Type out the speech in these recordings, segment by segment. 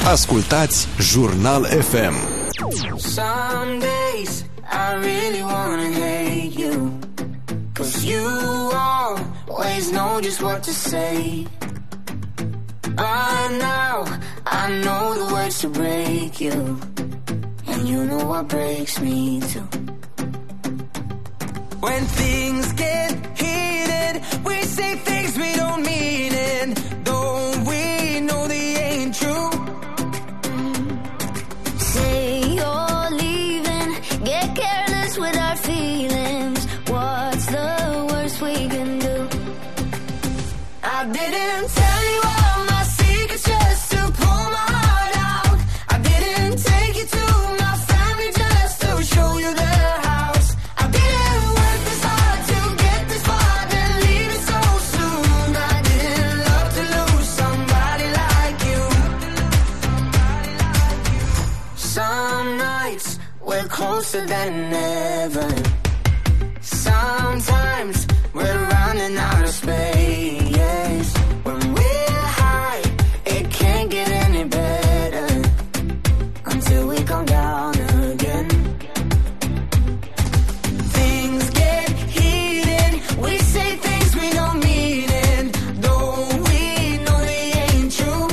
Ascultați Jurnal FM. Some days I really wanna hate you, 'cause you always know just what to say. But now I know the words to break you, and you know what breaks me too. When things get heated, we say things we don't mean, and don't we know they ain't true? Say you're leaving, get careless with our feelings. What's the worst we can do? I didn't tell you all my secrets just to pull my heart out. I didn't take you to my family just to show you their house. I didn't work this hard to get this far, then leave it so soon. I didn't love to lose somebody like you. Some nights we're closer than ever. Sometimes we're running out of space. When we're high, it can't get any better until we come down again. Things get heated, we say things we don't mean, and don't we know they ain't true?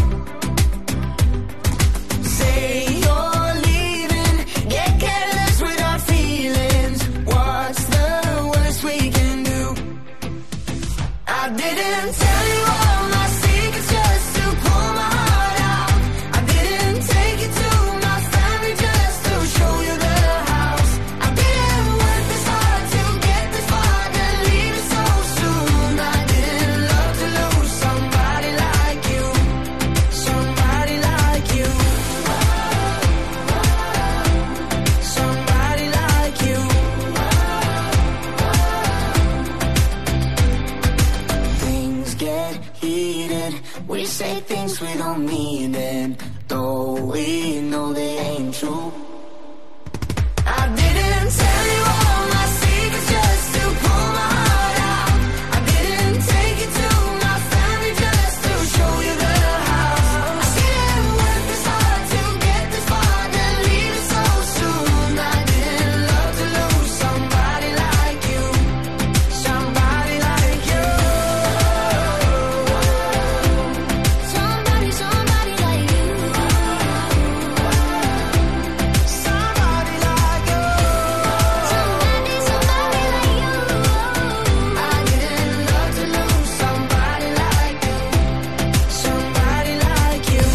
Say you're leaving, get careless with our feelings. What's the worst we can do? I didn't tell you all my secrets just to pull my heart out. I didn't take you to my family just to show you their house. I didn't work this hard to get this far, then leave it so soon. I didn't love to lose somebody like you, somebody like you, somebody like you. Things get heated, we say things we don't mean, and though we know they ain't true. I didn't tell you all my secrets just to pull my heart out. I didn't take you to my family just to show you their house. I didn't work this hard to get this far, then leave it so soon. I didn't love to lose somebody like you, somebody like you. Somebody, somebody like you. Somebody like you. Somebody, somebody like you. I didn't love to lose somebody like you, somebody like you.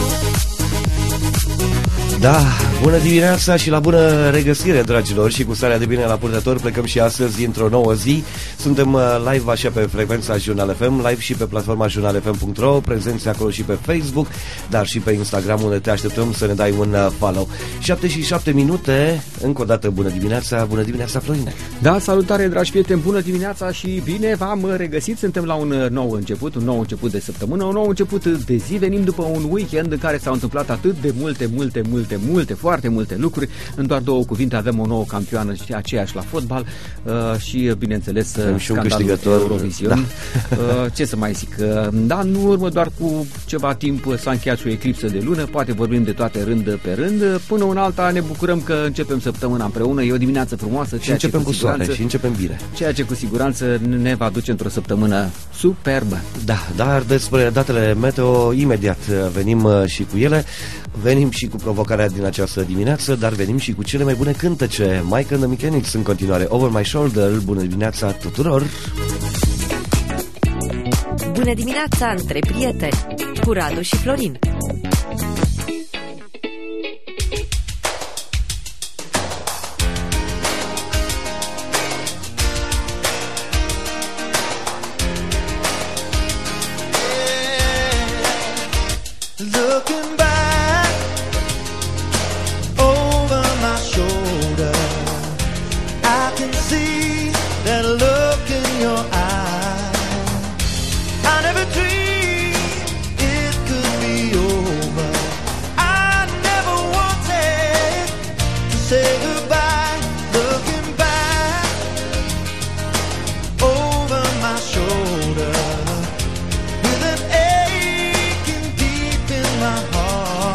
Da, bună dimineața și la bună regăsire, dragilor, și cu starea de bine la purtător plecăm și astăzi într-o nouă zi. Suntem live așa pe frecvența Jurnal FM, live și pe platforma jurnalfm.ro, prezenți acolo și pe Facebook, dar și pe Instagram, unde te așteptăm să ne dai un follow. 7:07 minute, încă o dată bună dimineața Florine. Da, salutare dragi prieteni, bună dimineața și bine v-am regăsit. Suntem la un nou început de săptămână, un nou început de zi. Venim după un weekend în care s-au întâmplat atât de multe, foarte multe lucruri. În doar două cuvinte avem o nouă campioană și aceeași la fotbal și bineînțeles scandalul Eurovision. Da. Ce să mai zic? Da, în urmă doar cu ceva timp s-a încheiat și o eclipsă de lună, poate vorbim de toate rând pe rând. Până una alta ne bucurăm că începem săptămâna împreună. E o dimineață frumoasă. Și începem cu soare și începem bine. Ceea ce cu siguranță ne va duce într-o săptămână superbă. Da, dar despre datele meteo imediat venim și cu ele. Venim și cu provocarea din această dimineață, dar venim și cu cele mai bune cântece. Mike and the Mechanics în continuare, Over My Shoulder. Bună dimineața tuturor! Bună dimineața între prieteni, cu Radu și Florin. Looking back over my shoulder, I can see that look in your eyes. I never dreamed it could be over. I never wanted to say goodbye. Looking back over my shoulder, with an aching deep in my heart.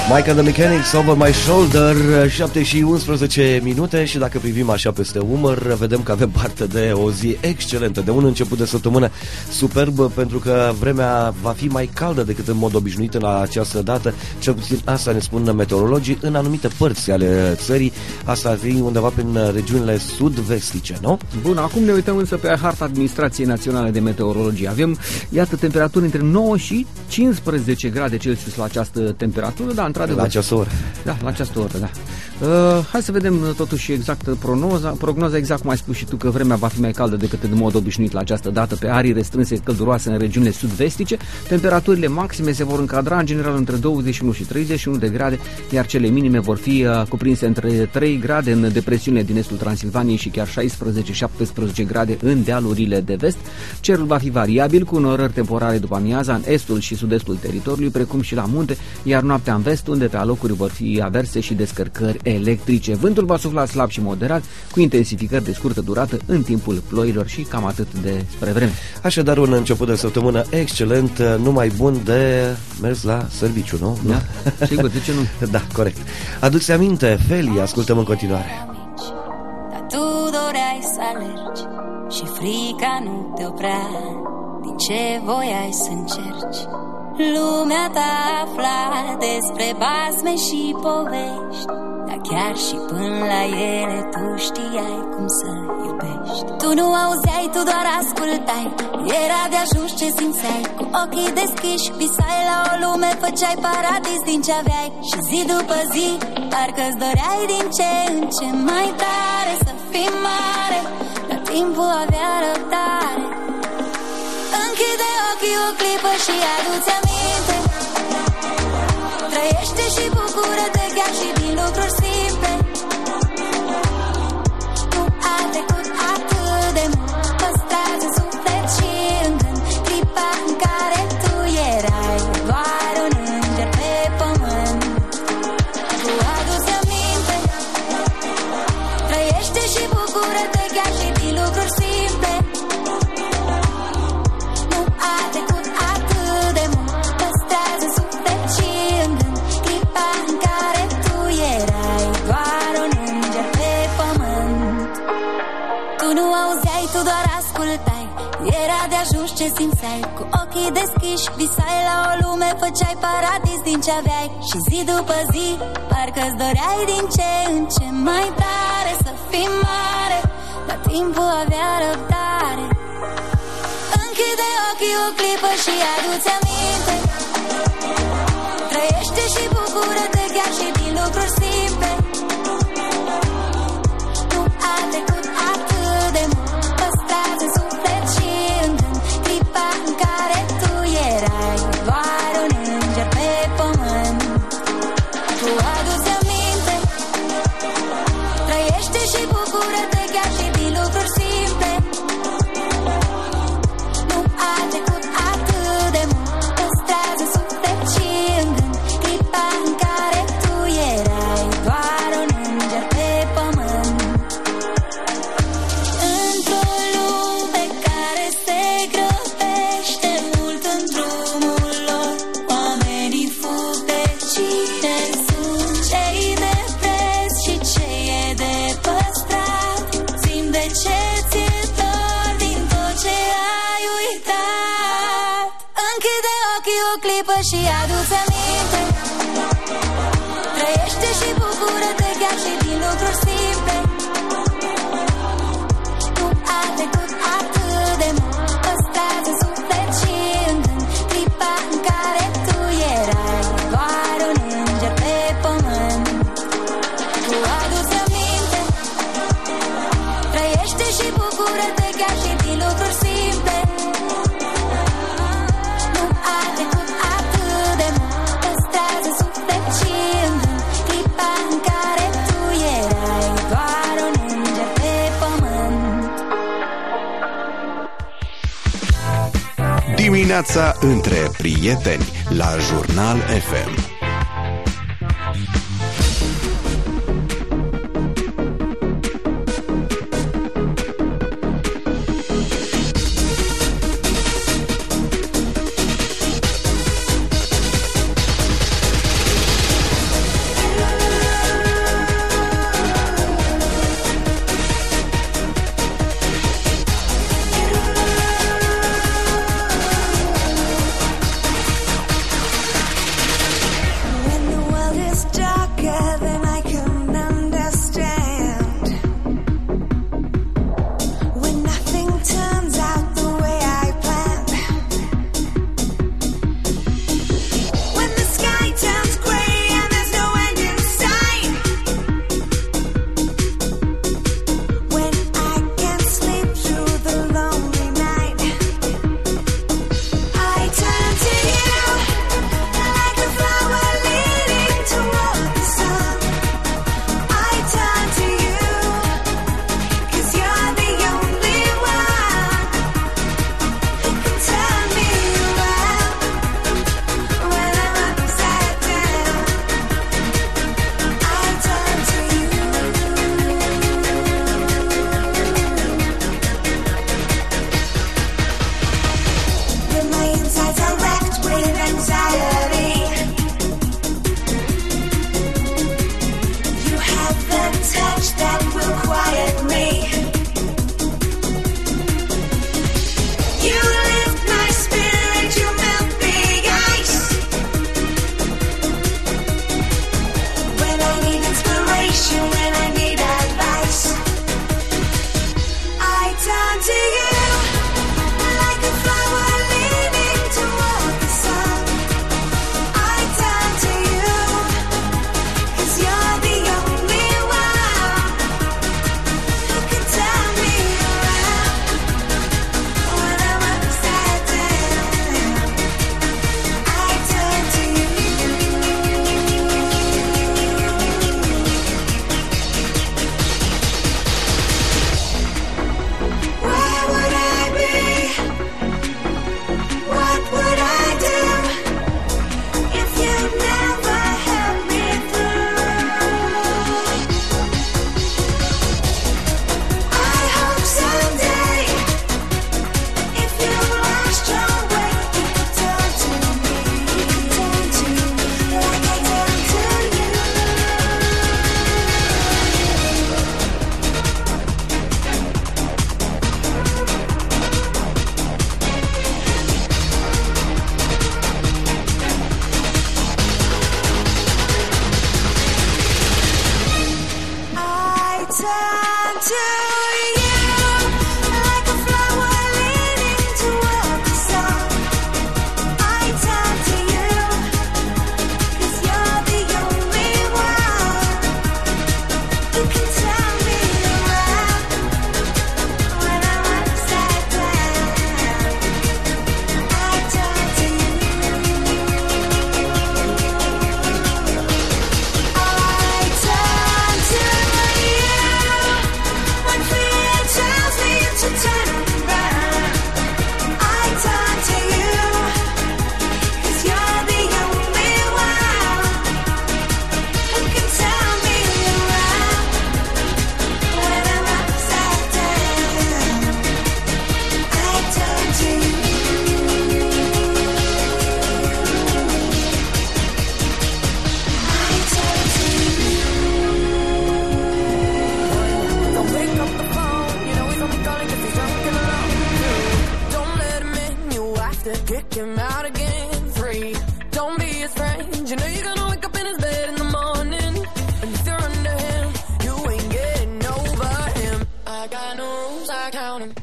Mike and the Mechanics, Over My Shoulder, 7 și 11 minute și dacă privim așa peste umăr, vedem că avem parte de o zi excelentă, de un început de săptămână superb, pentru că vremea va fi mai caldă decât în mod obișnuit în această dată, cel puțin asta ne spun meteorologii, în anumite părți ale țării, asta ar fi undeva prin regiunile sud-vestice, nu? Bun, acum ne uităm însă pe harta Administrației Naționale de Meteorologie. Avem, iată, temperaturi între 9 și 15 grade Celsius la această temperatură, da, într-adevăr. La această oră. Da, la această oră, da. Hai să vedem totuși exact prognoza, exact cum ai spus și tu, că vremea va fi mai caldă decât în mod obișnuit la această dată, pe arii restrânse călduroase în regiunile sud-vestice. Temperaturile maxime se vor încadra în general între 21 și 31 de grade, iar cele minime vor fi cuprinse între 3 grade în depresiunile din estul Transilvaniei și chiar 16-17 grade în dealurile de vest. Cerul va fi variabil, cu norări temporare după amiaza în estul și sud-estul teritoriului, precum și la munte, iar noaptea în vest, unde pe alocuri vor fi averse și descărcări electrice. Vântul va sufla slab și moderat, cu intensificări de scurtă durată în timpul ploilor și cam atât de spre vreme. Așadar, un început de săptămână excelent, numai bun de mers la serviciu, nu? Da, sigur, de ce nu? Da, corect. Aduți aminte, Feli, ascultăm în continuare. Dar tu doreai să alergi și frica nu te oprea, din ce voiai să încerci. Lumea ta afla despre basme și povești, dar chiar și până la ele tu știai cum să iubești. Tu nu auzeai, tu doar ascultai, era de ajuns ce simțeai. Cu ochii deschiși visai la o lume, făceai paradis din ce aveai. Și zi după zi, parcă-ți doreai din ce în ce mai tare să fii mare, dar timpul avea răbdare. Închide ochii o clipă și adu-ți aminte, trăiește și bucură-te chiar și din lucruri simple. Nu a trecut atât de mult, păstrează suflet și în gând clipa în care tu erai doar un înger pe pământ. Tu adu-ți aminte, trăiește și bucură-te chiar și din lucruri simple. Era de ajuns ce simțeai, cu ochii deschiși visai la o lume, făceai paradis din ce aveai. Și zi după zi, parcă-ți doreai din ce în ce mai tare să fii mare, dar timpul avea răbdare. Închide ochii o clipă și adu-ți aminte, trăiește și bucură-te chiar și din lucruri simple. Nu a trecut atât de mult, păstrează suflet și în gând clipa în care tu erai doar un înger pe pământ. Tu adu-ți aminte, trăiește și bucură-te chiar și din lucruri simple. Nu a trecut atât de mult, păstrează suflet și în gând clipa în care tu erai doar un înger pe pământ. Într-o lume care se grăbește mult în drumul lor, oamenii fug de cine sunt cei de preț și ce e de păstrat. Zi-mi de ce ți-e dor din tot ce ai uitat. Închide ochii o clipă și adu-ți aminte, trăiește și bucură-te chiar și din lucruri simple. Nu a trecut atât de mult, păstrează suflet și în gând clipa în care tu erai doar un înger pe pământ. Tu adu-ți aminte, trăiește și bucură-te chiar și din lucruri simple. Nu a trecut atât de mult, păstrează suflet și în gând clipa în care tu erai doar un înger pe pământ. Dimineața între prieteni la Jurnal FM. got no rules, I count 'em.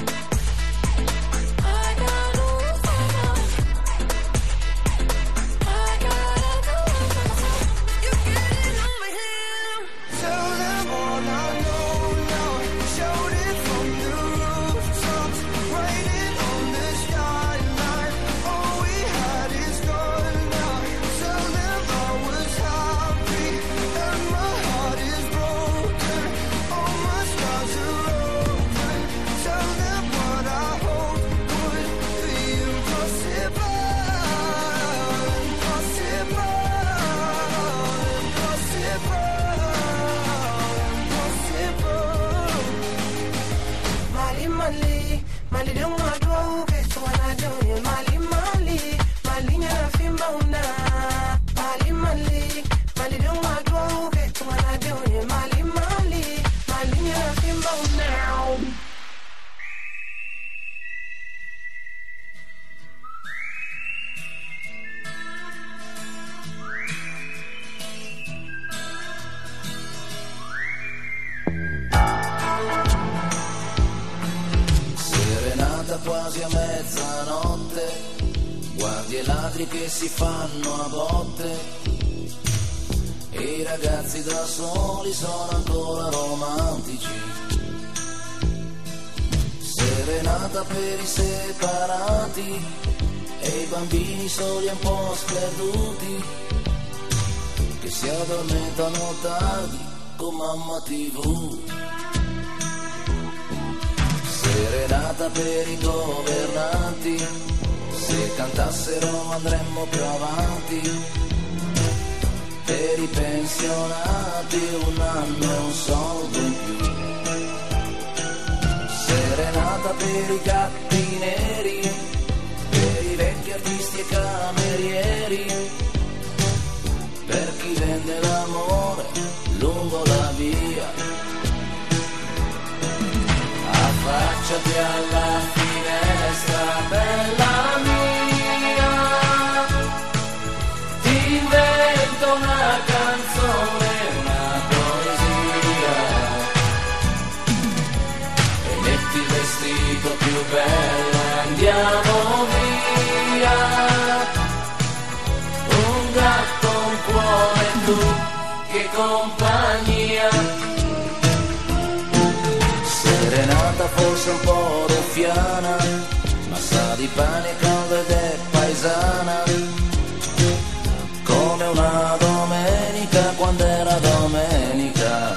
Mali don't want to get to an adore. Mali, nyana fimba una. Mali don't want to get to an adore. Mali, nyana fimba una. Quasi a mezzanotte, guardi i ladri che si fanno a botte, e i ragazzi da soli sono ancora romantici. Serenata per i separati e i bambini soli e un po' sperduti, che si addormentano tardi con mamma TV. Serenata per i governanti, se cantassero andremmo più avanti. Per i pensionati un anno e un soldo in più. Serenata per i gatti neri, per i vecchi artisti e camerieri, per chi vende l'amore lungo la via. Affacciati alla finestra, bella mia, ti invento una canzone, una poesia, e metti il vestito più bello e andiamo via. Un gatto, un cuore, tu, che compagnia. Serenata forse un po' ruffiana, ma sa di pane caldo ed è paesana, come una domenica quando era domenica.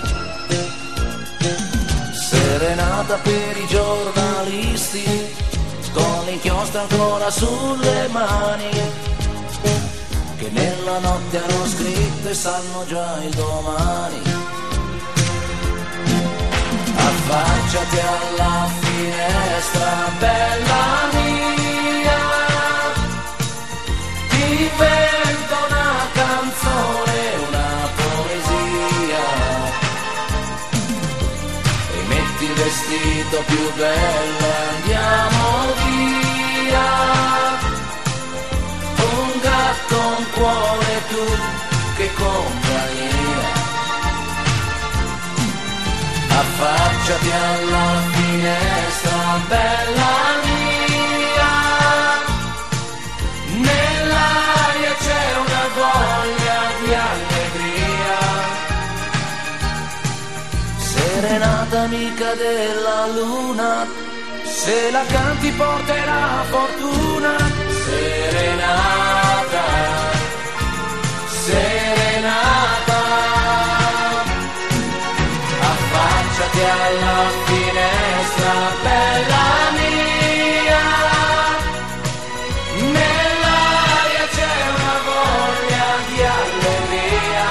Serenata per i giornalisti, con l'inchiostro ancora sulle mani, che nella notte hanno scritto e sanno già il domani. Affacciati alla finestra, bella mia, ti invento una canzone, una poesia, e metti il vestito più bello e andiamo via. Un gatto, un cuore, tu, che compagnia. Affacciati alla finestra, bella mia, nell'aria c'è una voglia di allegria. Serenata amica della luna, se la canti porterà fortuna. Serenata, serenata, affacciati alla finestra, bella mia, nell'aria c'è una voglia di allegria.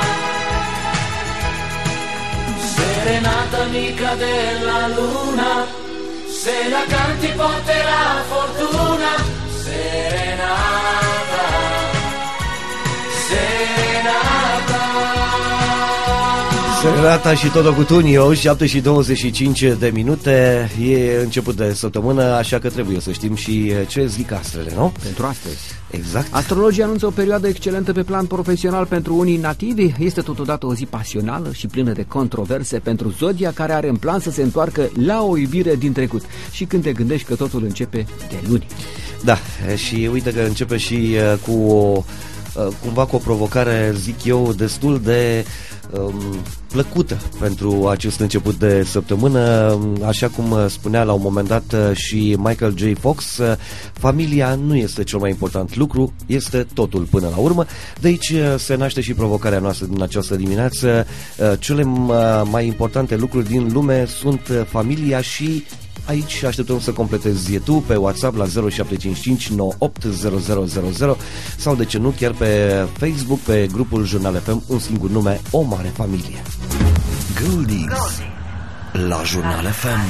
Serenata amica della luna, se la canti porterà fortuna. Serenata, serenata, Serenata și Todo cu Tunio, 7 și 25 de minute. E început de săptămână, așa că trebuie să știm și ce zic astrele, nu? Pentru astăzi. Exact. Astrologii anunță o perioadă excelentă pe plan profesional pentru unii nativi. Este totodată o zi pasională și plină de controverse pentru zodia care are în plan să se întoarcă la o iubire din trecut. Și când te gândești că totul începe de luni. Da, și uite că începe și cu cumva cu o provocare, zic eu, destul de plăcută pentru acest început de săptămână. Așa cum spunea la un moment dat și Michael J. Fox, familia nu este cel mai important lucru, este totul până la urmă. De aici se naște și provocarea noastră din această dimineață. Cele mai importante lucruri din lume sunt familia și aici așteptăm să completezi tu pe WhatsApp la 0755 980000 sau de ce nu chiar pe Facebook, pe grupul Jurnal FM, un singur nume, o mare familie. Goldies la Jurnal FM.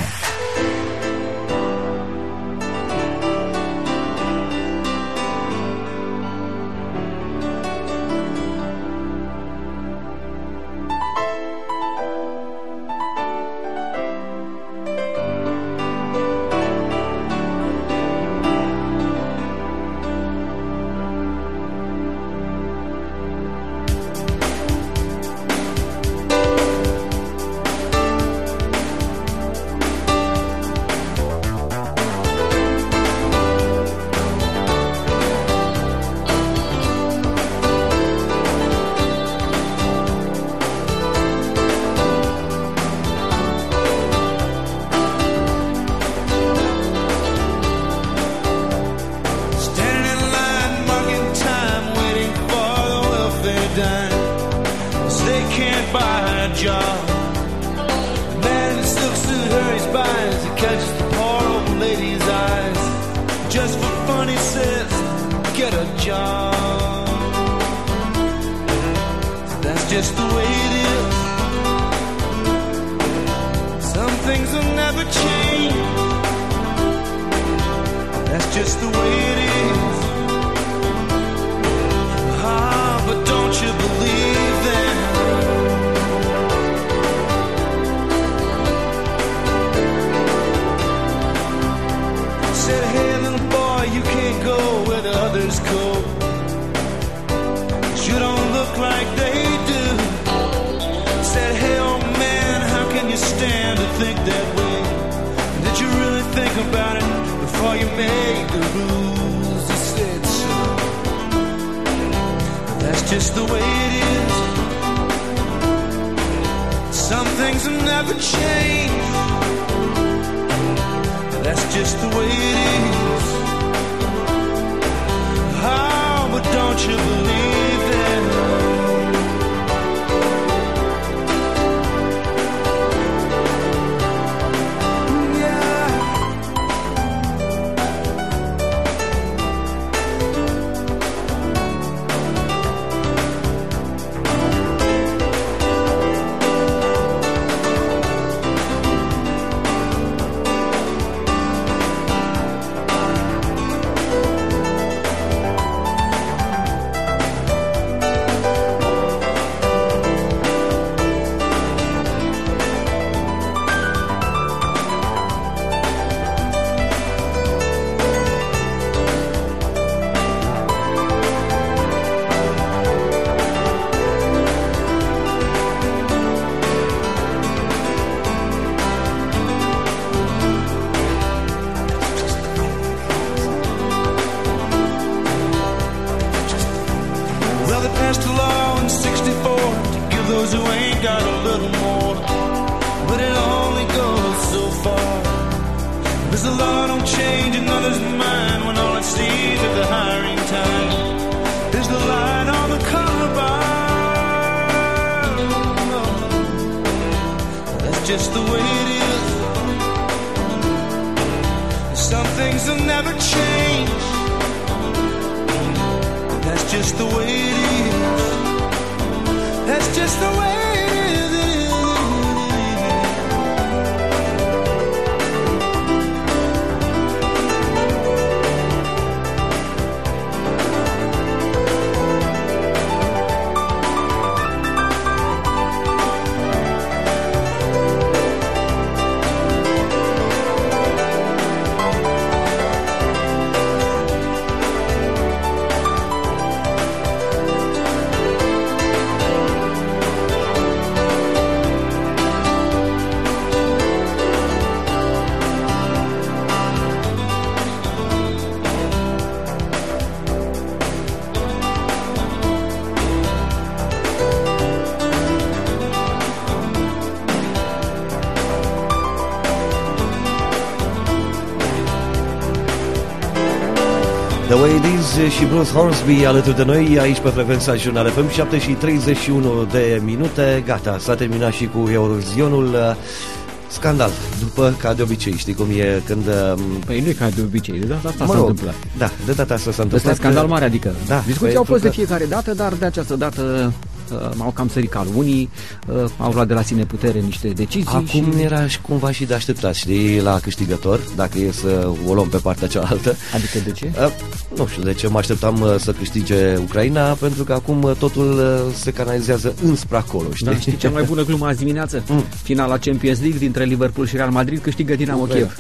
The Way It Is și Bruce Hornsby alături de noi aici pe frecvența Jurnal FM. 7:31 de minute. Gata, s-a terminat și cu Eurovizionul. Scandal, după ca de obicei, știi cum e când... Păi nu e ca de obicei, de data asta s-a întâmplat. Da, de data asta s-a întâmplat. Ăsta e scandal mare, adică discuții au fost că... de fiecare dată, dar de această dată au cam sărit calul. Unii au luat de la sine putere niște decizii. Acum era și cumva și de așteptat, știi, la câștigător, dacă e să o luăm pe partea cealaltă. Adică de ce? Nu știu de ce mă așteptam să câștige Ucraina, pentru că acum totul se canalizează înspre acolo, știi? Da, știi cea mai bună glumă azi dimineață? Finala Champions League dintre Liverpool și Real Madrid, câștigă Dinamo Kiev.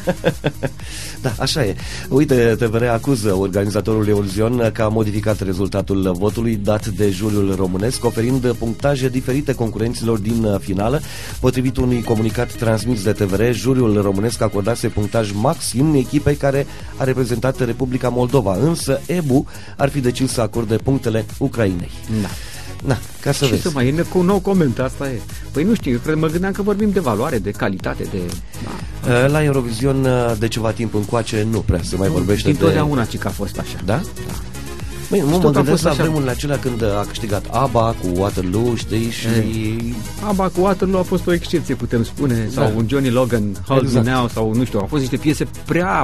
Da, așa e. Uite, TVR acuză organizatorul Eurovision că a modificat rezultatul votului dat de juriul românesc, oferind punctaje diferite concurenților din finală. Potrivit unui comunicat transmis de TVR, juriul românesc acordase punctaj maxim echipei care a reprezentat Republica Moldova, însă EBU ar fi decis să acorde punctele Ucrainei. Da. Na, ca să vezi. Să mai e un nou coment, asta e. Păi nu știu, eu cred, mă gândeam că vorbim de valoare, de calitate, de... Da. La Eurovision de ceva timp încoace nu prea se mai vorbește de... Întotdeauna ci că a fost așa. Da? Da. Băi, mă gândesc la vremurile acelea când a câștigat ABBA cu Waterloo, știi, și... ABBA cu Waterloo a fost o excepție, putem spune, sau un Johnny Logan, Hold Me Now, sau nu știu, au fost niște piese prea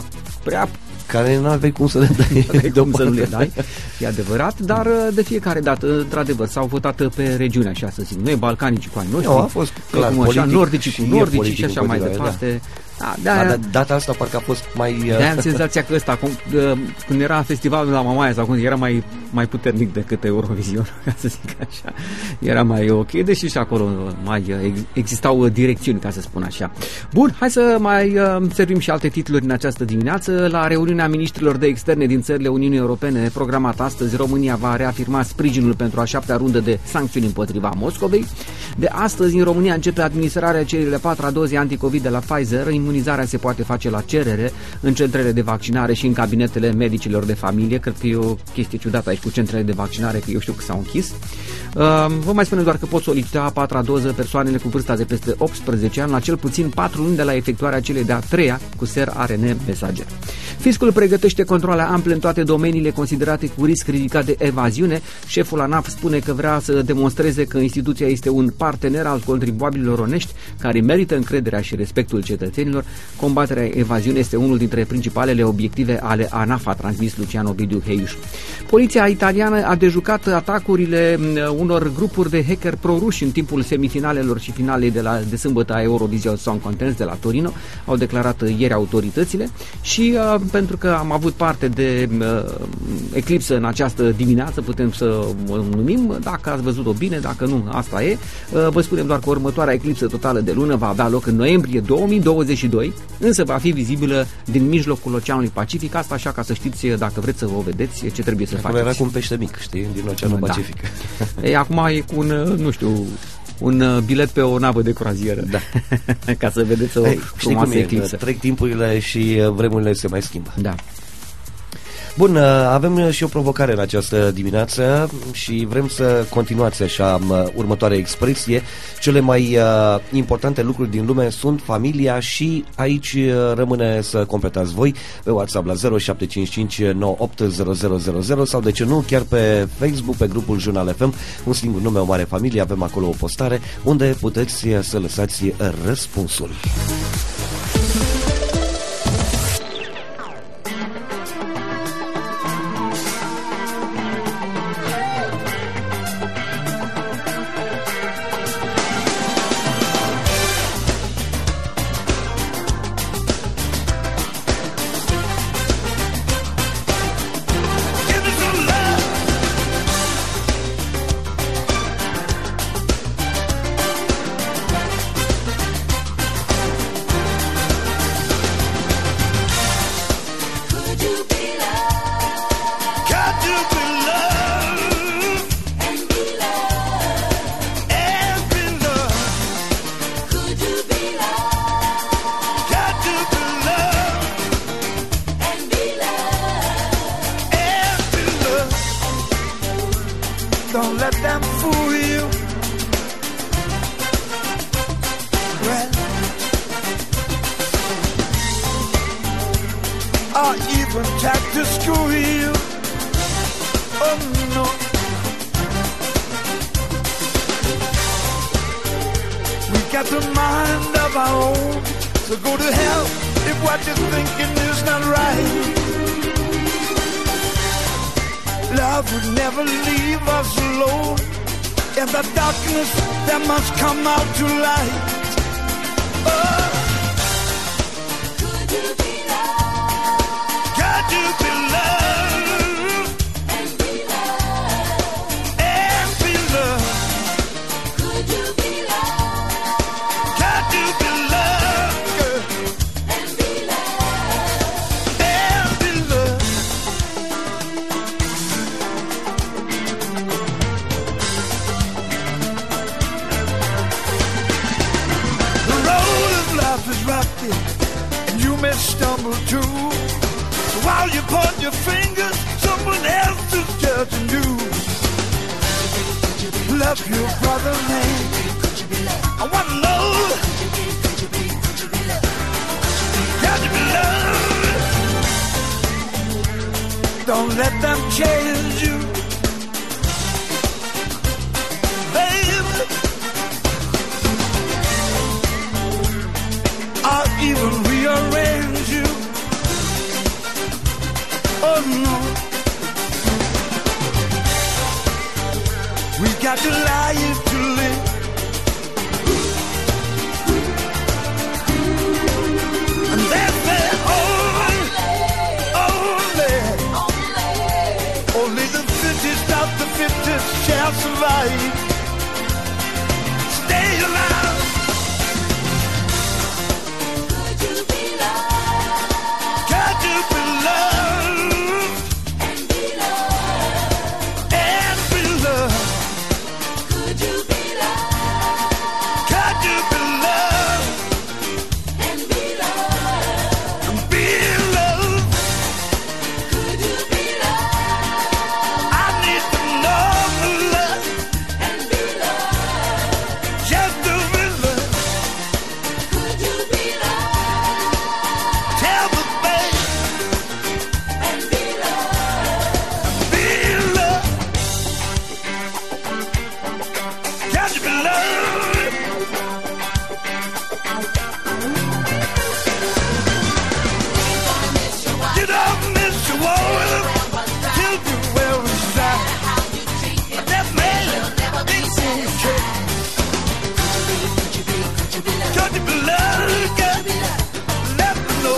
care nu aveai cum să le dai. Cum să nu le dai, e adevărat, dar de fiecare dată, într-adar, s-au votat pe regiune, așa să zic. Noi balcanici cu ai noștri, a fost clar, cum așa, nordici cu nordici și așa mai departe. Da, data asta parcă a fost mai... De-aia am senzația că ăsta, când era festivalul la Mamaia sau când era mai puternic decât Eurovision, ca să zic așa, era mai ok, deși și acolo mai existau direcțiuni, ca să spun așa. Bun, hai să mai servim și alte titluri în această dimineață. La reuniunea ministrilor de externe din țările Uniunii Europene programată astăzi, România va reafirma sprijinul pentru a 7-a rundă de sancțiuni împotriva Moscovei. De astăzi, în România începe administrarea celei de 4-a doze anticovid de la Pfizer. Imunizarea se poate face la cerere în centrele de vaccinare și în cabinetele medicilor de familie. Cred că e o chestie ciudată aici cu centrele de vaccinare, că eu știu că s-au închis. Vă mai spune doar că pot solicita a 4-a doză persoanele cu vârsta de peste 18 ani la cel puțin 4 luni de la efectuarea celei de-a 3-a cu ser-ARN mesager. Fiscul pregătește controale ample în toate domeniile considerate cu risc ridicat de evaziune. Șeful ANAF spune că vrea să demonstreze că instituția este un partener al contribuabililor onești care merită încrederea și respectul cetățenilor. Combaterea evaziunii este unul dintre principalele obiective ale ANAF, a transmis Lucian Ovidiu Heiuș. Poliția italiană a dejucat atacurile unor grupuri de hacker pro-ruși în timpul semifinalelor și finalei de sâmbătă a Eurovision Song Contest de la Torino, au declarat ieri autoritățile. Și pentru că am avut parte de eclipsă în această dimineață, putem să o numim, dacă ați văzut-o bine, dacă nu, asta e. Vă spunem doar că următoarea eclipsă totală de lună va avea loc în noiembrie 2022, însă va fi vizibilă din mijlocul Oceanului Pacific, asta așa ca să știți, dacă vreți să o vedeți, ce trebuie să faceți. Era cu un pește mic, știi, din Oceanul Pacific. Ei, acum e cu un bilet pe o navă de croazieră. Da. Ca să vedeți o frumoasă eclipsă. Trec timpurile și vremurile se mai schimbă. Da. Bun, avem și o provocare în această dimineață și vrem să continuați așa următoarea expresie. Cele mai importante lucruri din lume sunt familia și aici rămâne să completați voi pe WhatsApp la 0755 980000 sau de ce nu chiar pe Facebook, pe grupul Jurnal FM, un singur nume, o mare familie, avem acolo o postare unde puteți să lăsați răspunsul. contact to screw you. Oh no. We got the mind of our own, so go to hell if what you're thinking is not right. Love would never leave us alone. In the darkness there must come out to light. Oh. Could you be loved? Could you be loved? And be loved. And be loved. Could you be loved? Could you be loved, girl? And be loved. And be loved. The road of life is rocky, and you may stumble too. So while you point your fingers, someone else is judging you. Love your brother, man. I want to know. Could you be loved? Don't let them change you, baby, or even rearrange you. Oh no. We got to live to live. And that's the only the fittest of the fittest shall survive. Stay alive. Could you be loved? Could you be loved? And be loved. And be loved. Could you be loved? Could you be loved? And be loved. And be loved. Could you be loved? I need to know the love. And be loved. Just to be loved. Could you be loved? Tell the baby. And be loved. Be loved. Can you be loved? You don't miss your woman till you wear a strap. That man be so true. Could you be loved, girl? Let me know.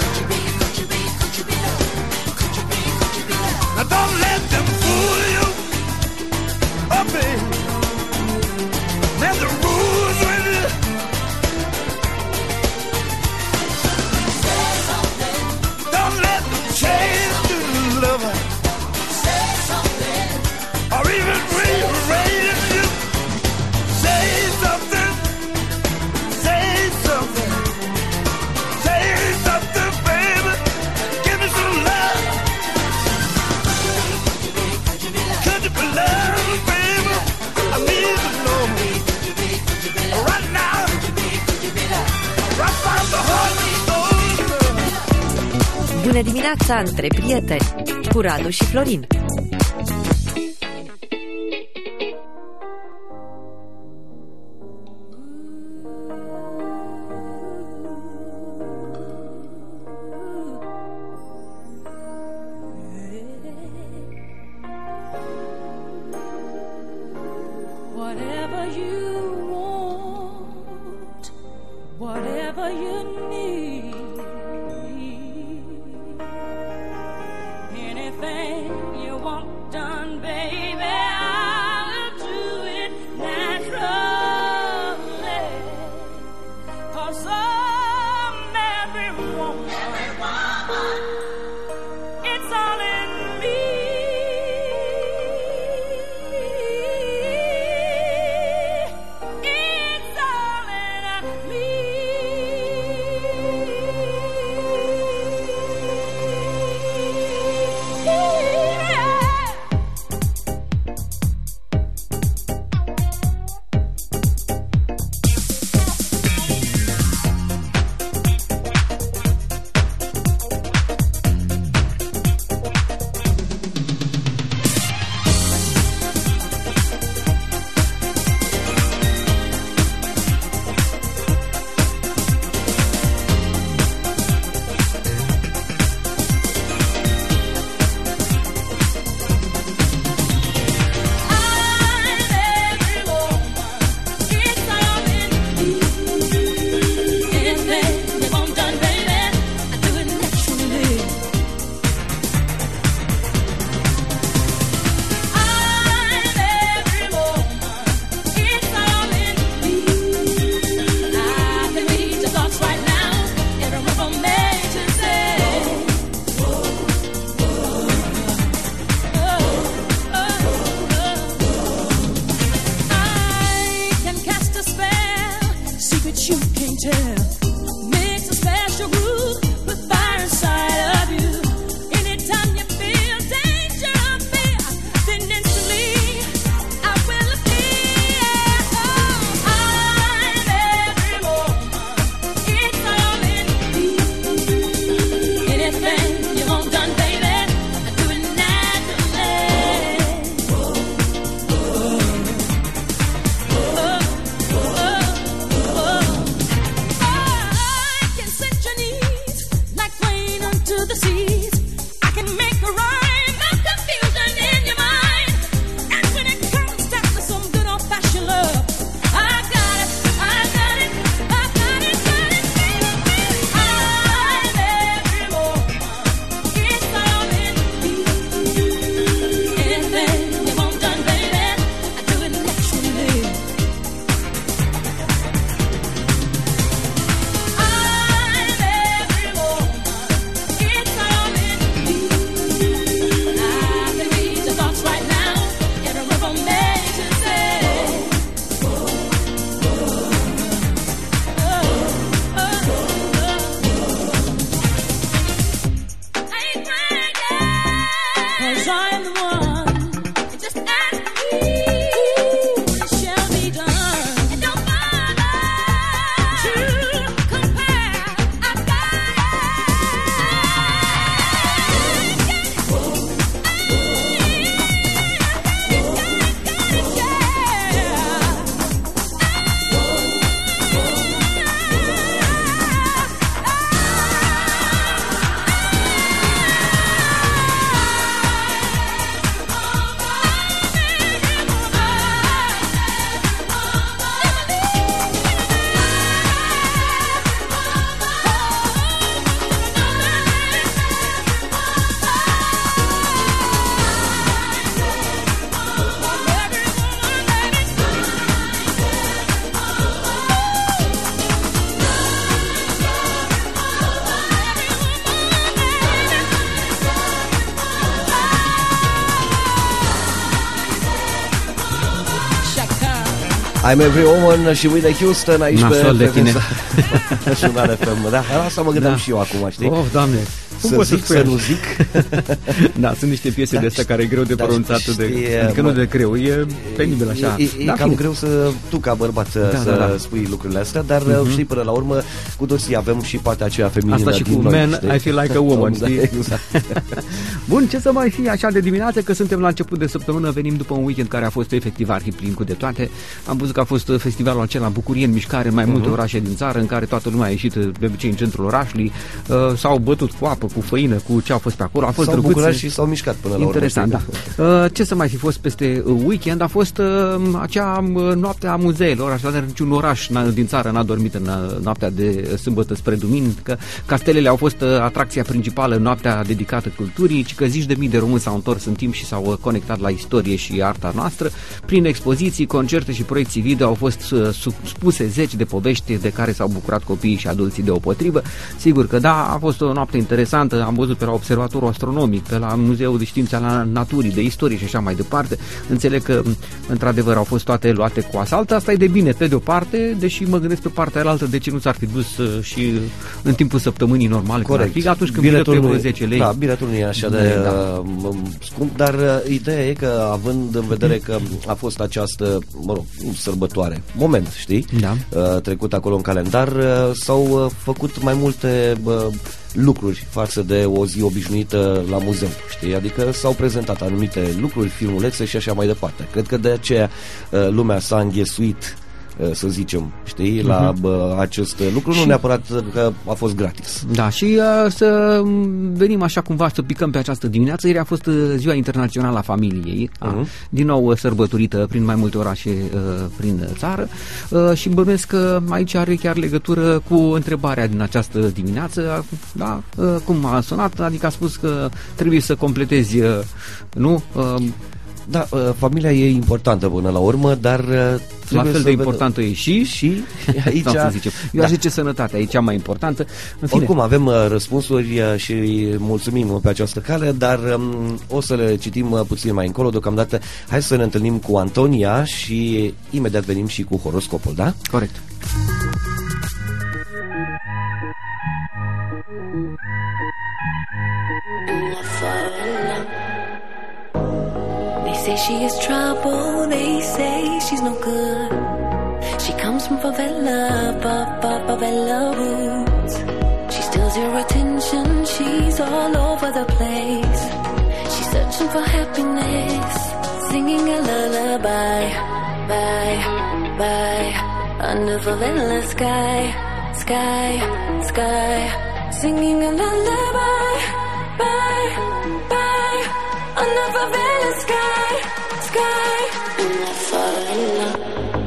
Now don't let them fool you. Oh, baby. There's the rules with it. Don't let them change the lover. Or even rearrange you. Say something. Say something. Say something, baby. Give me some love. Could you be loved, baby? I need to know. Right now. Right from the heart and soul. Bună dimineața, între prieteni, cu Radu și Florin. Whatever you want, whatever you need, anything you want done, baby, I'll do it naturally. 'Cause every woman, it's all in me. It's all in me. you can't tell. Mix a special groove with fire inside of you. Anytime you feel danger or fear, then instantly I will appear. Oh, I'm every woman. It's all in me. Anything you want done, baby, I do it naturally. I can set your needs like rain unto the seas. I can make a rhyme, no confusion in your mind. And when it comes down to some good old-fashioned love, I got it, I got it, I got it, got it, baby. I'm every woman. It's all in me. Anything you want done, baby, I do it naturally. I'm every woman. It's all in me. I can read your thoughts right now. Get a reformation say. I ain't bragging, 'cause I'm the one. You just ask me, it shall be done. It don't bother to compare. I got I'm Every Woman și Whitney Houston aici Nasol de tine. Jurnal FM. Da, asta mă gândeam și eu acum, știi? Oh, Doamne, cum Să poți zic, să să nu zic. Da, sunt niște piese de astea care e greu de pronunțat, știi, adică nu de greu, e penibil așa. E cam greu să tu ca bărbat să spui lucrurile astea, dar știi, până la urmă cu toții avem și partea aceea feminină. Asta și cu noi, Man, știi? I Feel Like a Woman, știi? Exact. Bun, ce să mai fie așa de dimineață, că suntem la început de săptămână, venim după un weekend care a fost efectiv arhiplin cu de toate. Am văzut că a fost festivalul acela Bucurie în mișcare în mai multe orașe din țară, în care toată lumea a ieșit de obicei în centrul orașului, s-au bătut cu apă, cu făină, cu ce a fost pe acolo. A fost s-au bucurat și s-au mișcat până la urmă. Interesant, da. Ce să mai fi fost peste weekend? A fost acea noapte a muzeelor, așadar niciun oraș din țară n-a dormit în noaptea de sâmbătă spre duminică. Castelele au fost atracția principală în noaptea dedicată culturii, ci că 10.000 de români s-au întors în timp și s-au conectat la istorie și arta noastră. Prin expoziții, concerte și proiecții video au fost spuse zeci de povești de care s-au bucurat copiii și adulții deopotrivă. Sigur că da, a fost o noapte interesantă, am văzut pe la Observatorul Astronomic, pe la Muzeul de Științe al Naturii, de Istorie și așa mai departe. Înțeleg că într-adevăr au fost toate luate cu asalt. Asta e de bine pe de-o parte, deși mă gândesc pe partea alaltă de ce nu s-ar fi dus și în timpul săptămânii normale. Corect. Atunci când biletul e 10 lei. Da, biletul nu e așa de scump, dar ideea e că având în vedere că a fost această, sărbătoare, moment, știi? Da. Trecut acolo în calendar, s-au făcut mai multe lucruri față de o zi obișnuită la muzeu, știi? Adică s-au prezentat anumite lucruri, filmulețe și așa mai departe. Cred că de aceea lumea s-a înghesuit, să zicem, știi, la acest lucru, nu neapărat că a fost gratis. Da, și să venim așa cumva să picăm pe această dimineață. Ieri a fost Ziua Internațională a Familiei, din nou sărbătorită prin mai multe orașe prin țară, și bănuiesc că aici are chiar legătură cu întrebarea din această dimineață, da, cum a sunat, adică a spus că trebuie să completezi, nu? Da, familia e importantă până la urmă, dar la fel de importantă e și aici, să zicem. Eu aș zice sănătatea, e cea mai importantă. În fine. Oricum avem răspunsuri și mulțumim pe această cale, dar o să le citim puțin mai încolo. Deocamdată hai să ne întâlnim cu Antonia și imediat venim și cu horoscopul, da? Corect. she is trouble. They say she's no good. She comes from favela, favela roots. She steals your attention, she's all over the place. She's searching for happiness, singing a lullaby, bye, bye, under favela sky, sky, sky, singing a lullaby, bye, bye, under favela sky, sky, in the favela.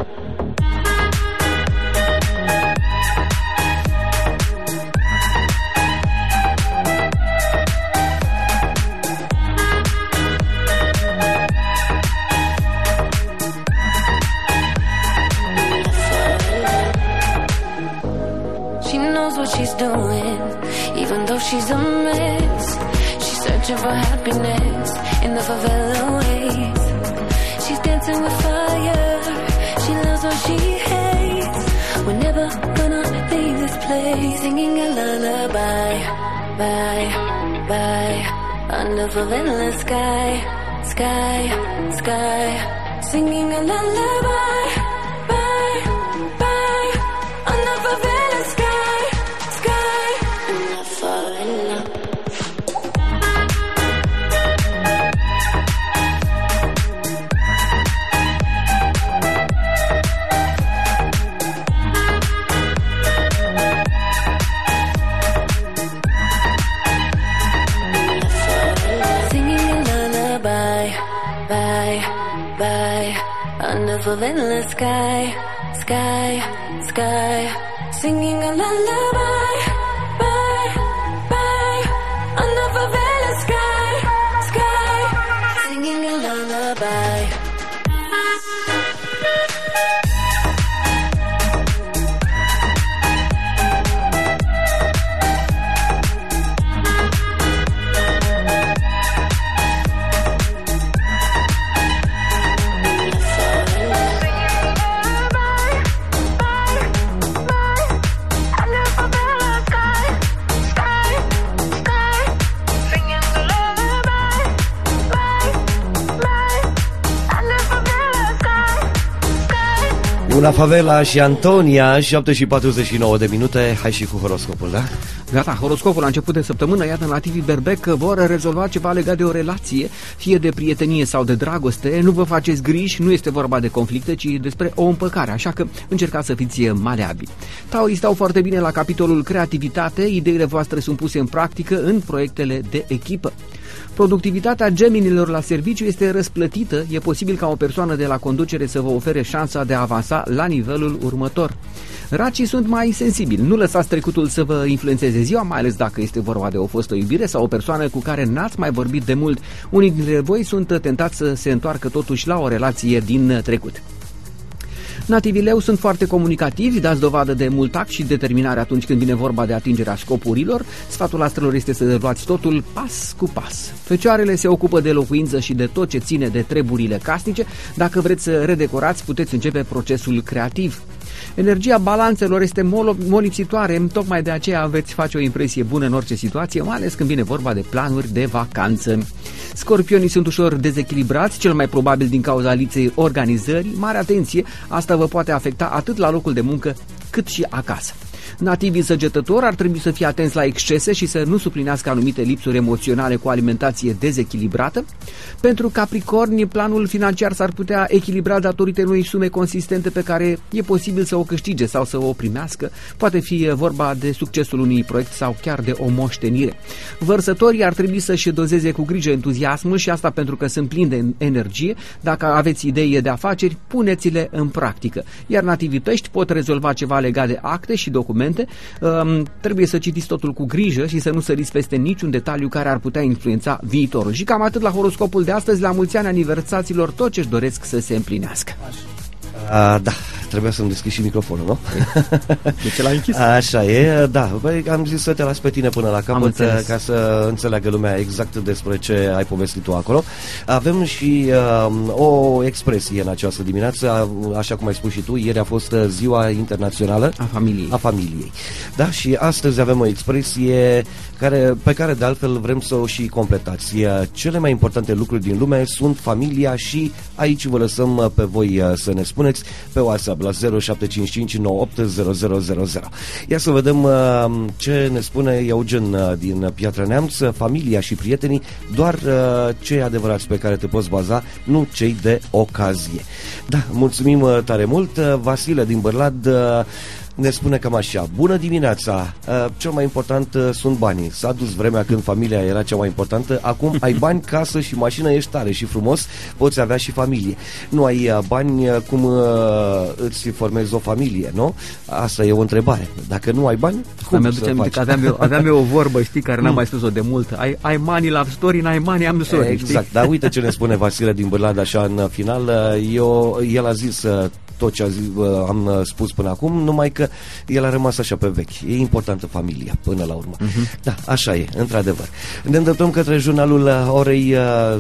What she's doing, even though she's a mess. She's searching for happiness in the favela ways. She's dancing with fire, she loves what she hates. We're never gonna leave this place, singing a lullaby, bye, bye, under favela sky, sky, sky, singing a lullaby, bye, bye, under favela sky. Favela sky, sky, sky, singing a lullaby, bye, bye, under favela sky, sky, singing a lullaby. Una Favela și Antonia, 7:49 de minute. Hai și cu horoscopul, da? Gata, horoscopul la început de săptămână. Iată, nativii Berbec vor rezolva ceva legat de o relație, fie de prietenie sau de dragoste. Nu vă faceți griji, nu este vorba de conflicte, ci despre o împăcare, așa că încercați să fiți maleabili. Taurii stau foarte bine la capitolul creativitate, ideile voastre sunt puse în practică în proiectele de echipă. Productivitatea geminilor la serviciu este răsplătită, e posibil ca o persoană de la conducere să vă ofere șansa de a avansa la nivelul următor. Racii sunt mai sensibili, nu lăsați trecutul să vă influențeze ziua, mai ales dacă este vorba de o fostă iubire sau o persoană cu care n-ați mai vorbit de mult. Unii dintre voi sunt tentați să se întoarcă totuși la o relație din trecut. Nativii Leu sunt foarte comunicativi, dați dovadă de mult tact și determinare atunci când vine vorba de atingerea scopurilor. Sfatul astrelor este să luați totul pas cu pas. Fecioarele se ocupă de locuință și de tot ce ține de treburile casnice. Dacă vreți să redecorați, puteți începe procesul creativ. Energia balanțelor este molipsitoare, tocmai de aceea veți face o impresie bună în orice situație, mai ales când vine vorba de planuri de vacanță. Scorpionii sunt ușor dezechilibrați, cel mai probabil din cauza lipsei organizării. Mare atenție, asta vă poate afecta atât la locul de muncă cât și acasă. Nativii săgetători ar trebui să fie atenți la excese și să nu suplinească anumite lipsuri emoționale cu alimentație dezechilibrată. Pentru Capricorni, planul financiar s-ar putea echilibra datorită unei sume consistente pe care e posibil să o câștige sau să o primească. Poate fi vorba de succesul unui proiect sau chiar de o moștenire. Vărsătorii ar trebui să-și dozeze cu grijă entuziasmul și asta pentru că sunt plini de energie. Dacă aveți idei de afaceri, puneți-le în practică. Iar nativii Pești pot rezolva ceva legat de acte și documente. Trebuie să citiți totul cu grijă și să nu săriți peste niciun detaliu care ar putea influența viitorul. Și cam atât la horoscopul de astăzi. La mulți ani aniversaților, tot ce-și doresc să se împlinească. Da, trebuia să-mi deschid și microfonul, nu? De ce l-ai închis? Așa e, da. Băi, am zis să te las pe tine până la capăt ca să înțeleagă lumea exact despre ce ai povestit tu acolo. Avem și o expresie în această dimineață, așa cum ai spus și tu, ieri a fost Ziua Internațională a Familiei. Da, și astăzi avem o expresie pe care de altfel vrem să o și completați. Cele mai importante lucruri din lume sunt familia și aici vă lăsăm pe voi să ne spuneți pe WhatsApp la 0755 980000. Ia să vedem ce ne spune Eugen din Piatra Neamț. Familia și prietenii, doar cei adevărați pe care te poți baza, nu cei de ocazie. Da, mulțumim tare mult. Vasile din Bărlad ne spune cam așa: bună dimineața, cel mai important sunt banii. S-a dus vremea când familia era cea mai importantă. Acum ai bani, casă și mașină, ești tare și frumos, poți avea și familie. Nu ai bani, cum îți formezi o familie, nu? Asta e o întrebare. Dacă nu ai bani, cum să faci? Că aveam eu o vorbă, știi, care n-am mai spus-o de mult. Ai money, love story, n-ai money, am story. Exact, știi? dar uite ce ne spune Vasile din Bârlad așa în final. El a zis tot ce am spus până acum, numai că el a rămas așa pe vechi. E importantă familia până la urmă. Da, așa e, într-adevăr. Ne îndreptăm către jurnalul orei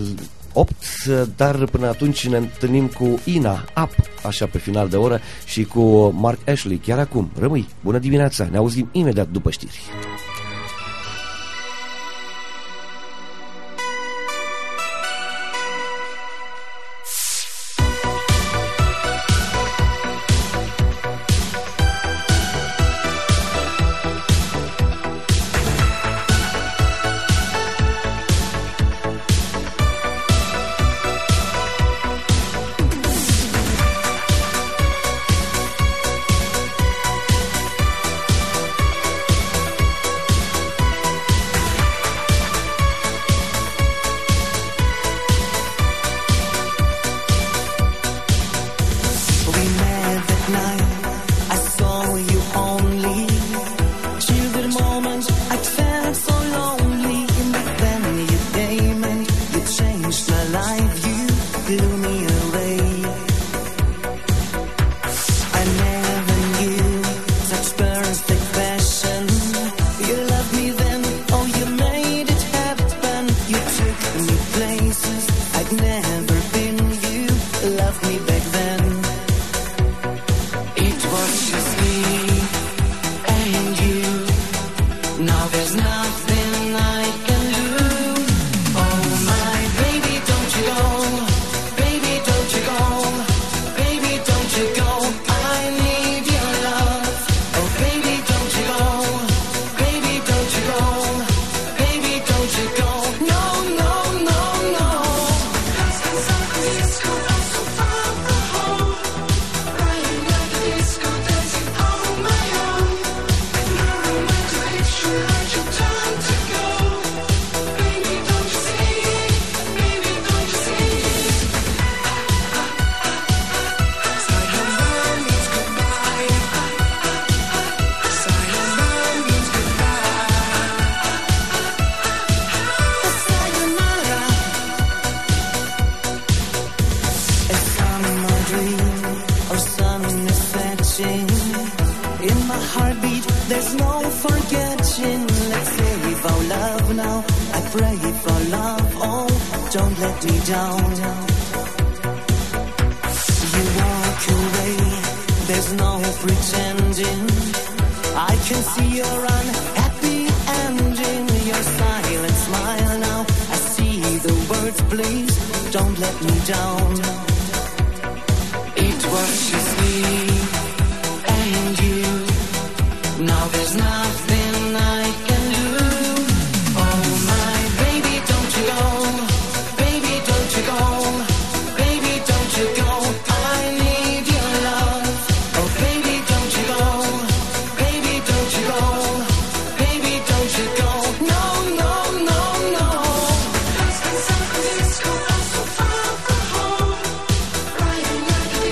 8, dar până atunci ne întâlnim cu Ina Up, așa pe final de oră, și cu Mark Ashley chiar acum. Rămâi, bună dimineața, ne auzim imediat după știri.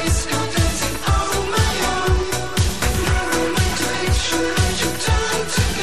Turn to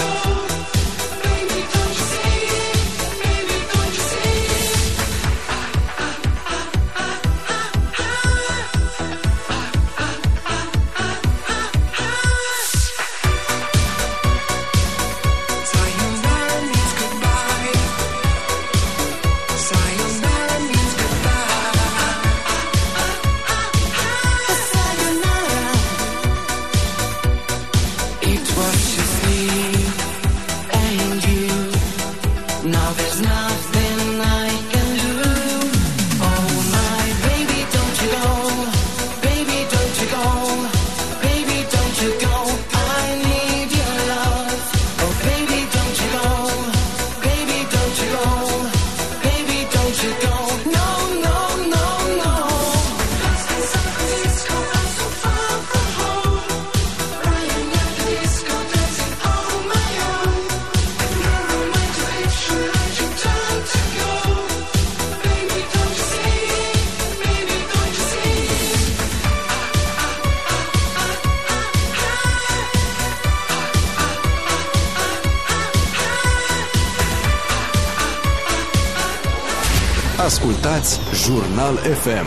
cautiously, and you. Now there's nothing I can do. Oh my baby, don't you go, baby, don't you go, baby, don't you go. I need your love. Oh baby, don't you go, baby, don't you go, baby, don't you go. No, no, no, no. Lost in San Francisco, I'm so far from home. Running after disco, dancing on my own. Your romantic picture, I should turn to go. Baby, don't you see? Baby, don't you see? Ascultați Jurnal FM.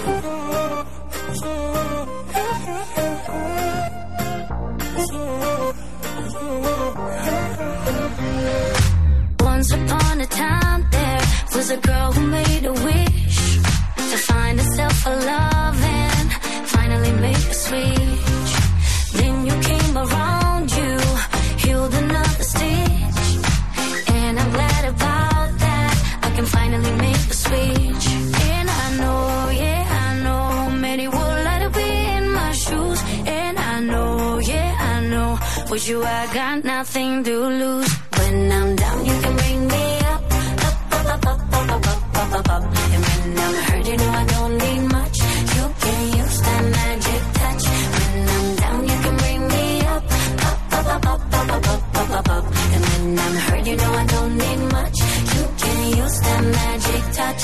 Once upon a time, there was a girl who made a wish to find herself a love and finally make a switch. Then you came around, you healed another stitch, and I'm glad about that. I can finally make the switch. And I know, yeah, I know, many would like to be in my shoes. And I know, yeah, I know, with you I got nothing to lose. When I'm down, you can bring me up, up, up, up, up, up, up, up, up, up. And when I'm hurt, you know I don't need much. You can use that magic touch. When I'm down, you can bring me up, up, up, up, up, up, up, up, up, up. And when I'm hurt, you know I don't need much. You can use that magic touch.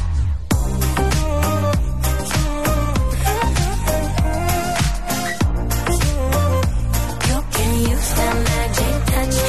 You can use that magic touch.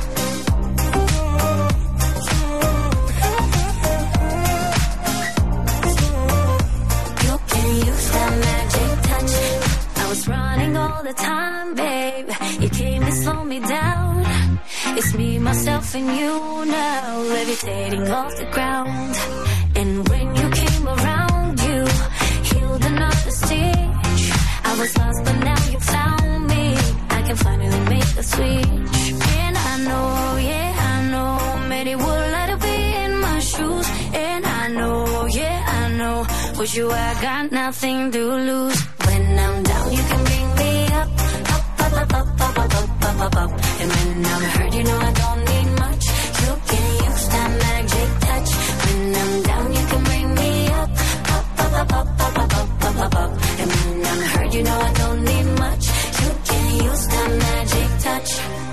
You can use that magic touch. I was running all the time, babe. You came to slow me down. It's me, myself, and you now, levitating off the ground. And when you came around, you healed another stitch. I was lost, but now you found me. I can finally make the switch. And I know, yeah, I know, many would like to be in my shoes. And I know, yeah, I know, with you I got nothing to lose. When I'm down, you can bring me up, up, up, up, up, up, up, up, up, up. And when I'm hurt, you know I don't need much. You can use that magic touch. When I'm down, you can bring me up, up, up, up, up, up, up, up, up, up. And when I'm hurt, you know I don't need much. You can use that magic touch.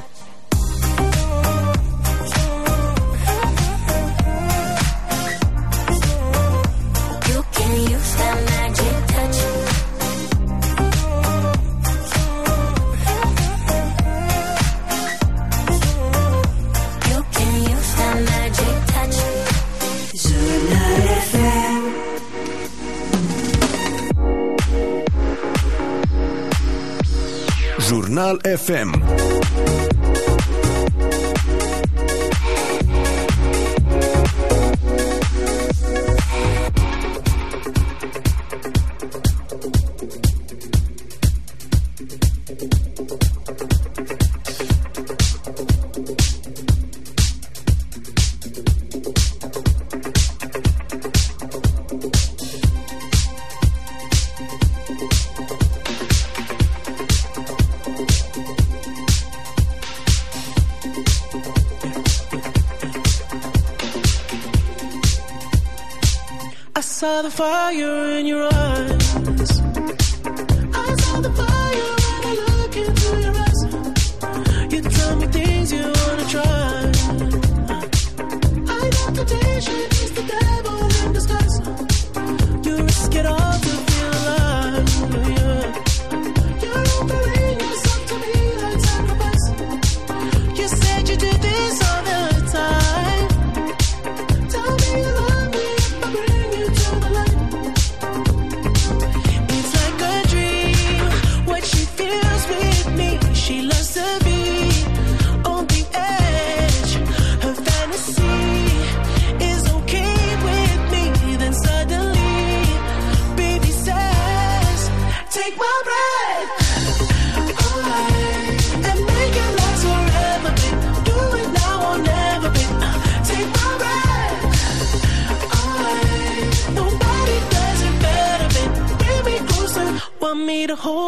You can use that magic touch. You can use that magic touch. Jurnal FM. Jurnal FM. I saw the fire in your eyes. I saw the fire when I look into your eyes. You tell me things you wanna try. I know temptation is the devil in disguise. You risk it all to feel alive. Yeah. You're offering yourself to me like sacrifice. You said you do this all the time. Tell me you love me if I bring you to the light. It's like a dream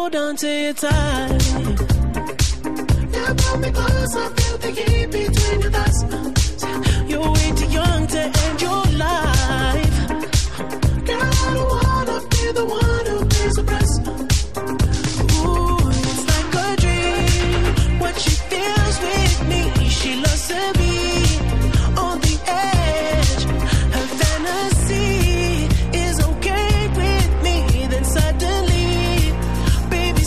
hold on to your time. Now pull me close, I feel the heat between your thighs. You're way too young to end your life. Girl, I don't wanna be the one who pays the price. Ooh, it's like a dream. What she feels with me, she loves to be on the edge. Her fantasy is okay with me. Then suddenly, baby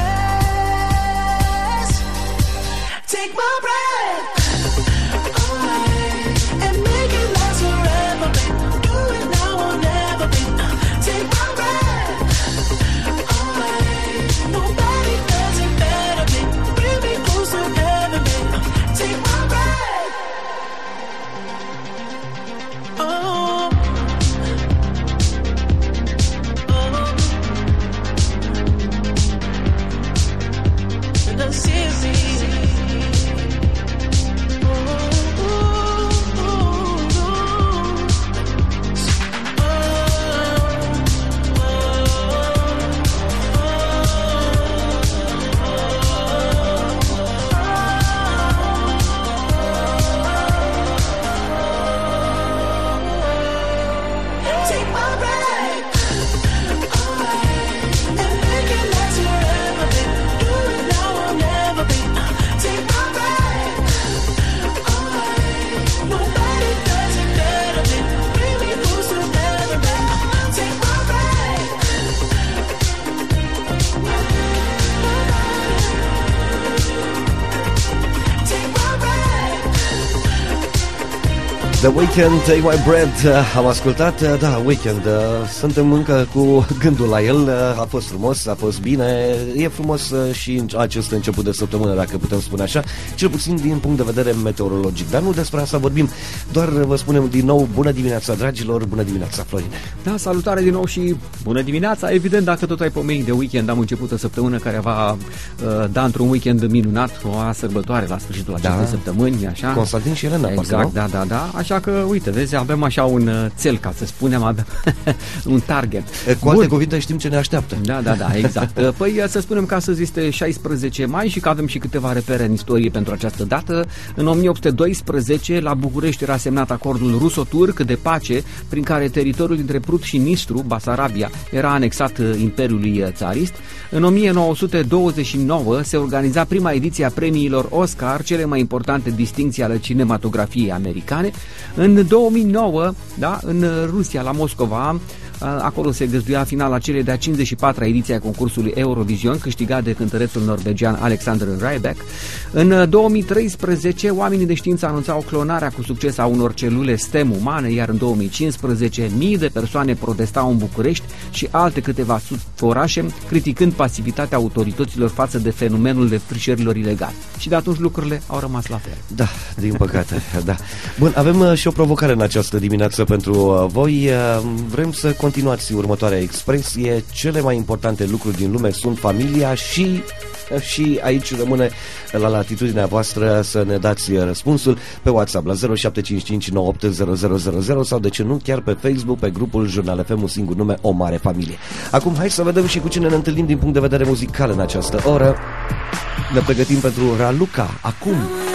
says, take my breath away and make it last forever, babe. Do it now or never, babe. Take my breath away. Nobody does it better, babe. Bring me close to heaven, babe. Take my breath. Oh. That's easy. Take my breath away and make it last forever, babe. Do it now or never, babe. Take my breath away. Nobody does it better, babe. Bring me close to heaven, babe. Take my breath. Take my breath. The Weeknd, Take My Breath, am ascultat, da, Weeknd, suntem încă cu gândul la el, a fost frumos, a fost bine, e frumos și în acest început de săptămână, dacă putem spune așa, cel puțin din punct de vedere meteorologic, dar nu despre asta vorbim, doar vă spunem din nou, bună dimineața, dragilor, bună dimineața, Florine. Da, salutare din nou și bună dimineața. Evident, dacă tot ai pomenit de weekend, am început o săptămână care va da într-un weekend minunat, o sărbătoare la sfârșitul acestei săptămâni, așa. Constantin și Elena, exact, parcă, da. Așa că, uite, vezi, avem așa un țel, ca să spunem, avem un target. Cu alte cuvinte, știm ce ne așteaptă. Da, exact. Păi să spunem că astăzi este 16 mai și că avem și câteva repere în istorie pentru această dată. În 1812, la București era semnat acordul ruso-turc de pace, prin care teritoriul dintre Prut și Nistru, Basarabia, era anexat Imperiului țarist. În 1929 se organiza prima ediție a premiilor Oscar, cele mai importante distincții ale cinematografiei americane. În 2009, da, în Rusia, la Moscova, acolo se găzduia finala celei de-a 54-a ediție a concursului Eurovision, câștigat de cântărețul norvegian Alexander Rybak. În 2013, oamenii de știință anunțau clonarea cu succes a unor celule stem umane, iar în 2015, mii de persoane protestau în București și alte câteva orașe, criticând pasivitatea autorităților față de fenomenul defrișărilor ilegale. Și de atunci lucrurile au rămas la fel. Da, din păcate, da. Bun, avem și o provocare în această dimineață pentru voi. Vrem să continuați următoarea expresie. Cele mai importante lucruri din lume sunt familia și aici rămâne la latitudinea voastră să ne dați răspunsul pe WhatsApp la 0755980000 sau de ce nu chiar pe Facebook, pe grupul Jurnal FM, un singur nume, o mare familie. Acum hai să vedem și cu cine ne întâlnim din punct de vedere muzical în această oră. Ne pregătim pentru Raluca acum.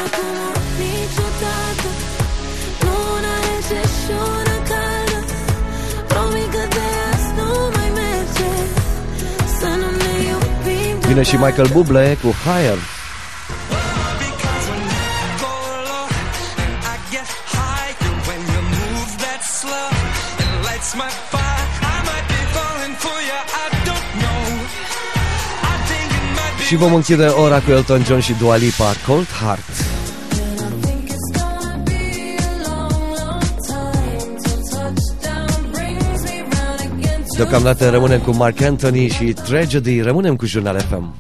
Vine și Michael Bublé cu Higher. Și vom închide ora cu Elton John și Dua Lipa, Cold Heart. Deocamdată rămânem cu Mark Anthony și Tragedy, rămânem cu Jurnal FM.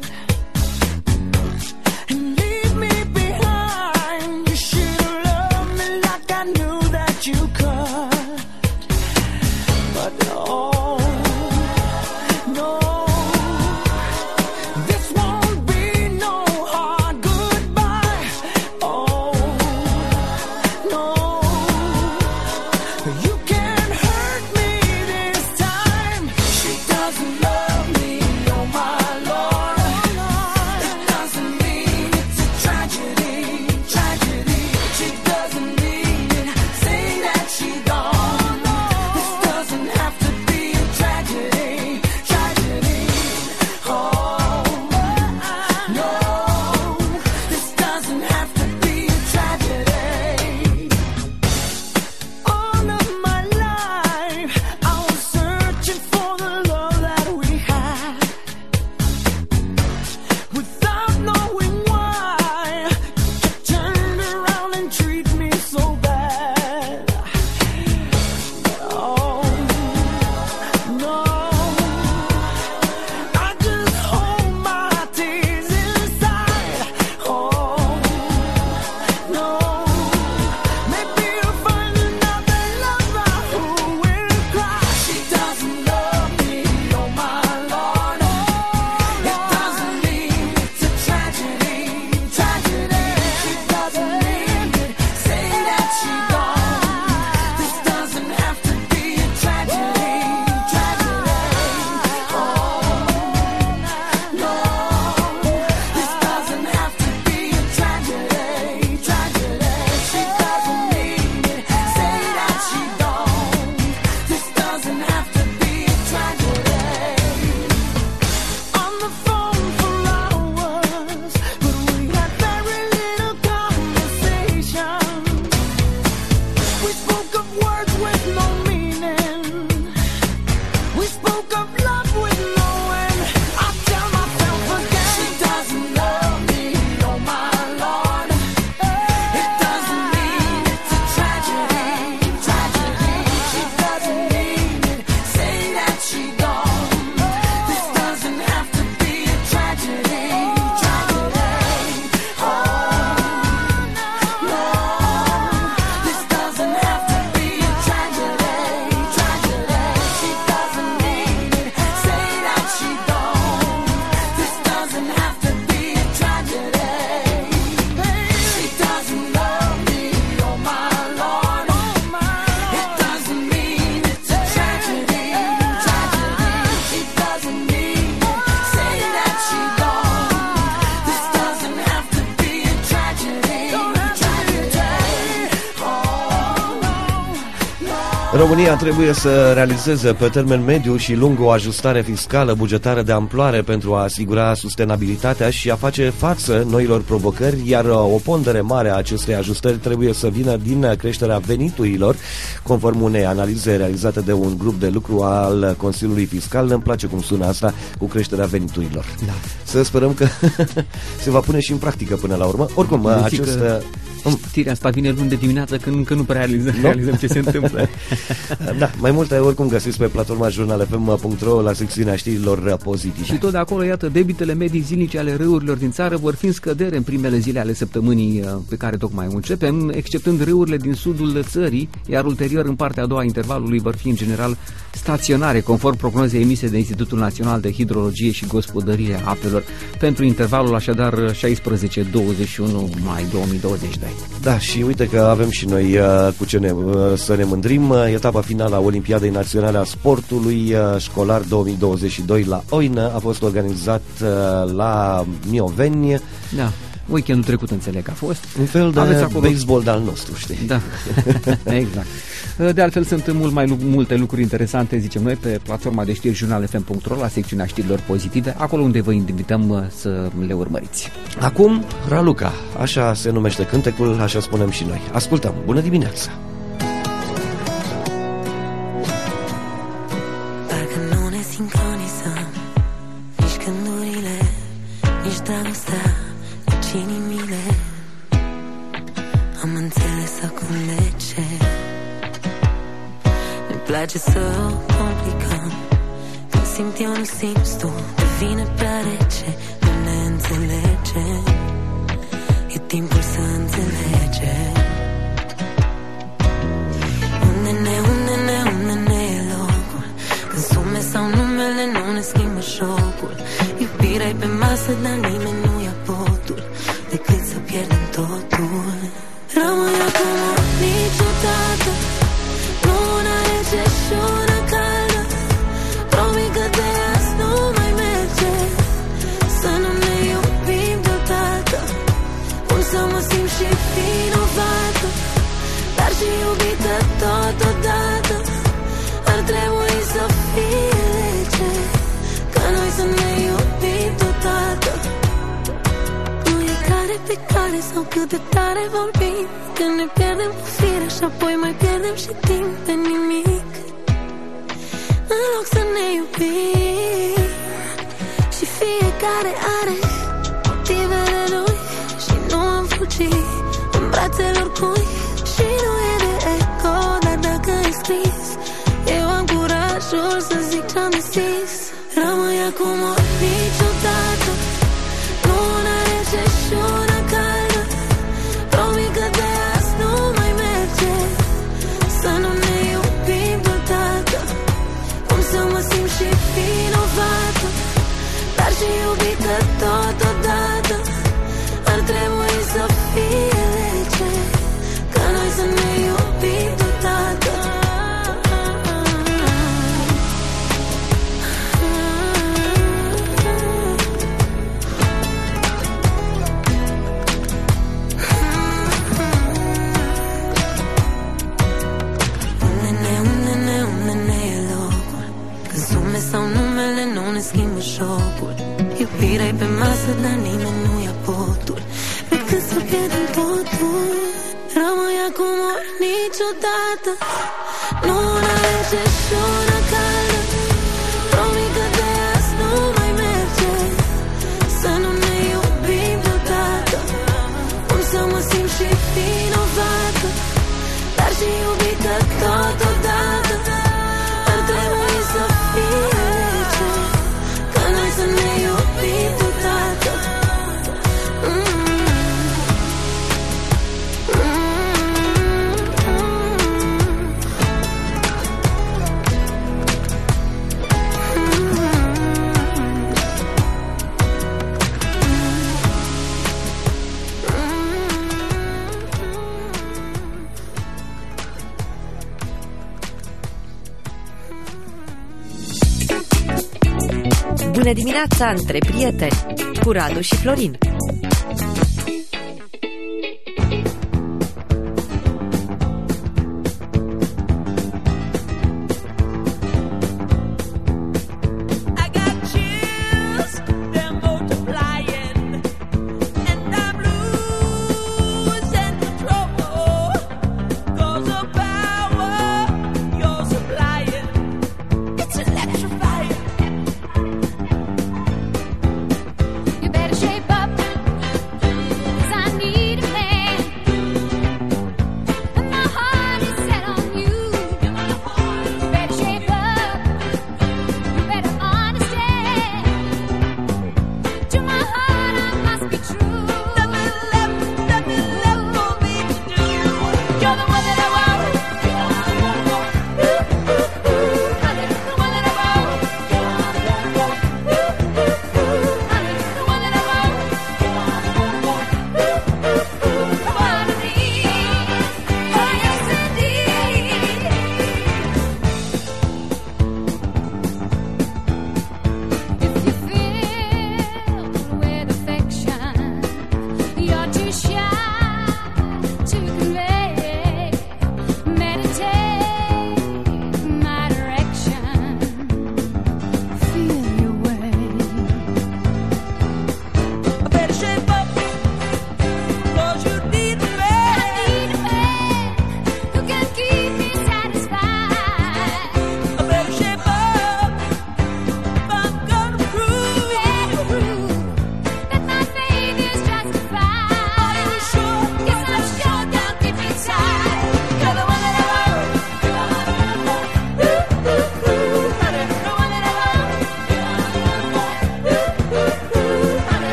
Leave me behind. You should have loved but oh no, this won't be no hard goodbye. Oh no, you can't hurt me this time. She doesn't love me, oh my Lord. It doesn't mean it's a tragedy, tragedy. She doesn't mean it, say that she gone. This doesn't have to be a tragedy, tragedy. Oh no, this doesn't have to be a tragedy. All of my life I was searching for the love that we had, without knowing why you turned around and treat me so bad. Oh no, I just hold my tears inside. Oh no, maybe you'll find another lover who will cry. She doesn't love me, oh my Lord. It doesn't mean it's a tragedy, tragedy. She doesn't mean it, say that she gone. This doesn't have to be a tragedy, tragedy. Oh no, this doesn't have to be a tragedy, tragedy. She doesn't mean it, say that she gone. This doesn't have to be a tragedy. On the phone for hours, but we had very little conversation. We spoke of words with no meaning. We spoke of love with no end. I tell myself again, she doesn't love me, oh my Lord. It doesn't mean it's a tragedy, tragedy. She doesn't mean it, say that she gone. This doesn't have to be a tragedy, tragedy. Oh no, this doesn't have to be a tragedy, tragedy. She doesn't mean it, say that she gone. This doesn't have to be a tragedy. She doesn't love me, oh my Lord. It doesn't mean it's a tragedy, tragedy. She doesn't mean it, say that she gone. This doesn't have to be a tragedy, tragedy. România trebuie să realizeze pe termen mediu și lung o ajustare fiscală bugetară de amploare pentru a asigura sustenabilitatea și a face față noilor provocări, iar o pondere mare a acestei ajustări trebuie să vină din creșterea veniturilor, conform unei analize realizate de un grup de lucru al Consiliului Fiscal. Îmi place cum sună asta, cu creșterea veniturilor. Da. Să sperăm că se va pune și în practică până la urmă. Oricum, acest... Știrea asta vine luni de dimineață când încă nu prea realizăm ce se întâmplă. Da, mai multe oricum găsiți pe platforma jurnalfm.ro la secțiunea știrilor pozitive. Și tot de acolo, iată, debitele medii zilnice ale râurilor din țară vor fi în scădere în primele zile ale săptămânii pe care tocmai o începem, exceptând râurile din sudul țării, iar ulterior în partea a doua a intervalului vor fi în general staționare, conform prognozei emise de Institutul Național de Hidrologie și Gospodărire a Apelor, pentru intervalul așadar 16-21 mai 2022. Da, și uite că avem și noi cu ce să ne mândrim. Etapa finală a Olimpiadei Naționale a Sportului Școlar 2022 la Oină a fost organizat la Mioveni. Da. Weekendul trecut înțeleg că a fost. Un fel de baseball de-al nostru, știi? Da, exact. De altfel sunt multe lucruri interesante, zicem noi, pe platforma de știri jurnalfm.ro la secțiunea știrilor pozitive, acolo unde vă invităm să le urmăriți. Acum, Raluca, așa se numește cântecul, așa spunem și noi. Ascultăm, bună dimineața! Parcă nu ne sincronizăm, nici gândurile, nici dragostea, nici inimile. Am înțeles acum de ce ne place să o complicăm. Când simt eu, nu simți tu, devine prea rece, nu ne înțelegem. E timpul să înțelegem. Unde ne e locul? masă, dar nimeni nu ia potul, decât să pierdem totul. Rămâi acum niciodată, nu una rece și una caldă. Promit că de azi nu mai merge să nu ne iubim deodată. Cum să mă simt și vinovată, dar și iubită totodată. Ar trebui să fie lege ca noi să ne iubim deodată. Nu e care pe care sau cât de tare vorbim, că ne pierdem cu firea și apoi mai pierdem și timp pe nimic. În loc să ne iubim și fiecare are motivele lui și nu am fugit în brațele oricui. Și nu e de eco, dar dacă e scris, eu am curajul să zic ce-am de zis. Rămâi acum ori niciodată, nu una rece și una caldă. Promit că de azi nu mai merge să nu ne iubim deodată. Cum să mă simt și vinovată, dar și iubită totodată. Ar trebui să fie lege ca noi să ne iubim deodată. Unde ne e locul, când sume sau numele nu ne schimbă jocul. Iubirea-i pe masă, dar nimeni nu ia potul, decât să pierdem totul. Rămâi acum ori niciodată, nu una rece și una caldă. Promit că de azi nu mai merge să nu ne iubim deodată. Cum să mă simt și vinovată, dar și iubită totodată. Ar trebui să fie lege ca noi să ne iubim deodată. Bună dimineața, între prieteni, cu Radu și Florin. You better shape up.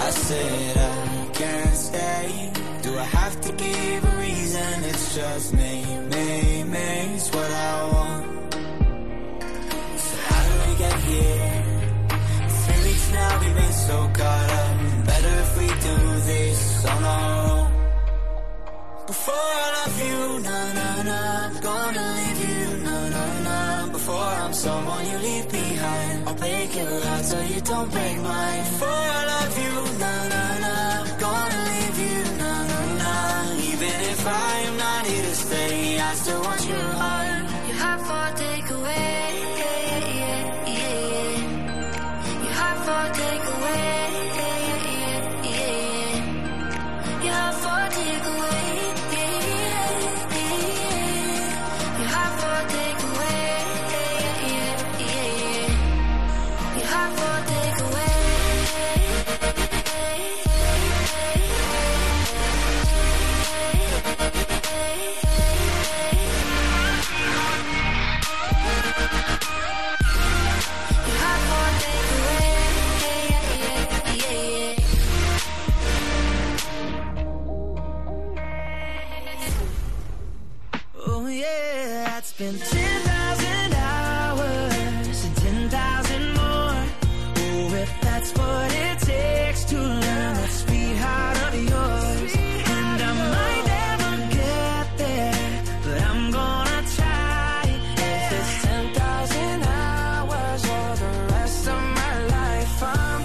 I said I can't stay. Do I have to give a reason? It's just me, it's what I want. So how did we get here? 3 weeks now, we've been so caught up. Better if we do this on our own. Before I love you, I'm gonna leave you, before I'm someone you leave behind, I'll break your heart so you don't break mine. Before I love you, I'm gonna leave you, even if I am not here to stay, I still want your heart. Your heart for takeaway, your heart for takeaway, your heart for takeaway. Oh yeah, I'd spend 10,000 hours and 10,000 more. Oh, if that's what it takes to learn that sweetheart of yours. And I might never get there, but I'm gonna try. If it's 10,000 hours or the rest of my life, I'm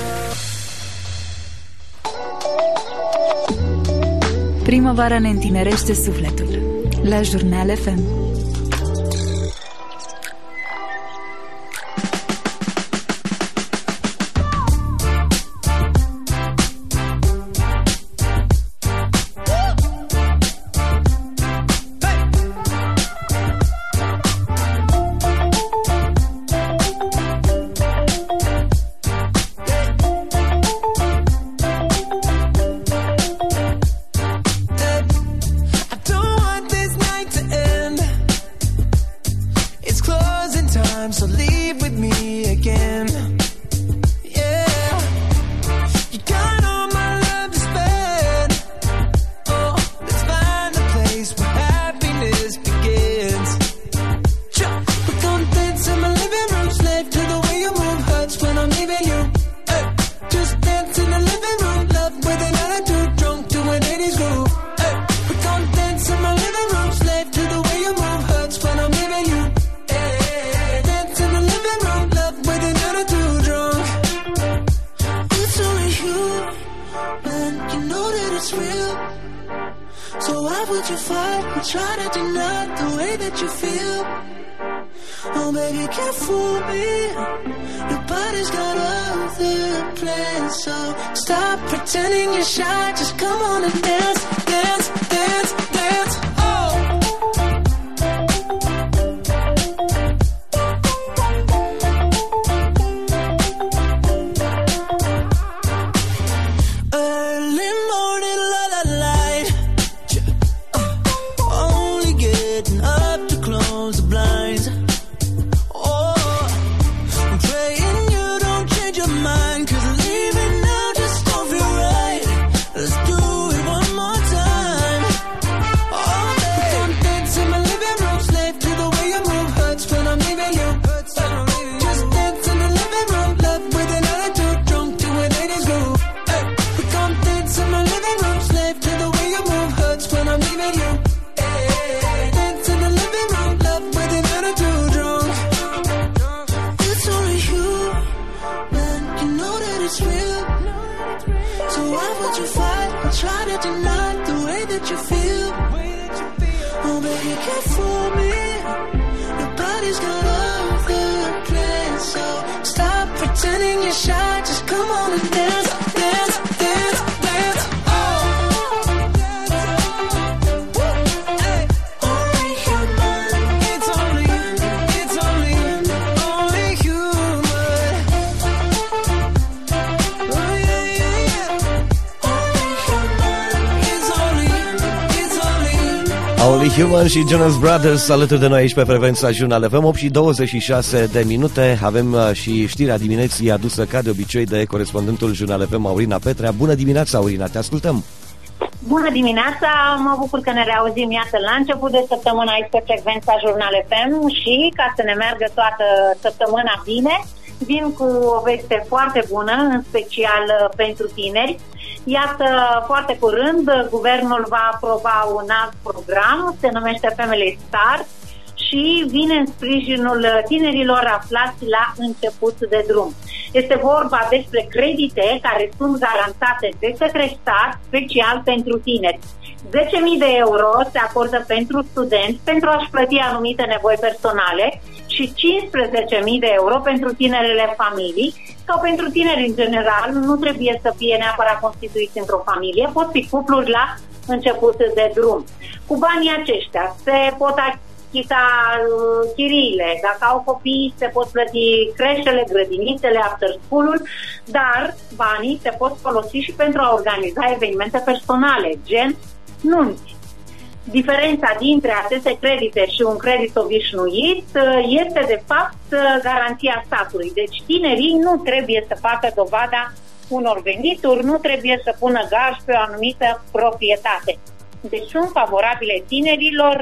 gonna. Primăvara ne întinerește sufletul. La Jurnal FM. So leave with me again. Yeah, you got all my love to spend. Oh, let's find a place where happiness begins. We're gonna dance in my living room, slave to the way you move. Hurts when I'm leaving you. Just dance in the living room, love with an attitude, drunk to an 80s groove. We're gonna dance in my living room, slave to the way you move. Hurts when I'm leaving you. So why would you fight and try to deny the way that you feel? Oh baby, you can't fool me. Your body's got other plans. So stop pretending you're shy. Just come on and dance, dance, dance, dance. Pretending you're shy, just come on and dance, dance, dance, dance. Only human, it's only human. Oh yeah, yeah, yeah. Only human, it's only Only Human și Jonas Brothers alături de noi aici pe frecvența Jurnal FM. 8 și 26 de minute. Avem și știrea dimineții adusă ca de obicei de corespondentul Jurnal FM, Aurina Petrea. Bună dimineața, Aurina, te ascultăm. Bună dimineața, mă bucur că ne reauzim, iată, la început de săptămână aici pe frecvența Jurnal FM și ca să ne meargă toată săptămâna bine, vin cu o veste foarte bună, în special pentru tineri. Iată, foarte curând, guvernul va aproba un alt program, se numește Family Start și vine în sprijinul tinerilor aflați la început de drum. Este vorba despre credite care sunt garantate de către stat, special pentru tineri. 10.000 de euro se acordă pentru studenți pentru a-și plăti anumite nevoi personale și 15.000 de euro pentru tinerele familii sau pentru tineri în general. Nu trebuie să fie neapărat constituiți într-o familie, pot fi cupluri la început de drum. Cu banii aceștia se pot achita chiriile, dacă au copii se pot plăti creșele, grădinițele, after school-ul, dar banii se pot folosi și pentru a organiza evenimente personale, gen nunți. Diferența dintre aceste credite și un credit obișnuit este de fapt garanția statului. Deci tinerii nu trebuie să facă dovada unor venituri, nu trebuie să pună gaj pe o anumită proprietate. Deci sunt favorabile tinerilor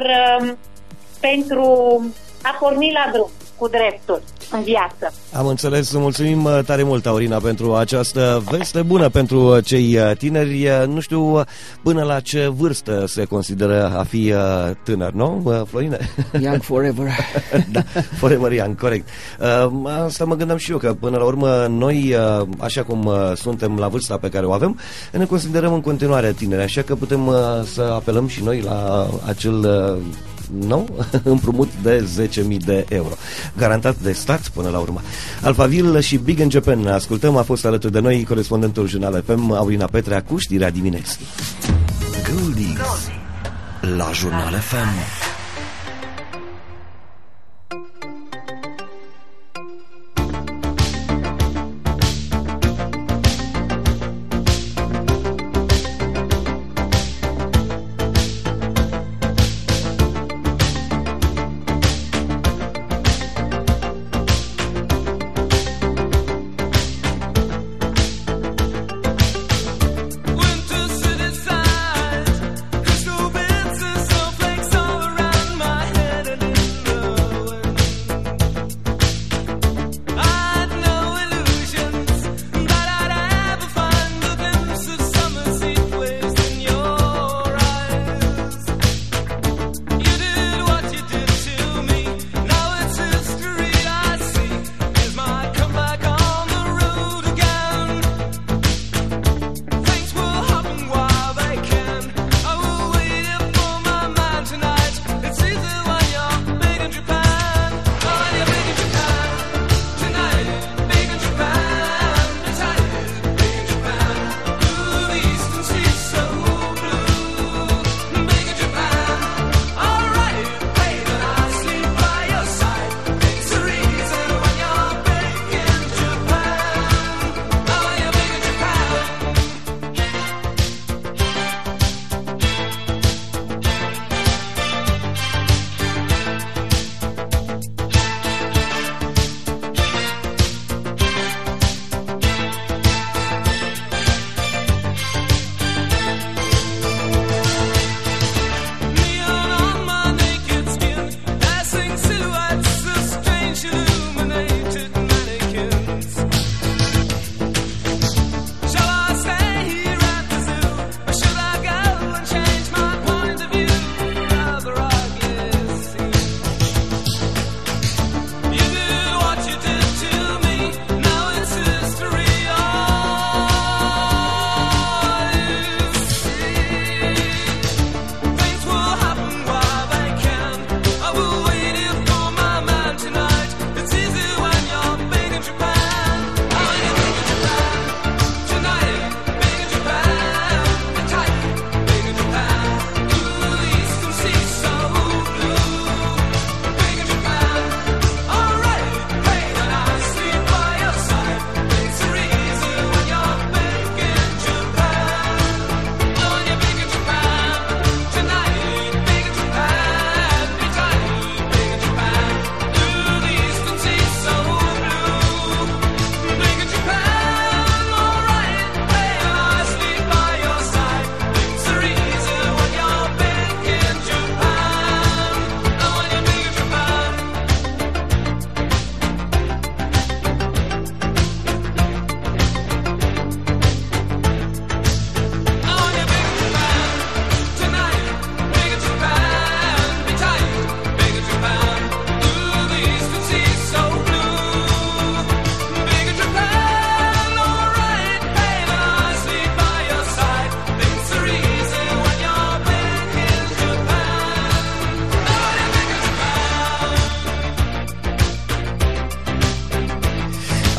pentru a porni la drum cu drepturi în viață. Am înțeles, mulțumim tare mult, Aurina, pentru această veste bună pentru cei tineri. Nu știu până la ce vârstă se consideră a fi tânăr, nu, Florine? Young forever. Da, forever young, corect. Asta mă gândeam și eu, că până la urmă noi, așa cum suntem la vârsta pe care o avem, ne considerăm în continuare tineri, așa că putem să apelăm și noi la acel împrumut de 10.000 de euro. Garantat de stat până la urmă. Alphaville și Big in Japan ascultăm, a fost alături de noi corespondentul Jurnal FM, Aurina Petrea, cu știrea dimineții. Goldies la Jurnal FM. Winter city side, crystal bits and snowflakes all around.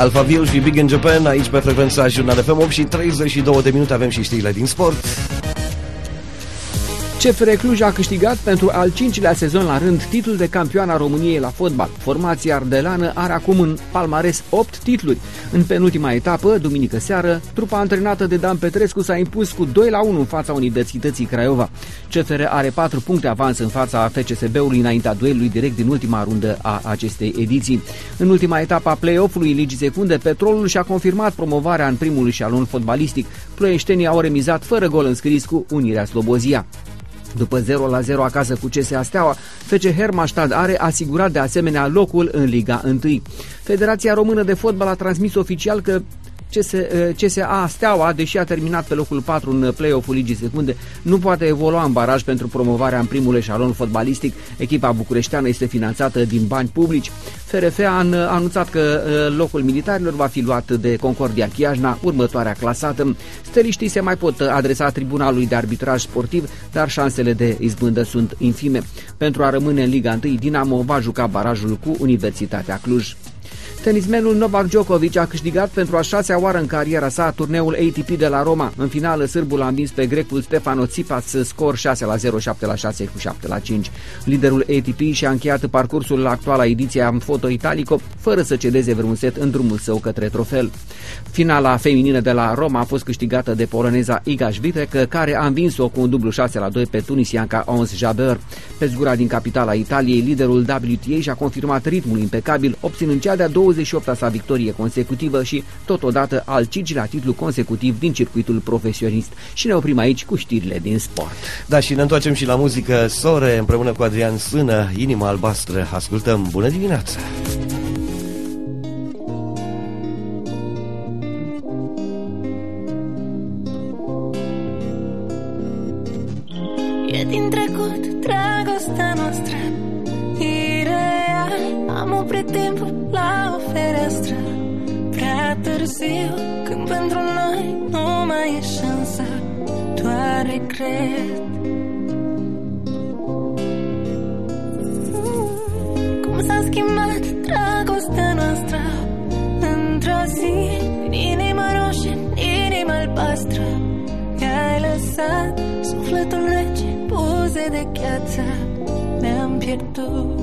Alphaville și Big in Japan aici pe frecvența Jurnal FM. 8 și 32 de minute, avem și știrile din sport. CFR Cluj a câștigat pentru al 5-lea sezon la rând titlul de campioan a României la fotbal. Formația ardelană are acum în palmares 8 titluri. În penultima etapă, duminică seară, trupa antrenată de Dan Petrescu s-a impus cu 2-1 în fața Universității Craiova. CFR are 4 puncte avans în fața FCSB-ului înaintea duelului direct din ultima rundă a acestei ediții. În ultima etapă a play-off-ului Ligii Secunde, Petrolul și-a confirmat promovarea în primul șalon fotbalistic. Ploieștenii au remizat fără gol înscris cu Unirea Slobozia. După 0-0 acasă cu CSA Steaua, FC Hermannstad are asigurat de asemenea locul în Liga 1. Federația Română de Fotbal a transmis oficial că CSA Steaua, deși a terminat pe locul 4 în play-off-ul Ligii Secunde, nu poate evolua în baraj pentru promovarea în primul eșalon fotbalistic. Echipa bucureșteană este finanțată din bani publici. FRF a anunțat că locul militarilor va fi luat de Concordia Chiajna, următoarea clasată. Steliștii se mai pot adresa Tribunalului de Arbitraj Sportiv, dar șansele de izbândă sunt infime. Pentru a rămâne în Liga 1, Dinamo va juca barajul cu Universitatea Cluj. Tenismenul Novak Djokovic a câștigat pentru a 6-a oară în cariera sa turneul ATP de la Roma. În finală, sârbul a învins pe grecul Stefanos Tsitsipas, scor 6-0, 7-6 cu 7-5. Liderul ATP și-a încheiat parcursul la actuala ediție a Foto Italico, fără să cedeze vreun set în drumul său către trofeu. Finala feminină de la Roma a fost câștigată de poloneza Iga Swiatek, care a învins-o cu un dublu 6-2 pe tunisianca Ons Jabeur. Pe zgura din capitala Italiei, liderul WTA și-a confirmat ritmul impecabil, obținând cea de-a 28-a sa victorie consecutivă și totodată al 5-lea titlu consecutiv din circuitul profesionist. Și ne oprim aici cu știrile din sport. Da, și ne întoarcem și la muzică. Sore, împreună cu Adrian Sână, Inima Albastră. Ascultăm. Bună dimineața! E din trecut dragostea noastră ireal. Am oprit timpul la o fereastră prea târziu, când pentru noi nu mai e șansă, doar regret. Cum s-a schimbat dragostea noastră într-o zi, din inima roșie în inima albastră. I-ai lăsat sufletul rece, buze de gheață, ne-am pierdut.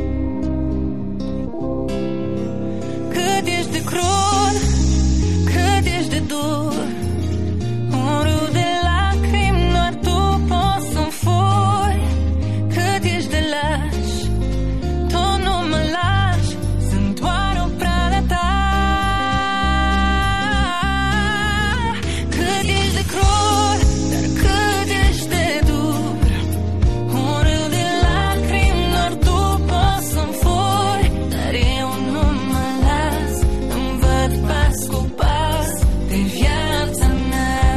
Cât ești de crud, cât ești de dur, un râu de lacrimi, doar tu poți să-mi furi. Cât ești de laș, tot nu mă lași, sunt doar o pradă ta. Cât ești de crud, dar cât ești de dur, un râu de lacrimi, doar tu poți să-mi furi. Dar eu nu mă las, îmi văd pas cu pas de viața mea.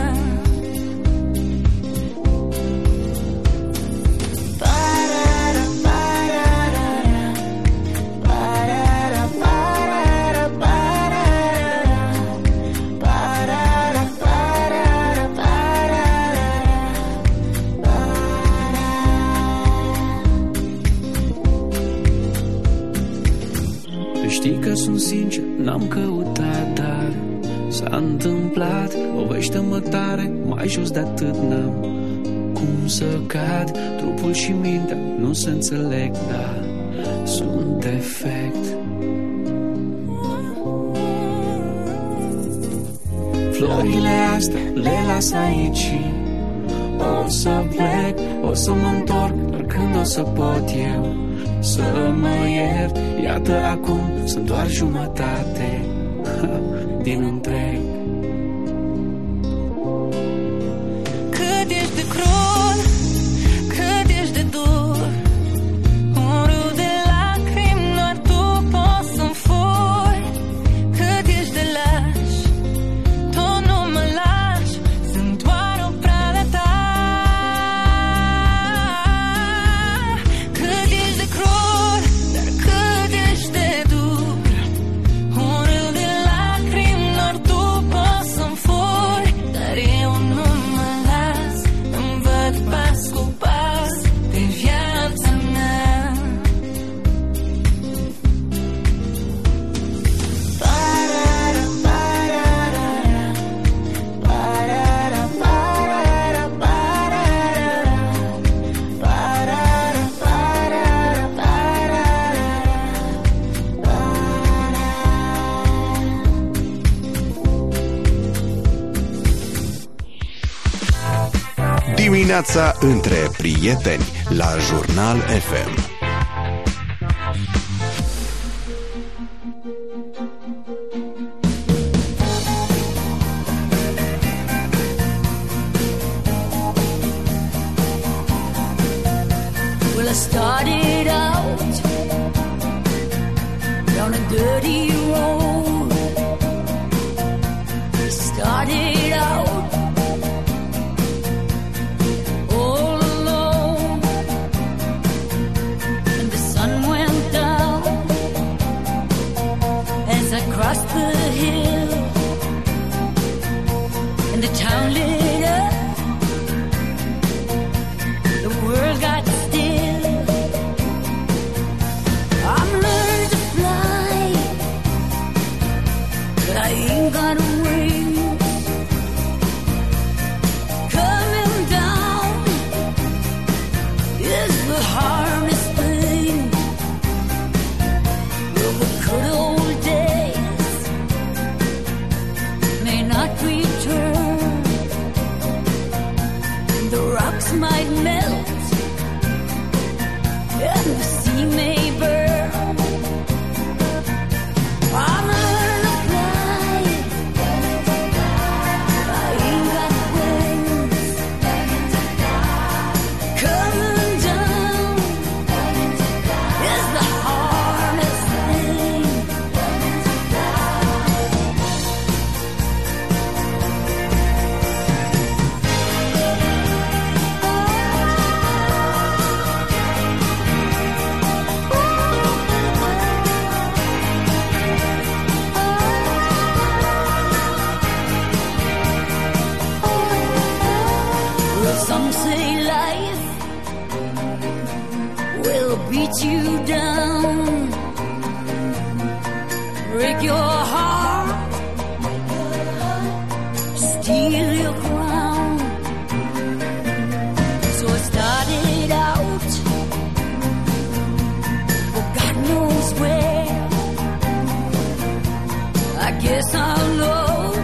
Parara, parara, parara, parara, parara, parara, Știi că sunt sincer, n-am căutat, dar s-a întâmplat. Lovește-mă tare, mai jos de atât n-am cum să cad. Trupul și mintea nu se înțeleg, dar sunt defect. Florile astea le las aici, o să plec, o să mă întorc, doar când o să pot eu să mă iert. Iată acum sunt doar jumătate din întreg. cât ești de crud, cât ești de dur, un râu de lacrimi, doar tu poți să-mi furi. Cât ești de laș, tot nu mă lași, sunt doar o pradă ta. Cât ești de crud, dar cât ești de dur, un râu de lacrimi, doar tu Dimineața între prieteni la Jurnal FM. Well, I started out down a dirty road. I started out all alone, and the sun went down as I crossed the hill, and the town lit up. The world got still. I'm learning to fly, but I ain't got wings. Coming down is the hardest thing. Well, the good old days may not return. The rocks might melt and the sea may burn. I'm learning to fly. I ain't got wings. Coming down is the hardest thing. Well, some say life will beat you down, break your heart, steal your crown. So I started out, but God knows where. I guess I'll know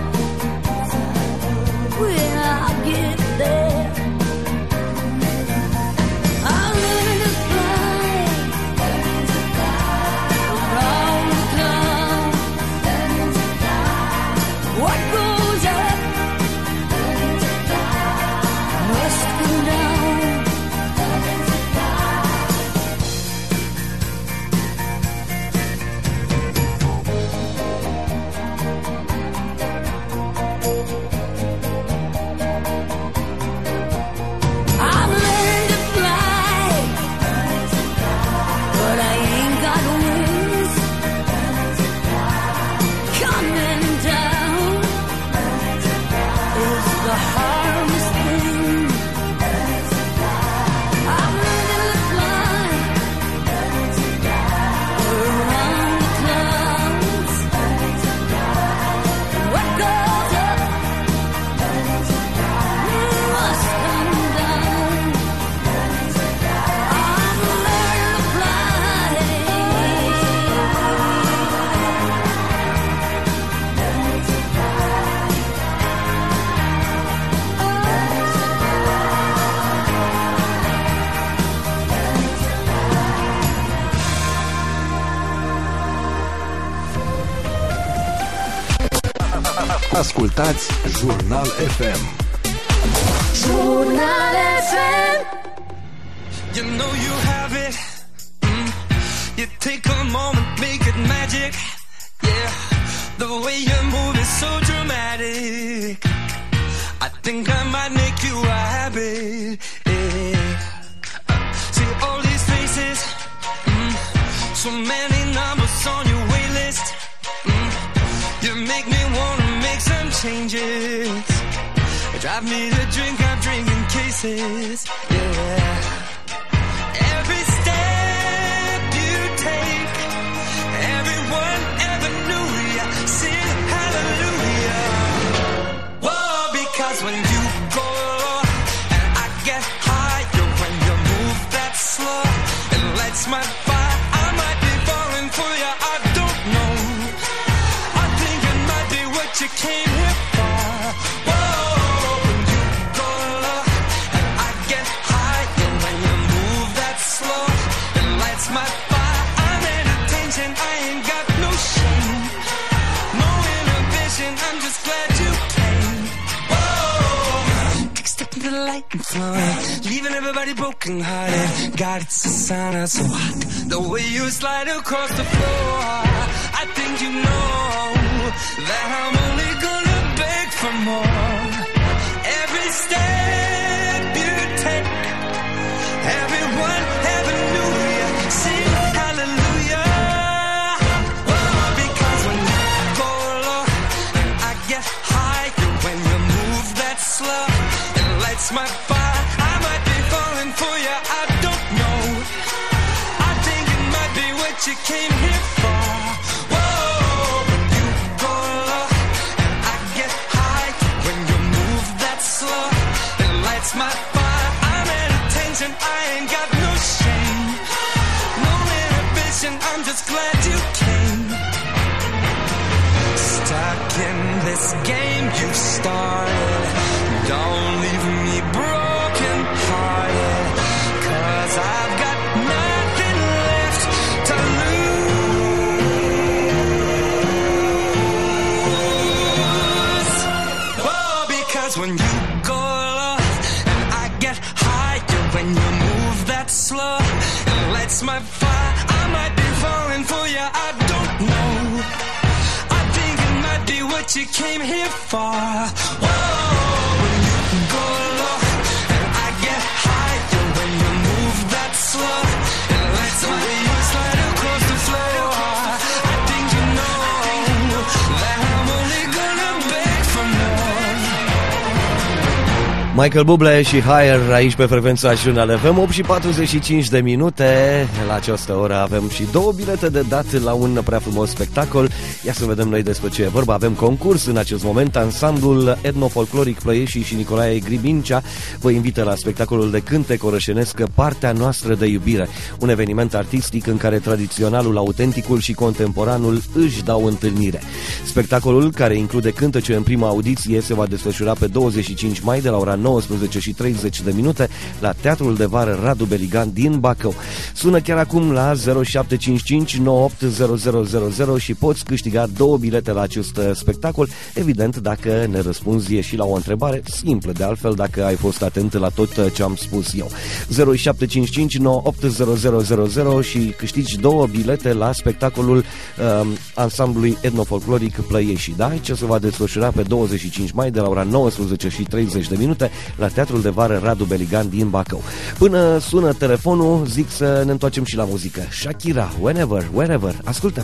when I get there. I'm learning to fly around the clouds. What goes up must come down. I'm learning to fly, but I ain't got wings. Coming down is the hardest thing. I'm learning to fly around the clouds. What goes up must come down. I'm learning to fly. Ascultați Jurnal FM. Jurnal FM. You know you have it. You take a moment, make it magic. Yeah, the way you move is so dramatic. I think I might make you a habit. Yeah. See all these faces, so many numbers on your wait list. You make me wanna make some changes. Drive me to drink, I'm drinking cases. Yeah. Every step you take, everyone ever knew ya. Sing hallelujah. Whoa, because when you go and I get higher, when you move that slow, it lights my fire. I might be falling for ya, I don't know. I think it might be what you came here for. Whoa, when you go and light and flowing, leaving everybody broken hearted. God, it's a sign I'm so hot. The way you slide across the floor, I think you know that I'm only gonna beg for more. Every step you take, everyone ever knew you. Sing hallelujah. Oh, because when you go low, I get high. When you move that slow, it lights my fire. I might be falling for you, I don't know. I think it might be what you came here for. Whoa, when you go low, I get high. When you move that slow, it lights my fire. I'm at attention, I ain't got no shame, no inhibition, I'm just glad you came. Stuck in this game you started, don't leave me broken hearted, 'cause I've got nothing left to lose. Oh, because when you go low and I get higher, when you move that slow, it lights my fire. I might be falling for you, I don't know. I think it might be what you came here for. Whoa, when you go low and I get higher, when you move that slow, it lights my fire. You slide across the floor. I think you know that I'm only gonna beg for more. Michael Bublé și Higher aici pe frecvența Jurnal FM. 8 și 45 de minute. La această oră avem și 2 bilete de dat la un prea frumos spectacol. Ia să vedem noi despre ce e vorba. Avem concurs în acest moment. Ansamblul etnofolcloric Plăieșii și Nicolae Gribincea vă invită la spectacolul de cântec orășenesc Partea noastră de iubire. Un eveniment artistic în care tradiționalul, autenticul și contemporanul își dau întâlnire. Spectacolul, care include cântece în prima audiție, se va desfășura pe 25 mai de la ora 19:30 de minute la Teatrul de Vară Radu Beligan din Bacău. Sună chiar acum la 0755 980000 și poți câștiga 2 bilete la acest spectacol, evident dacă ne răspunzi și la o întrebare simplă, de altfel dacă ai fost atent la tot ce am spus eu. 0755 980000 și câștigi 2 bilete la spectacolul ansamblului etnofolcloric Plăieșii. Da? Ce se va desfășura pe 25 mai de la ora 19:30 de minute la Teatrul de Vară Radu Beligan din Bacău. Până sună telefonul, zic să ne întoarcem și la muzică. Shakira, Whenever, Wherever. Ascultăm!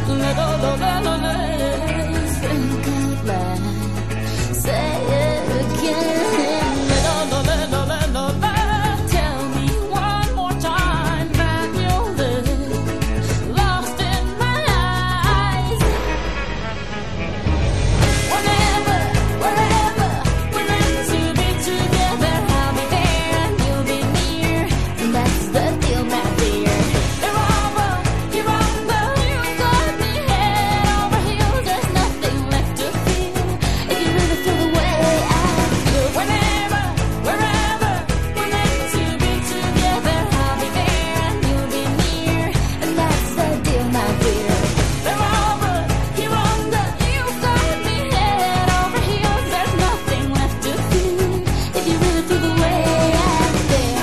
Think out loud. Say it again. Tell me one more time that you'll live lost in my eyes. Whenever, wherever we're meant to be together, I'll be there and you'll be near, and that's the deal, my dear. You're wrong, you're wrong, though you got me head over heels. There's nothing left to feel if you really feel the way I feel. Whenever, wherever we're meant to be together, I'll be there and you'll be near, and that's the deal, my dear. You're wrong, you're wrong, though you got me head over heels. There's nothing left to feel if you really feel the way I feel.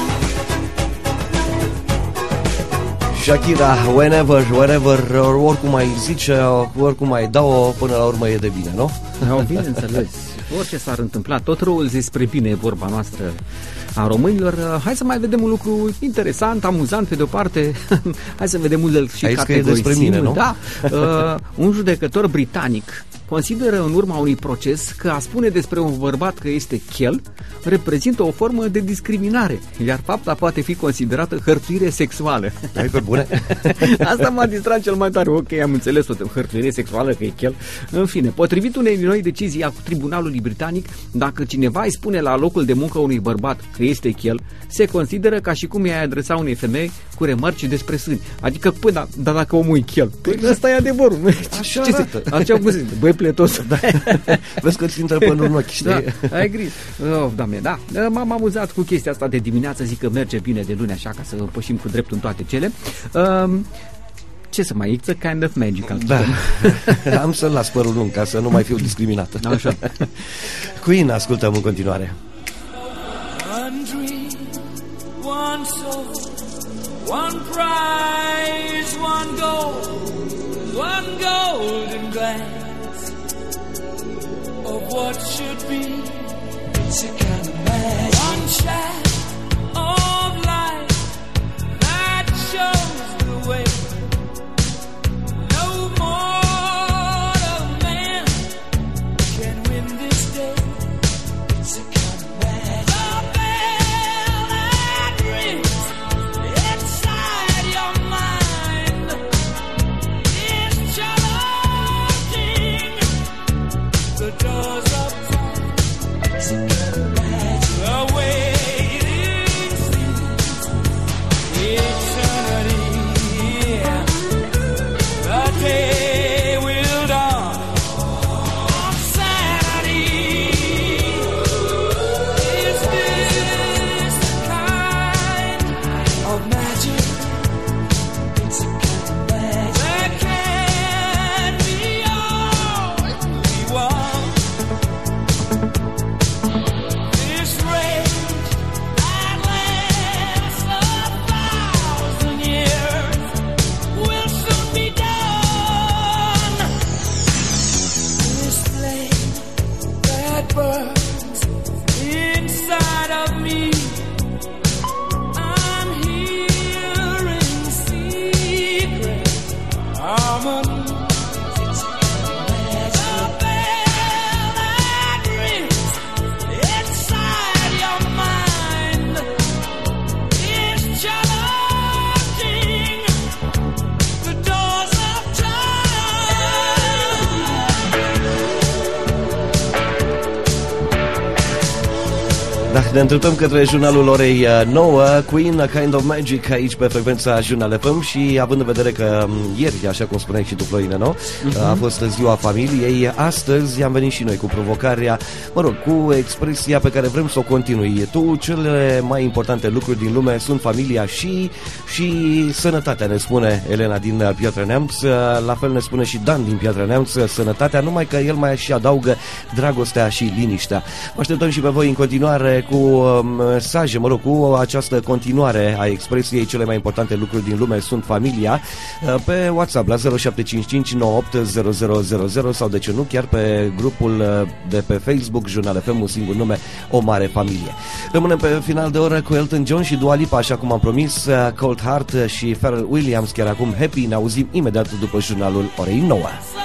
Shakira, whenever, wherever, oricum ai zice, oricum ai dau-o, până la urmă e de bine, nu? No, bineînțeles. Orice s-ar întâmpla, tot răul despre bine e vorba noastră a românilor. Hai să mai vedem un lucru interesant, amuzant pe de-o parte. Hai să vedem unde și categorisim. Mine, nu? Da. Un judecător britanic consideră în urma unui proces că a spune despre un bărbat că este chel reprezintă o formă de discriminare, iar fapta poate fi considerată hărțuire sexuală. Ai pe bune? Asta m-a distrat cel mai tare. Ok, am înțeles-o, hărțuire sexuală, că e chel. În fine, potrivit unei noi decizii a Tribunalului Britanic, dacă cineva îi spune la locul de muncă unui bărbat că este chel, se consideră ca și cum i-ai adresa unei femei cu remarci despre sâni. Adică, păi, dar dacă omul e chel, păi ăsta e adevărul. Așa arată. Așa cum se zice, băi pletos. Da. Vezi că ți intră până în ochi, știi? Da, ai grijă. Oh, Doamne, da. M-am amuzat cu chestia asta de dimineață, zic că merge bine de luni așa, ca să pășim cu dreptul în toate cele. Ce să mai, it's a kind of magical. Da. Am să-l las părul lung ca să nu mai fiu discriminată. Așa. Queen, ascultăm în continuare. One dream, one soul, one prize, one golden glance of what should be. It's a kind of magic. One shot of light that shows the way. No mortal man can win this day. It's a kind of magic. The bell that rings inside your mind is challenging the doors of time. It's a kind of magic. The waiting seems eternity. The day will dawn on Saturday. Is this the kind of magic? It's a kind of magic. There can be only one. This rage that lasts 1,000 years will soon be done. This flame that burns inside of me, I'm hearing secret harmonies. The bell that rings inside your mind is challenging the doors of time. Da, ne întâlnăm către jurnalul orei 9, Queen, A Kind of Magic, aici pe frecvența Jurnal FM. Și având în vedere că ieri, așa cum spuneai și tu, Florină, nu? A fost ziua familiei, astăzi am venit și noi cu provocarea, mă rog, cu expresia pe care vrem să o continui. Tu, cele mai importante lucruri din lume sunt familia și sănătatea, ne spune Elena din Piatra Neamț. La fel ne spune și Dan din Piatra Neamț, sănătatea, numai că el mai și adaugă dragostea și liniștea. Vă așteptăm și pe voi în continuare cu mesaje, cu această continuare a expresiei cele mai importante lucruri din lume sunt familia, pe WhatsApp la 0755 980000 sau de ce nu chiar pe grupul de pe Facebook Jurnal FM, un singur nume, o mare familie. Rămânem pe final de oră cu Elton John și Dua Lipa, așa cum am promis, Cold Heart și Pharrell Williams, chiar acum Happy. Ne auzim imediat după jurnalul orei 9.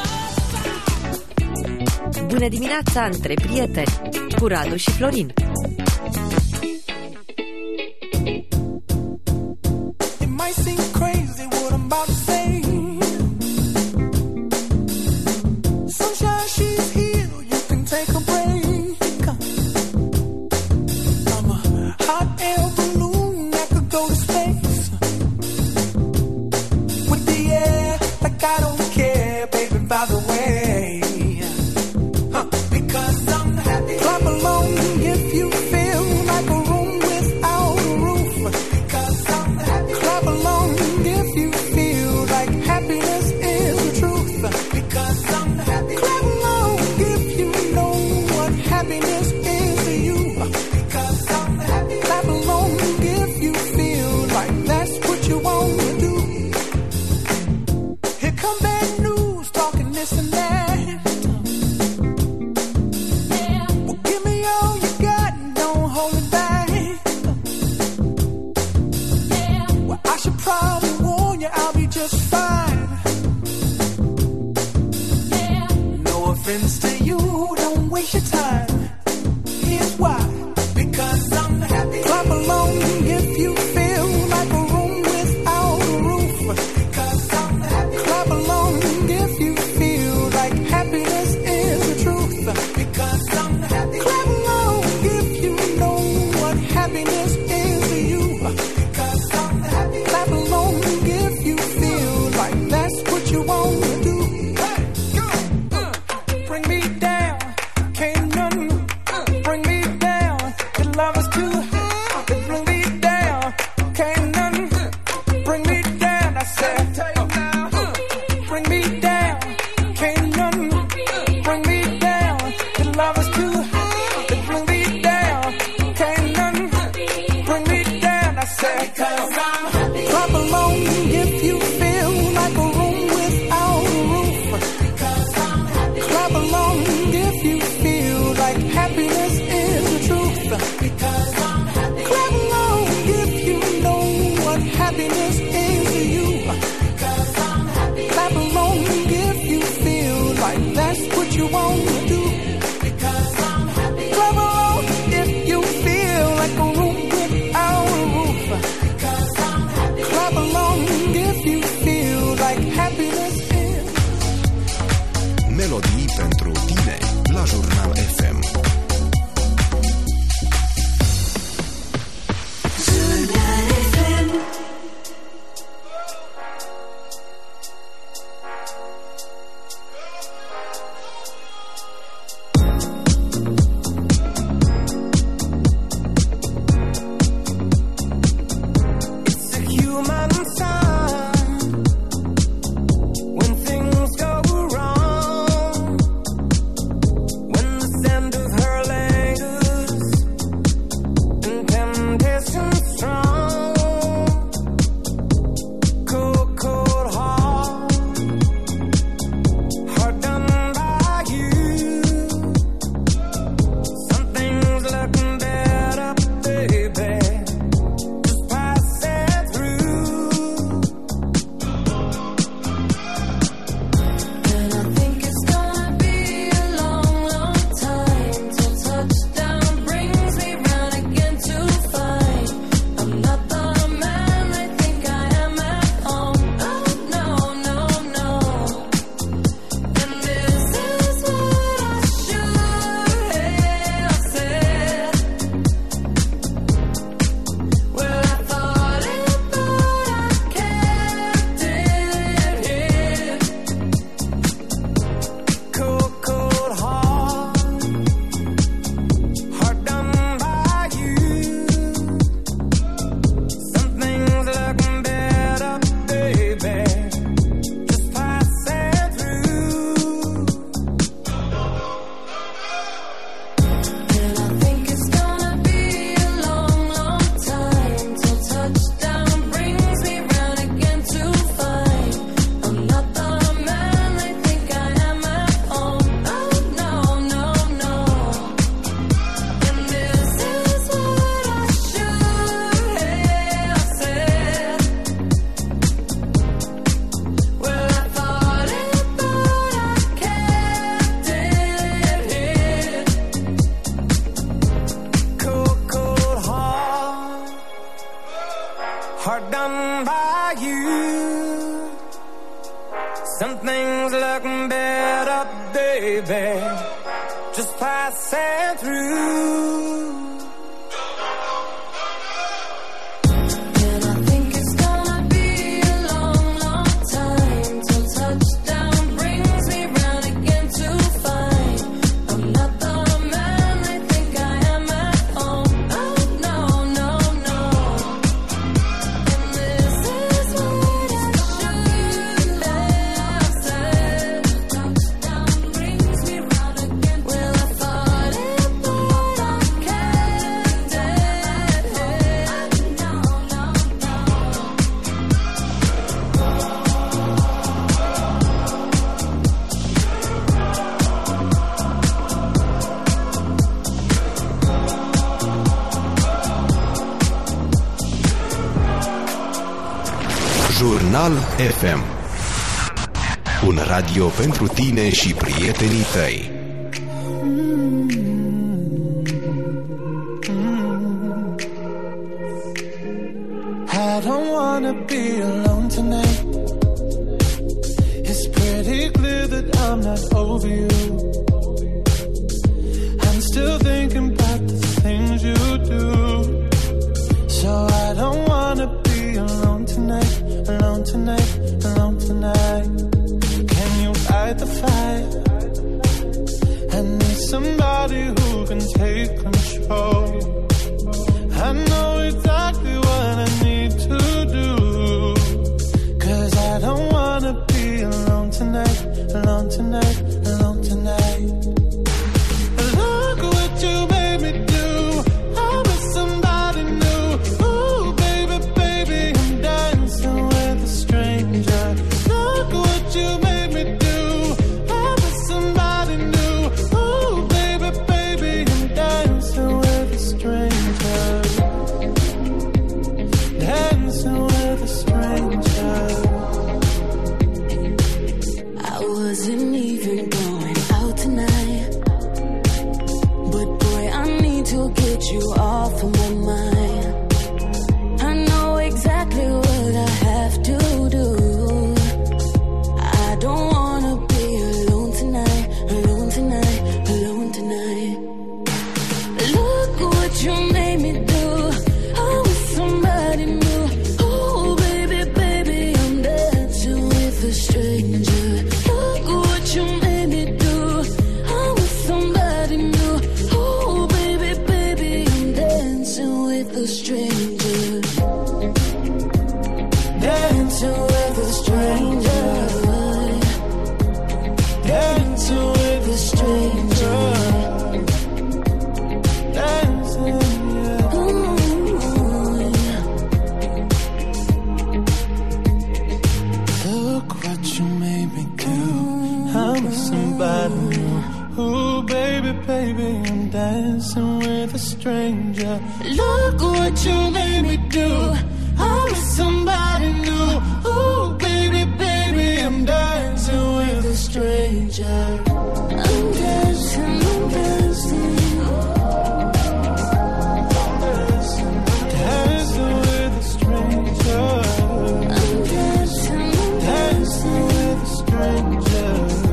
Bună dimineața între prieteni cu Radu și Florin. It might seem crazy what I'm about to say. Sunshine, she's here, you can take a break. I'm a hot air balloon that could go to space. With the air, like I don't care, baby, by the way. Clap along if you feel like a room without a roof. Clap along if you feel like happiness is the truth. Clap along if you know what happiness is to you. Clap along if you feel like that's what you want to do. Here come bad news, talking this and that. Probably warn you, I'll be just fine. No offense to you, don't waste your time. Here's why. Because I'm happy. Clap along if you feel like a room without a roof. Because I'm happy. Clap along if you feel like happiness is the truth. Because I'm happy. Clap along if you know what happiness is to you. Clap along if you feel like that's what you want to do. Bring me down, can't none bring me down. Your love is too high, bring me down, can't none bring me down. I said, bring me down, can't none bring me down. Your love is too high, bring me down, can't none bring me down. I said, clap along if you feel like a room without a roof. Clap along if you feel like happiness is the truth. Clap along if you know what happiness is to you. Clap along if you feel like that's what you want to do. Clap along if you feel like a room without a roof. Clap along if you feel like happiness is. Melodii pentru tine la Jurnal FM. Jurnal FM. It's a human sign when things go wrong, when the scent of her looking better, baby. Just passing through. Jurnal FM. Un radio pentru tine și prietenii tăi. I don't wanna be alone tonight. It's pretty clear that I'm not over you. I'm still thinking about the things you do. So I don't wanna be alone tonight, alone tonight, alone tonight. Can you fight the fight? I need somebody who can take control. I know exactly what I need to do. 'Cause I don't wanna be alone tonight, alone tonight, alone tonight. Look what you made me do. I was somebody new. Ooh, baby, baby, I'm dancing with a stranger. Look what you made me do. I was somebody new. Ooh, baby, baby, I'm dancing with a stranger. Dancing with a stranger. I wasn't even going out tonight, but boy, I need to get you off of my mind. I know exactly what I have to do. I don't wanna be alone tonight, alone tonight, alone tonight. Look what you made me do. I was somebody new. Oh, baby, baby, I'm dancing with a stranger. Look what you made me do. I was somebody new. Oh, baby, baby, I'm dancing with a stranger. Dancing with a stranger. Dancing with a stranger. Dancing, yeah. Look what you made me do. I'm somebody new. Ooh, baby, baby, I'm dancing with a stranger. Look what you made me do. I'm somebody new. Ooh, baby, baby, I'm dancing with a stranger. I'm dancing, I'm dancing. Dancing with a stranger. I'm dancing, dancing with a stranger.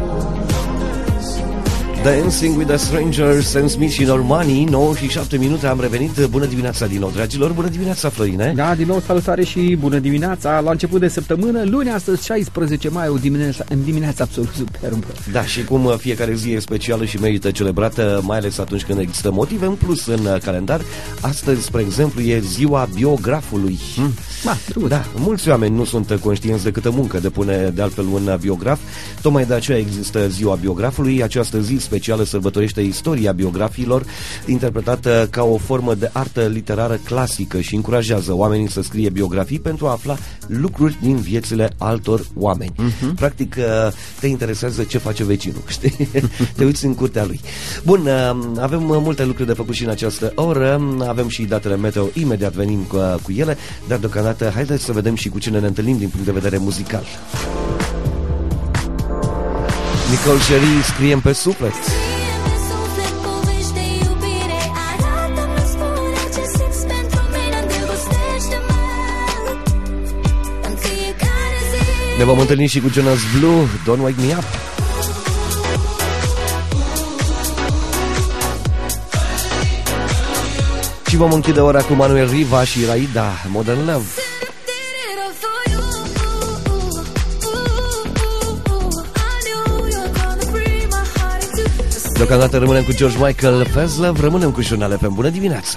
Dancing with a Stranger, Sam Smith și Normani. 9 și 7 minute, am revenit. Bună dimineața din nou, dragilor. Bună dimineața, Florine. Da, din nou salutare și bună dimineața. La început de săptămână, luni, astăzi 16 mai, în dimineața absolut superbă. Da, și cum fiecare zi e specială și merită celebrată, mai ales atunci când există motive în plus în calendar. Astăzi, spre exemplu, e ziua biografului. Da, mulți oameni nu sunt conștienți de câtă muncă depune de altfel un biograf. Tocmai de aceea există ziua biografului. Această zi specială sărbătorește istoria biografiilor, interpretată ca o formă de artă literară clasică, și încurajează oamenii să scrie biografii pentru a afla lucruri din viețile altor oameni. Practic, te interesează ce face vecinul, știi? Te uiți în curtea lui. Bun, avem multe lucruri de făcut și în această oră. Avem și datele meteo, imediat venim cu ele, dar deocamdată haideți să vedem și cu cine ne întâlnim din punct de vedere muzical. Nicole Cherie, Scriem pe suflet. Ne vom întâlni și cu Jonas Blue, Don't Wake Me Up. Și vom închide ora cu Manuel Riva și Raida, Modern Love. Deocamdată rămânem cu George Michael, First Love, rămânem cu Jurnal FM. Bună dimineața!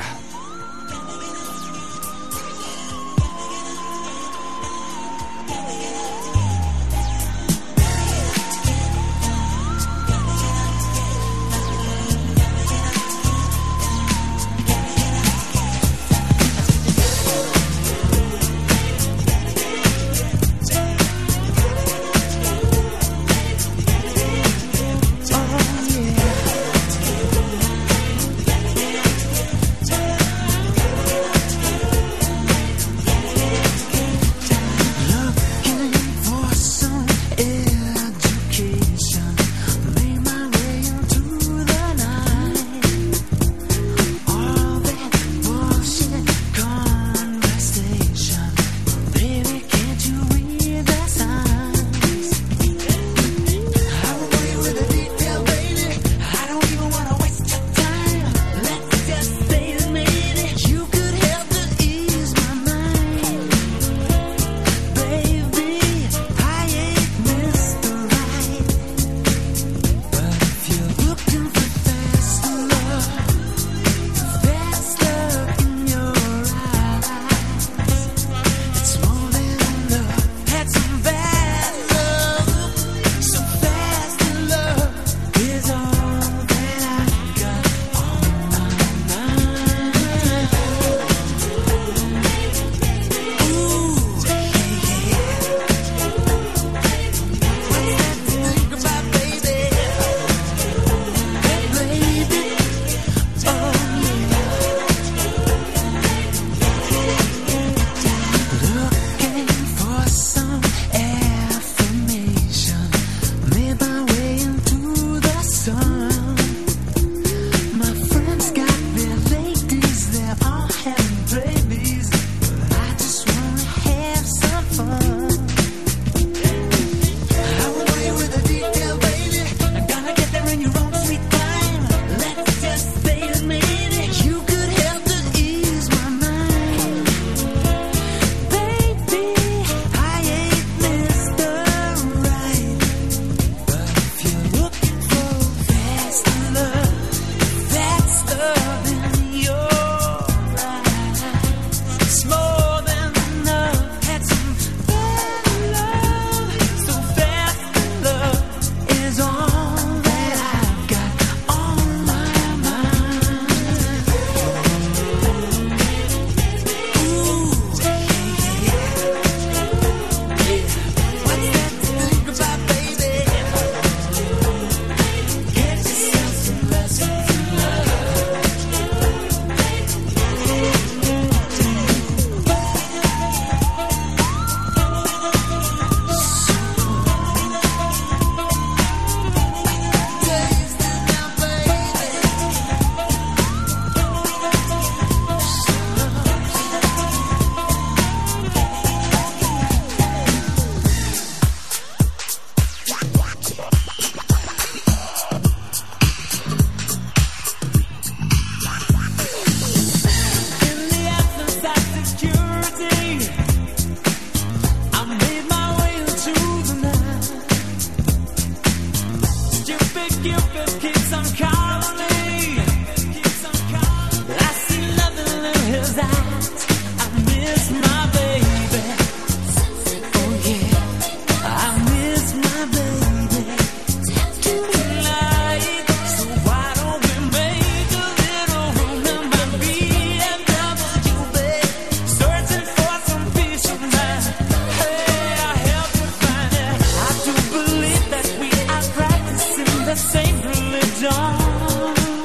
the same religion.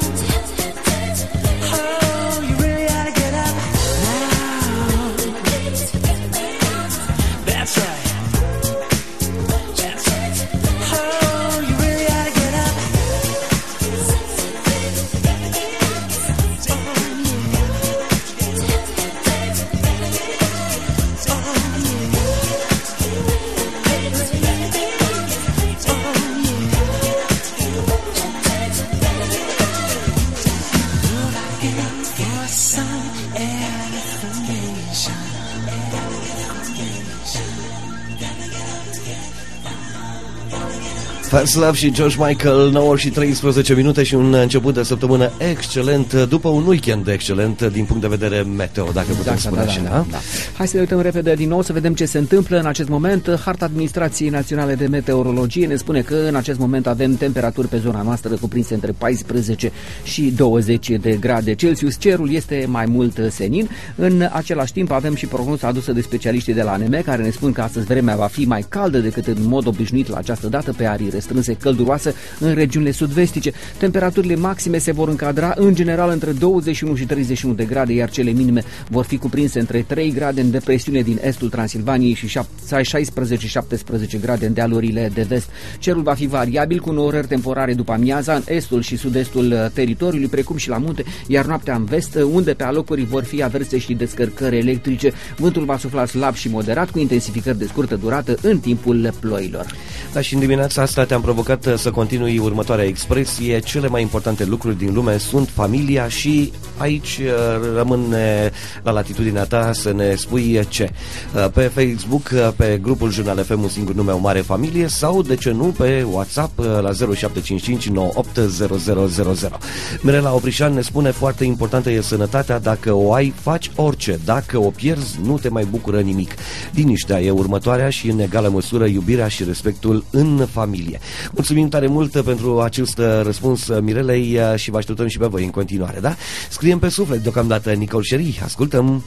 First Love și George Michael, 9 și 13 minute și un început de săptămână excelent, după un weekend excelent din punct de vedere meteo, dacă putem spune așa. Da. Hai să ne uităm repede din nou să vedem ce se întâmplă în acest moment. Harta Administrației Naționale de Meteorologie ne spune că în acest moment avem temperaturi pe zona noastră cuprinse între 14 și 20 de grade Celsius. Cerul este mai mult senin. În același timp avem și prognoza adusă de specialiștii de la ANM, care ne spun că astăzi vremea va fi mai caldă decât în mod obișnuit la această dată, pe arii restrânse călduroasă în regiunile sud-vestice. Temperaturile maxime se vor încadra în general între 21 și 31 de grade, iar cele minime vor fi cuprinse între 3 grade în depresiune din estul Transilvaniei și 16-17 grade în dealurile de vest. Cerul va fi variabil cu norări temporare după amiaza în estul și sud-estul teritoriului, precum și la munte, iar noaptea în vest, unde pe alocuri vor fi averse și descărcări electrice. Vântul va sufla slab și moderat, cu intensificări de scurtă durată în timpul ploilor. Da, și în dimineața asta te-am provocat să continui următoarea expresie. Cele mai importante lucruri din lume sunt familia și aici rămâne la latitudinea ta să ne spui ce. Pe Facebook, pe grupul Jurnal FM, un singur nume, o mare familie, sau de ce nu pe WhatsApp la 0755 980000. Mirela Oprișan ne spune: foarte importantă e sănătatea, dacă o ai, faci orice, dacă o pierzi, nu te mai bucură nimic. Liniștea e următoarea și în egală măsură iubirea și respectul în familie. Mulțumim tare mult pentru acest răspuns, Mirelei, și vă așteptăm și pe voi în continuare, da? Scriem pe suflet deocamdată Nicole Sherry. Ascultăm!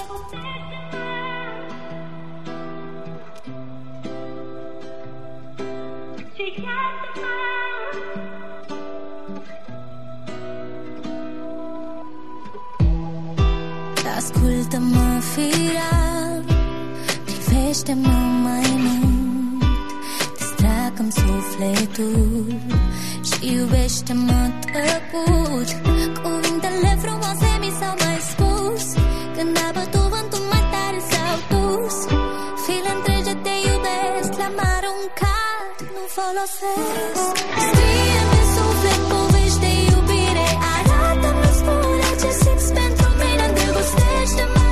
Ascultă-mă, firar, privește-mă mai mult, distracă-mi sufletul și iubește-mă tăcut. Cuvintele frumoase mi s-au mai spus, când a bătut vântul mai tare s-au dus. File întregi te iubesc, le-am aruncat, nu folosesc. Scrie pe suflet povești de iubire, arată-mi, spune ce simți pentru mine, îndrăgostește-mă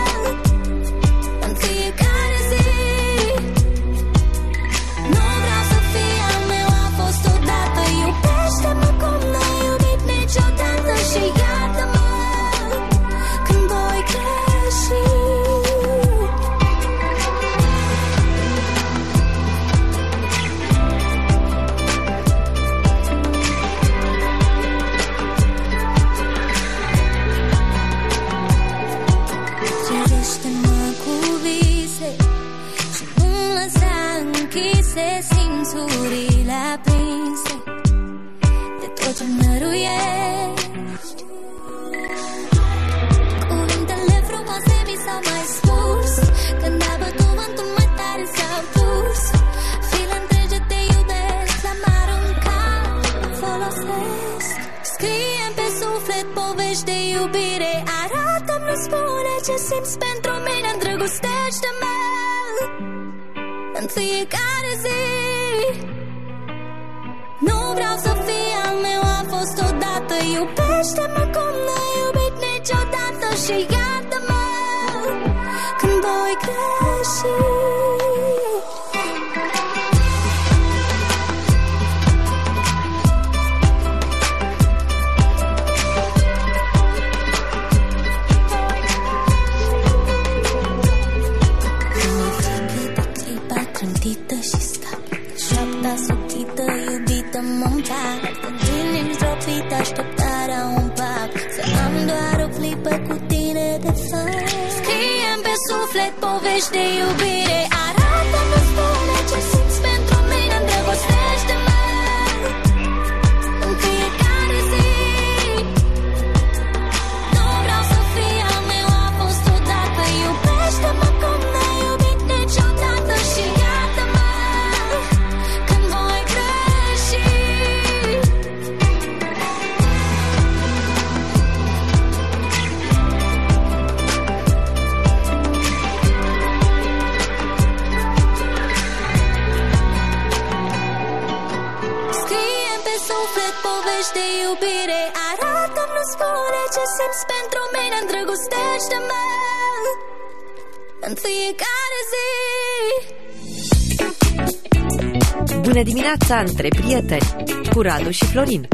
în fiecare zi. Nu vreau să fii al meu, a fost odată. Iubește-mă cum n-ai iubit niciodată și iartă-mă când voi greși. Privește-mă cu vise și nu-mi lăsa închise simțurile aprinse de tot ce năruiești. Cuvintele frumoase mi s-au mai spus, când a bătut vântul mai tare s-au dus. File întregi te iubesc, le-am aruncat, nu folosesc. Scrie pe suflet povești de iubire, arată-mi, nu spune ce simți pentru mine, îndrăgostește-mă în fiecare zi. Nu vreau să fii al meu, a fost odată. Iubește-mă cum n-ai iubit niciodată și iartă-mă când voi greși. Trântită și stap, șapta suchită, iubită mă-mi plac. Când inimi zdropită, așteptarea un pac, să am doar o clipă cu tine de fapt. Scrie-mi pe suflet povești de iubire, arată-mi, spune ce simți pentru mine, îndrăgostește-mă în fiecare zi. Nu vreau să fii al meu, a fost odată. Iubește-mă cum n-ai iubit niciodată și iartă-mă când voi greși. Scrie pe suflet povești de iubire, arată-mi, nu spune ce simți pentru mine, îndrăgostește-mă în fiecare zi. Bună dimineața între prieteni cu Radu și Florin.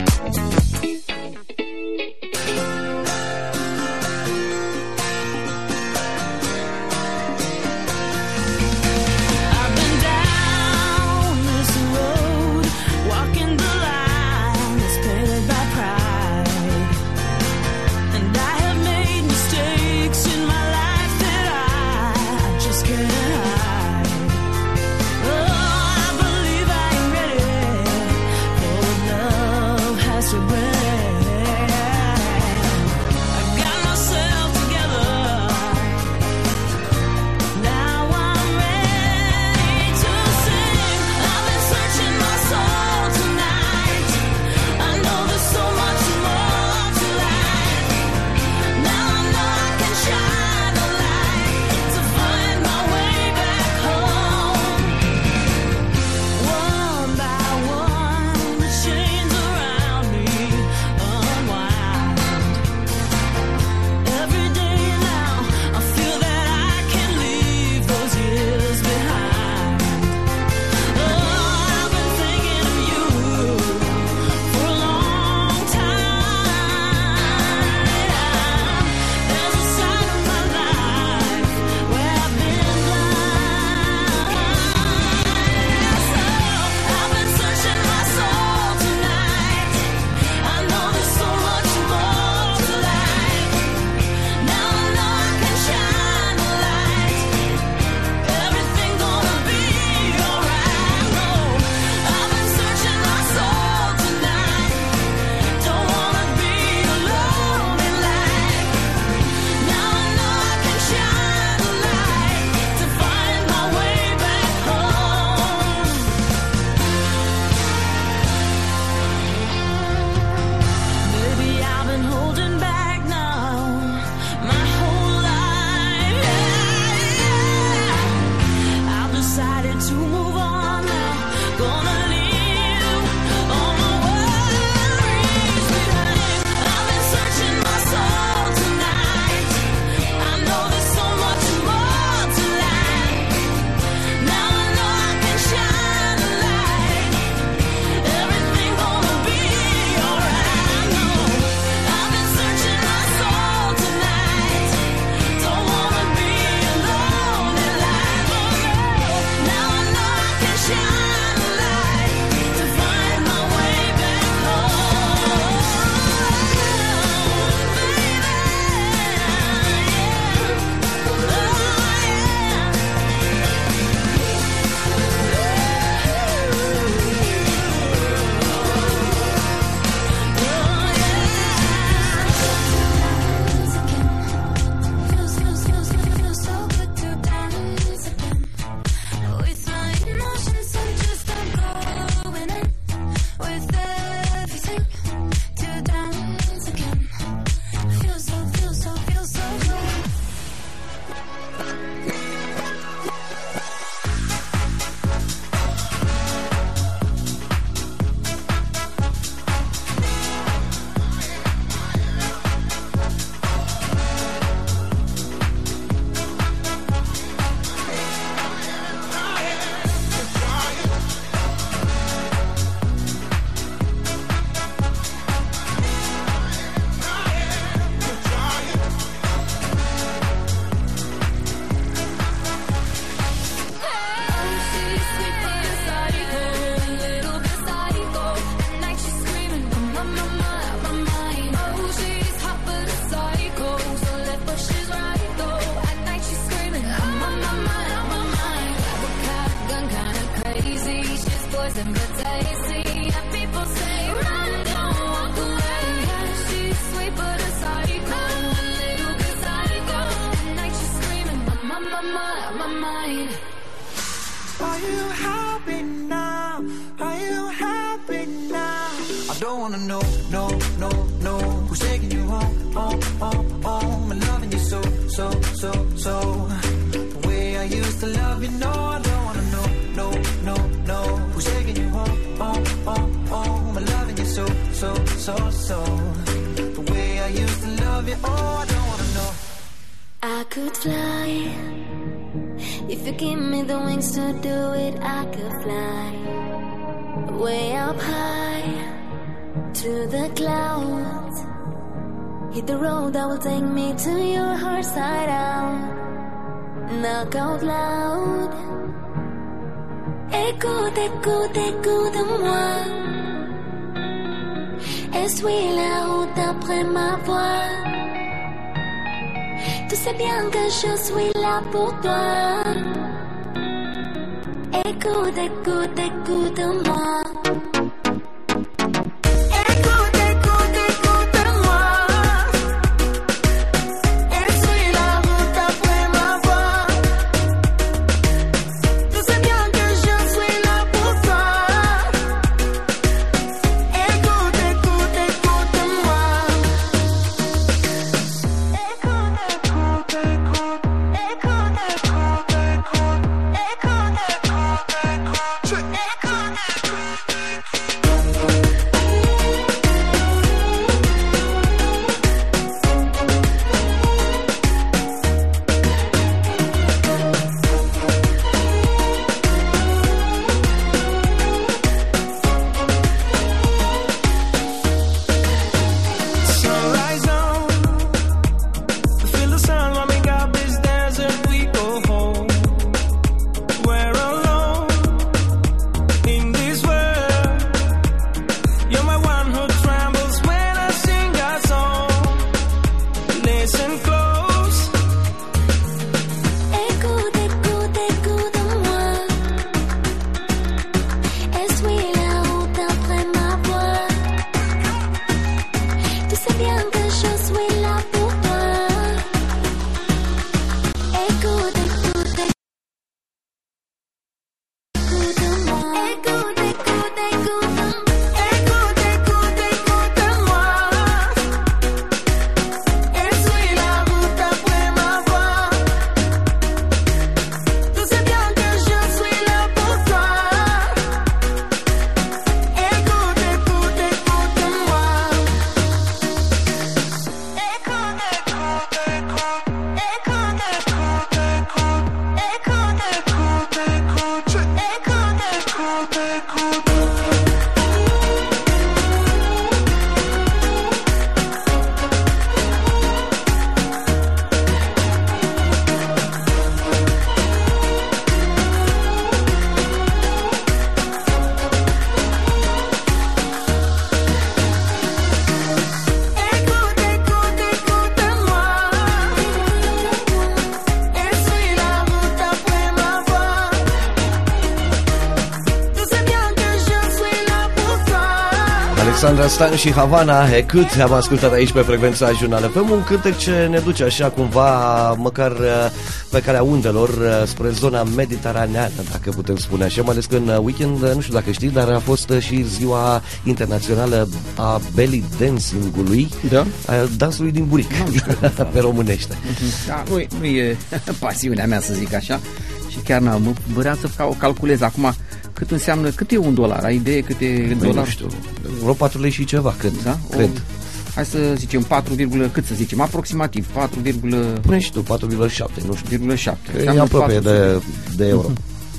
don't wanna know, no, no, no, who's taking you home, home, home, home, and loving you so, so, so, so, the way I used to love you, no, I don't wanna know, no, no, no, who's taking you home, home, home, home, and loving you so, so, so, so, the way I used to love you, oh, I don't wanna know. I could fly If you give me the wings to do it, I could fly way up high to the clouds. Hit the road that will take me to your heart side out. Knock out loud. Écoute, écoute, écoute-moi. Essuie la route après ma voix. Tu sais bien que je suis là pour toi. Écoute, écoute, écoute-moi. Alexandra Stan și Havana, Écoute, am ascultat aici pe frecvența Jurnal FM, un cântec ce ne duce așa cumva, măcar pe calea undelor, spre zona mediteraneană, dacă putem spune așa, mai ales că în weekend, nu știu dacă știi, dar a fost și ziua internațională a belly dancing-ului, da? A dansului din buric, pe românește. Da, nu e pasiunea mea, să zic așa, și chiar mă băream să calculez acum cât înseamnă, cât e $1? Ai idee cât e $1? Nu știu, vreo 4 lei și ceva, cred. Da? Cred. Hai să zicem 4, cât să zicem, aproximativ 4, pune și tu, 4,7, nu știu. 4,7. E aproape de euro.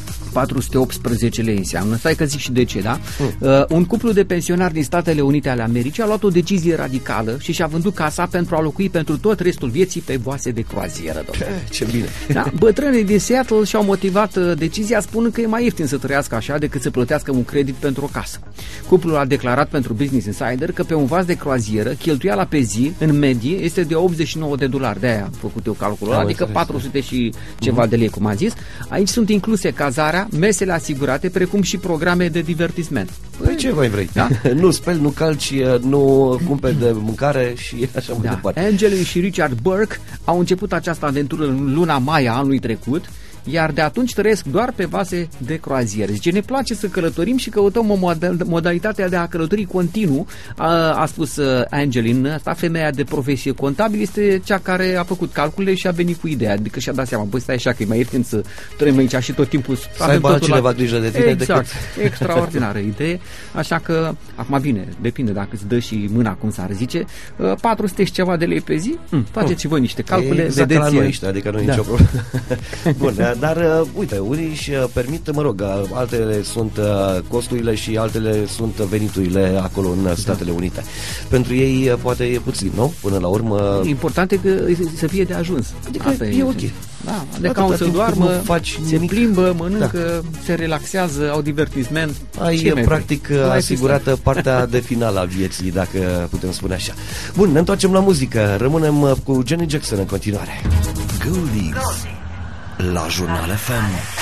418 lei înseamnă. Stai că zic și de ce, da? Un cuplu de pensionari din Statele Unite ale Americii a luat o decizie radicală și și-a vândut casa pentru a locui pentru tot restul vieții pe vase de croazieră. Ce bine! Da, bătrânii din Seattle și-au motivat decizia spunând că e mai ieftin să trăiască așa decât să plătească un credit pentru o casă. Cuplul a declarat pentru Business Insider că pe un vas de croazieră cheltuiala pe zi, în medie, este de $89. De-aia am făcut eu calculul, adică 400 și ceva de lei, cum a zis. Aici sunt incluse cazarea, mesele asigurate, precum și programe de divertisment. Păi ce mai vrei? Da? Nu speli, nu calci, nu cumperi de mâncare și așa mai departe. Angelin și Richard Burke au început această aventură în luna mai a anului trecut, iar de atunci trăiesc doar pe vase de croazieră. Zice, ne place să călătorim și căutăm o modalitate de a călători continuu, a spus Angelin. Asta, femeia de profesie contabil, este cea care a făcut calculele și a venit cu ideea. Adică și-a dat seama, băi, stai așa că e mai ieftin să trăim aici și tot timpul să aibă cineva grijă de tine. Exact, extraordinară idee. Așa că, acum bine, depinde dacă îți dă și mâna, cum s-ar zice, 400 și ceva de lei pe zi, faceți și voi niște calcule, exact, vedeți. Adică nu e nicio problemă. Bun, Dar, uite, unii își permit, mă rog, altele sunt costurile și altele sunt veniturile acolo în Statele Unite. Pentru ei poate e puțin, nu? Până la urmă... Important e că să fie de ajuns. Adică asta e ok. Da, de ca să doarmă, se plimbă, mănâncă, se relaxează, au divertisment. Ai practic asigurată partea de final a vieții, dacă putem spune așa. Bun, ne întoarcem la muzică. Rămânem cu Janet Jackson în continuare. Goldies la Jurnal FM.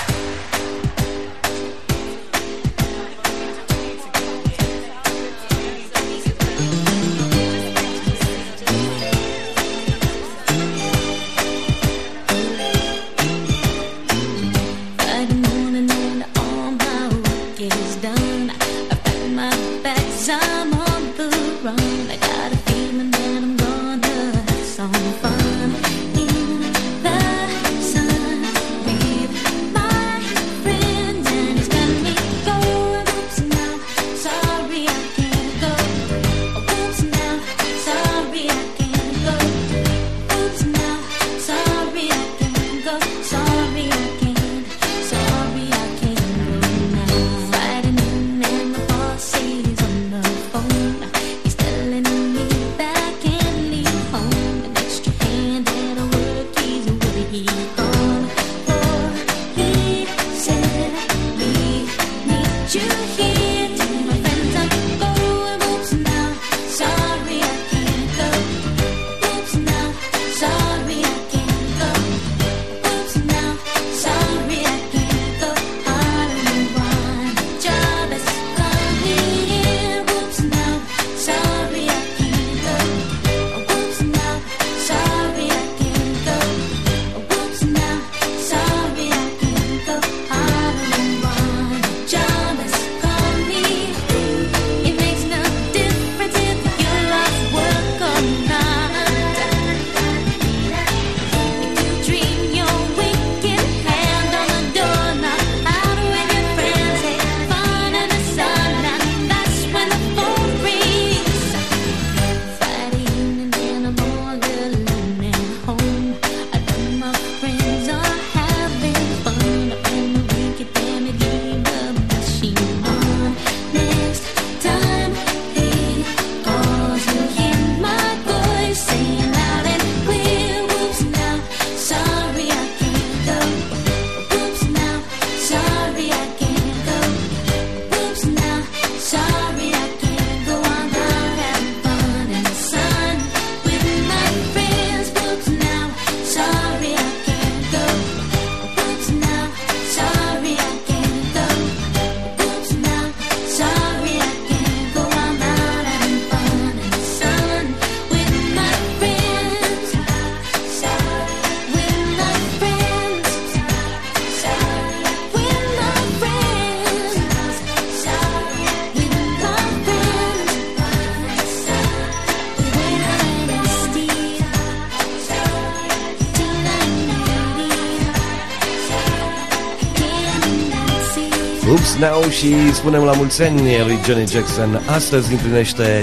Oops Now și spunem la mulți ani lui Janet Jackson. Astăzi împlinește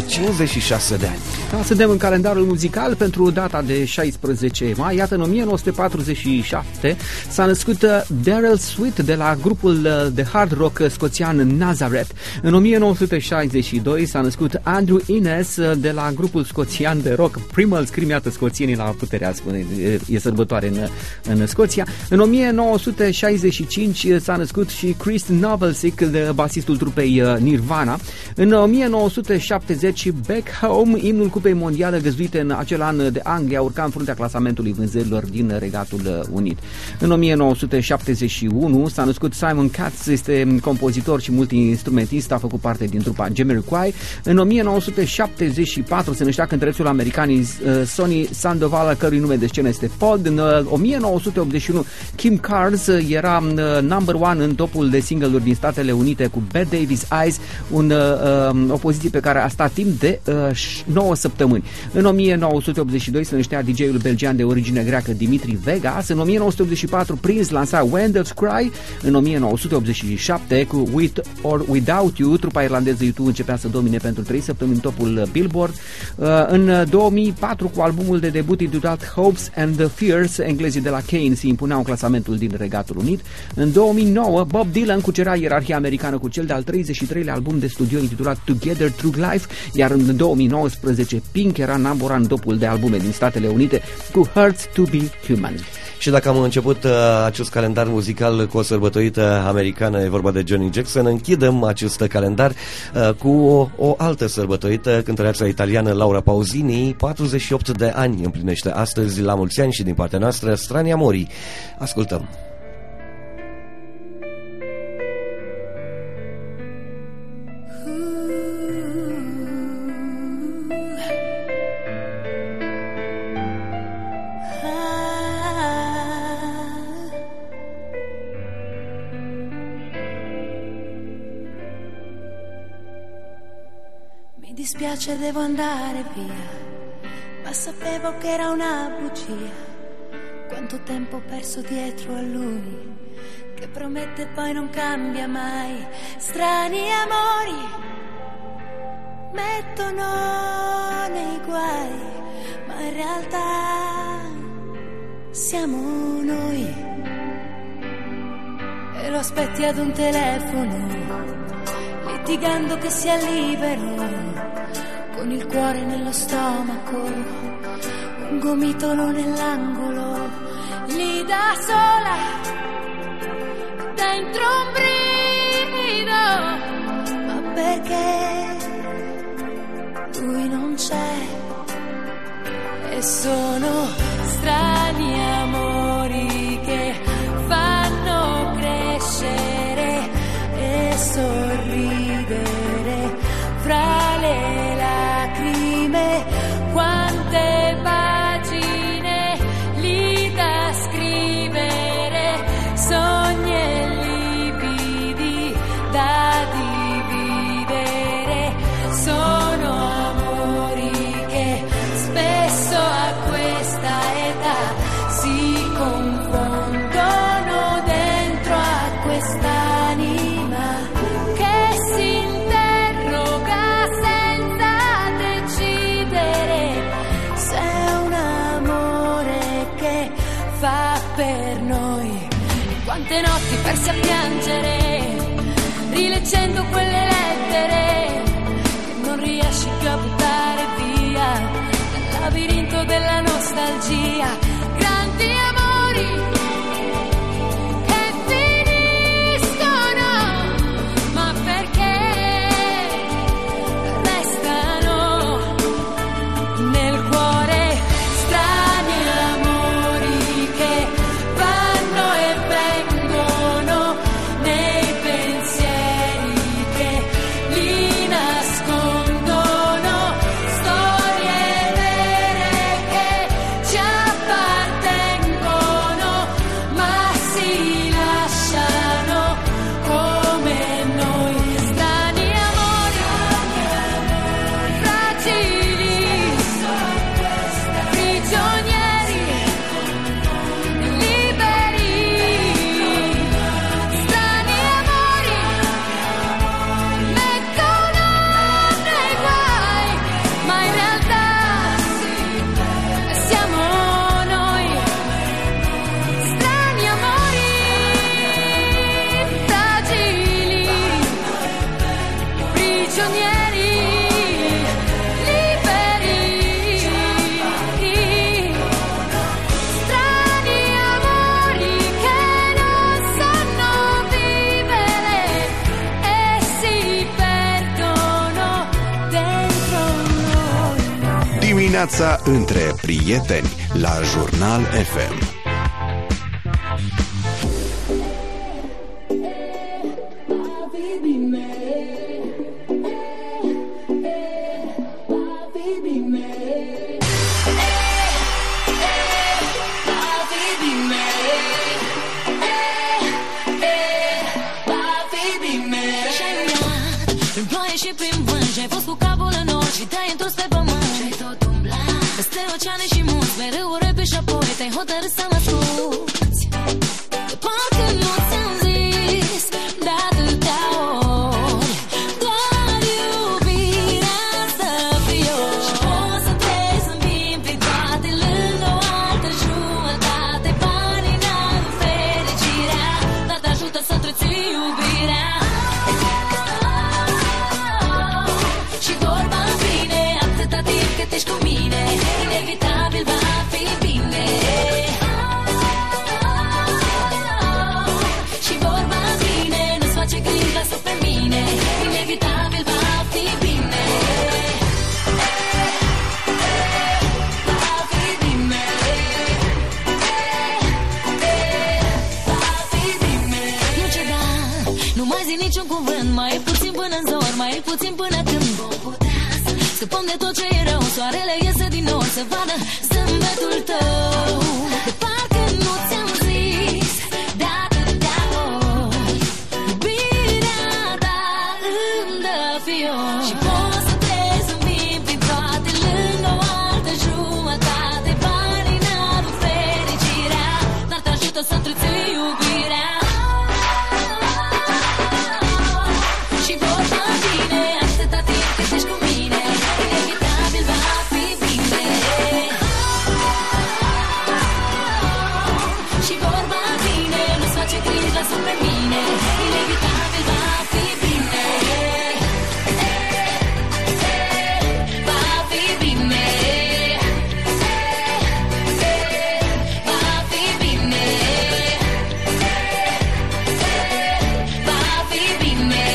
56 de ani. Da, suntem în calendarul muzical pentru data de 16 mai. Iată, în 1947 s-a născut Daryl Sweet de la grupul de hard rock scoțian Nazareth. În 1962 s-a născut Andrew Innes de la grupul scoțian de rock Primal Scream. Iată, scoțienii la puterea spune, e sărbătoare în Scoția. În 1965 s-a născut și Chris Novoselic, basistul trupei Nirvana. În 1970 Back Home, imnul Cupei Mondiale găzduite în acel an de Anglia, urca în fruntea clasamentului vânzărilor din Regatul Unit. În 1971 s-a născut Simon Katz, este compozitor și multi-instrumentist, a făcut parte din trupa Jamiroquai. În 1974 se năștea cântărețul american Sonny Sandoval, cărui nume de scenă este Paul. În 1981 Kim Carnes era number one în topul de single-uri din Statele Unite cu Bette Davis Eyes, un o poziție pe care a stat timp de 9 săptămâni. În 1982 se năștea DJ-ul belgian de origine greacă Dimitri Vegas. În 1984 Prince lansa Wind of Cry. În 1987 cu With or Without You, trupa irlandeză U2 începea să domine pentru 3 săptămâni topul Billboard. În 2004 cu albumul de debut intitulat Hopes and the Fears, englezii de la Kane se impuneau în clasamentul din Regatul Unit. În 2009 Bob Dylan cucerea ierarhia americană cu cel de-al 33-lea album de studio intitulat Together Through Life, iar în 2019 Pink era number one în topul de albume din Statele Unite cu Hurts to be Human. Și dacă am început acest calendar muzical cu o sărbătorită americană, e vorba de Johnny Jackson, închidem acest calendar cu o altă sărbătorită, cântăreața italiană Laura Pausini, 48 de ani împlinește astăzi, la mulți ani și din partea noastră, Strani Amori. Ascultăm. Mi dispiace, devo andare via, ma sapevo che era una bugia. Quanto tempo ho perso dietro a lui, che promette e poi non cambia mai. Strani amori mettono nei guai, ma in realtà siamo noi. E lo aspetti ad un telefono, litigando che sia libero, con il cuore nello stomaco, un gomitolo nell'angolo, lì da sola, dentro un brivido, ma perché lui non c'è? E sono strani amori che fanno crescere e sorridere fra le lacrime. Quante pagine lì da scrivere, sogni e lividi da dividere. Sono amori che spesso a questa età si confondono dentro a quest'anima che si interroga senza decidere se è un amore che fa per noi. Quante notti perse a piangere, rileggendo quelle lettere che non riesci più a buttare via, nel labirinto della nostalgia. Grandi amori che finiscono, ma perché restano nel cuore. Strani amori che vanno e vengono nei pensieri che li nascondono. Storie vere che ci appartengono, ma si lasciano come noi. Strani amori, fragili, prigionieri, liberi. Strani amori mettono nei guai, ma in realtà siamo noi. Strani amori, fragili, prigionieri, liberi. Strani amori che non sanno vivere e si perdono dentro noi. Dimineața între prieteni la Jurnal FM. Employee shipping și-ai fost cu capul în nor și te-ai întors pe pământ și-ai tot umblat peste oceane și munți, mereu o repezi și apoi te-ai hotărât să mă asculți. De parcă nu ți-am zis de atâtea ori, doar iubirea să fiu și poți să te zâmbim prin toate lângă o altă jumătate. Banii n-au fericirea, dar te ajută să întreții iubirea. Și vorba vine atâta timp cât ești cu mine, inevitabil va fi bine. Și vorba vine, nu-ți face griji, lasă pe mine, inevitabil va fi bine. Va fi bine. Va fi bine. Nu ceda, nu mai zi niciun cuvânt, mai e puțin până în zor, mai e puțin până când vom putea să scăpăm de tot ce e rău. Soarele iese din nor să vadă zâmbetul tău. De parcă nu ți-am zis de atâtea ori, iubirea ta îmi dă fior și poți să te zâmbim prin toate lângă o altă jumătate. Banii n-au fericirea, dar te ajută să întreții iubirea. Și vorba vine atâta timp cât ești cu mine, inevitabil va fi bine. Și vorba vine, nu-ți face griji, lasă pe mine, inevitabil va fi bine. Va fi bine. Va fi bine. Va fi bine.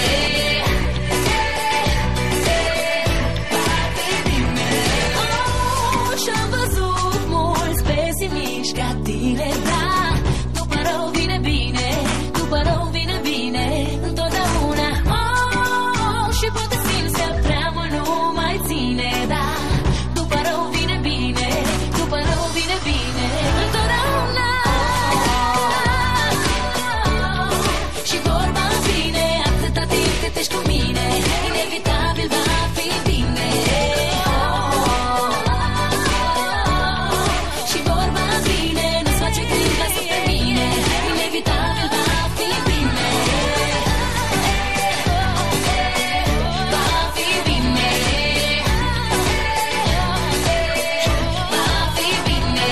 Oh, și-am văzut mulți pesimiști ca tine, da. După rău vine bine, după rău vine bine, întotdeauna. Oh, și poate simți că prea mult nu mai ține, da. După rău vine bine, după rău vine bine, întotdeauna. Și vorba vine atâta timp cât ești cu mine, inevitabil va fi bine. Și vorba vine, nu-ți face griji, lasă pe mine, inevitabil va fi bine. Va fi bine. Va fi bine.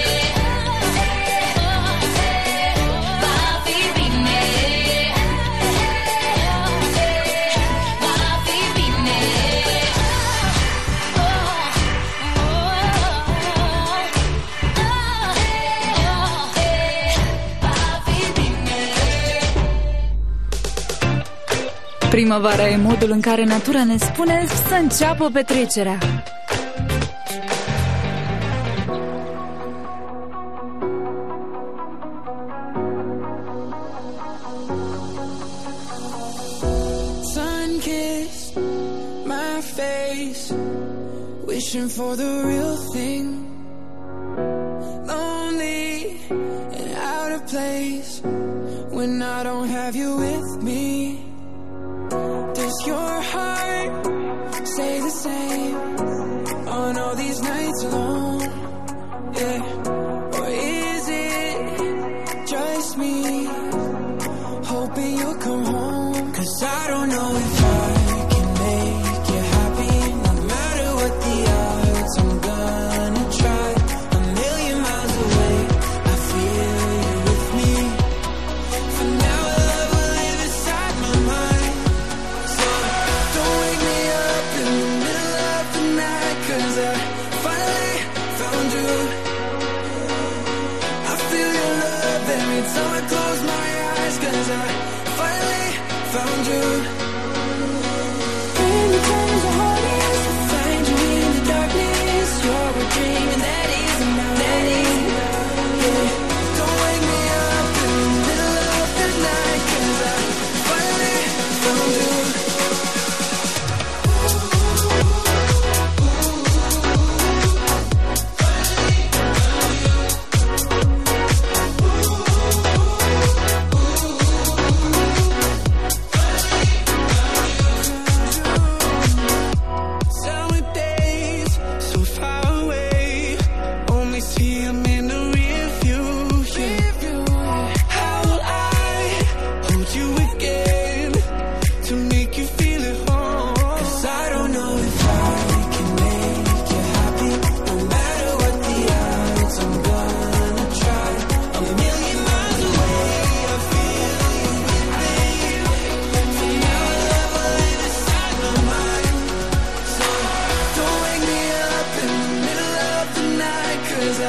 Va fi bine. Va fi bine. Primăvara e modul în care natura ne spune să înceapă petrecerea. Sun-kissed my face, wishing for the real thing. Lonely and out of place when I don't have you with me. Does your heart say the same on all these nights alone? Yeah. Or is it just me hoping you'll come home? 'Cause I don't know if I can make you happy. No matter what the odds, I'm gonna try. A million miles away, I feel you with me. For now, love will live inside my mind. So don't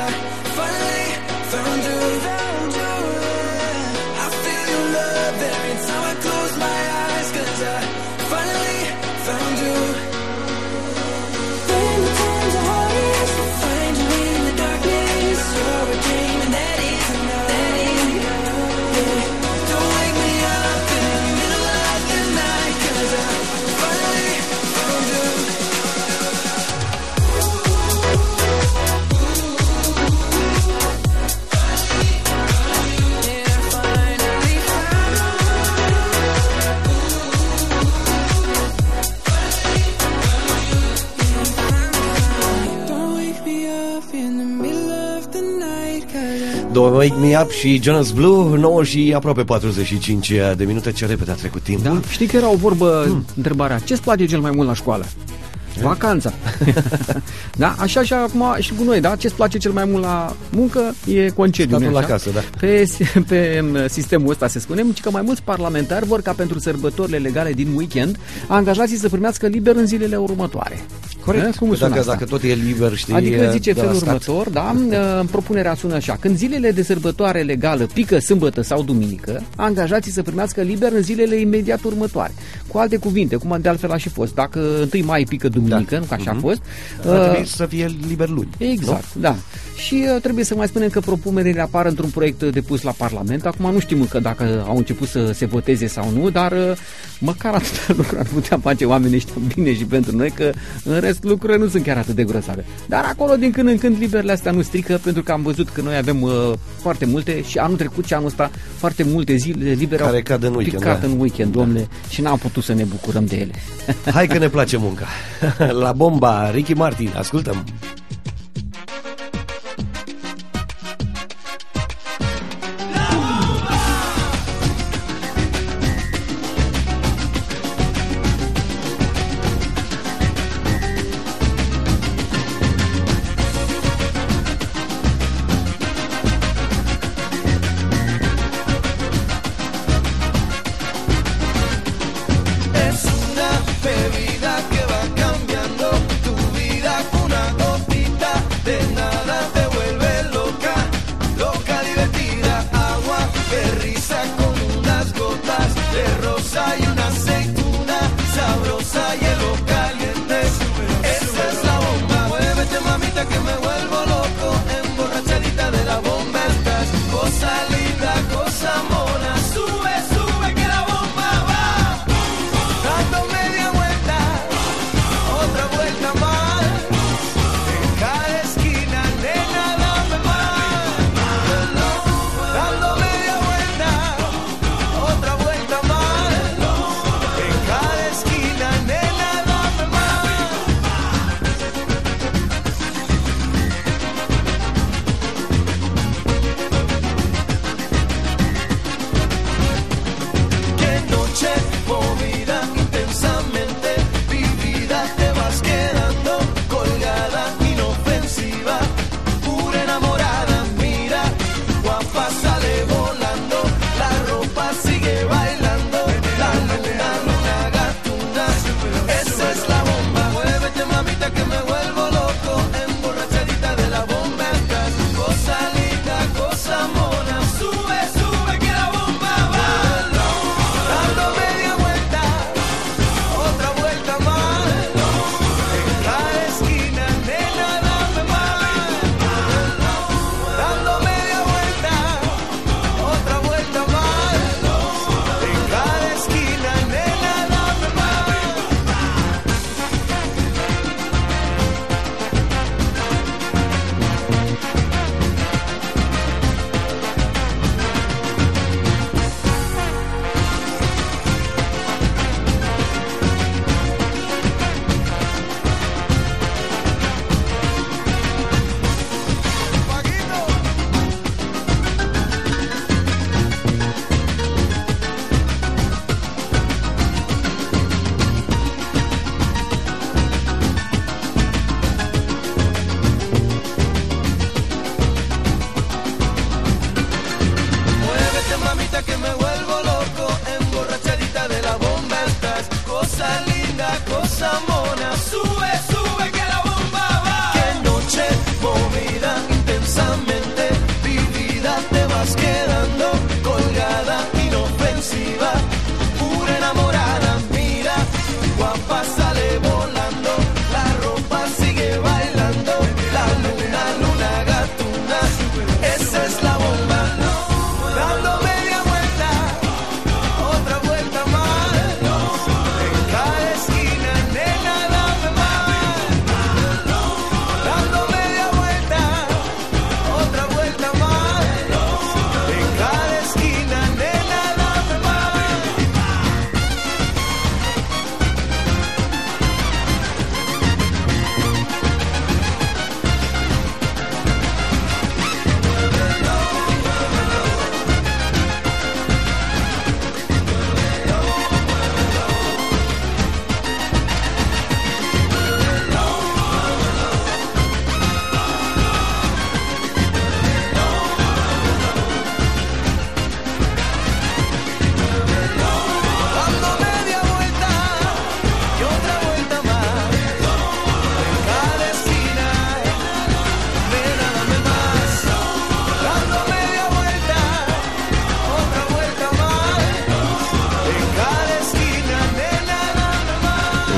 I finally found you. I feel your love every time I close my eyes, 'cause I finally found you. When the times are hardest, I find you in the darkness. You're a dream and that is enough. Yeah. Don't wake me up in the middle of the night, 'cause I finally found you. Don't Wake Me Up și Jonas Blue, 9 și aproape 45 de minute. Ce repede a trecut timpul. Da, știi că era o vorbă, întrebarea, ce-ți place cel mai mult la școală? Vacanța. Da, așa și acum și cu noi, da? Ce-ți place cel mai mult la muncă e concediu. Statul la casă, da. Pe sistemul ăsta se spune că mai mulți parlamentari vor ca pentru sărbătorile legale din weekend angajații să primească liber în zilele următoare. Corect. Cum dacă tot e liber, știi, adică zice felul următor, da? Propunerea sună așa: când zilele de sărbătoare legală pică sâmbătă sau duminică, angajații să primească liber în zilele imediat următoare. Cu alte cuvinte, cum de altfel a și fost, dacă 1 mai pică duminică, nu că așa a fost, trebuie să fie liber luni. Exact, nu? Da. Și trebuie să mai spunem că propunerile apar într-un proiect depus la Parlament. Acum nu știm încă dacă au început să se voteze sau nu, dar măcar atâta lucruri ar putea face oamenii ăștia bine și pentru noi, că în rest lucrurile nu sunt chiar atât de grosave. Dar acolo din când în când liberele astea nu strică, pentru că am văzut că noi avem foarte multe și anul trecut și anul ăsta foarte multe zile libere care cad în weekend, picat în weekend, domnule, și n-am putut să ne bucurăm de ele. Hai că ne place munca. La bomba, Ricky Martin, ascultăm. Es una bebida que va cambiando tu vida una gota.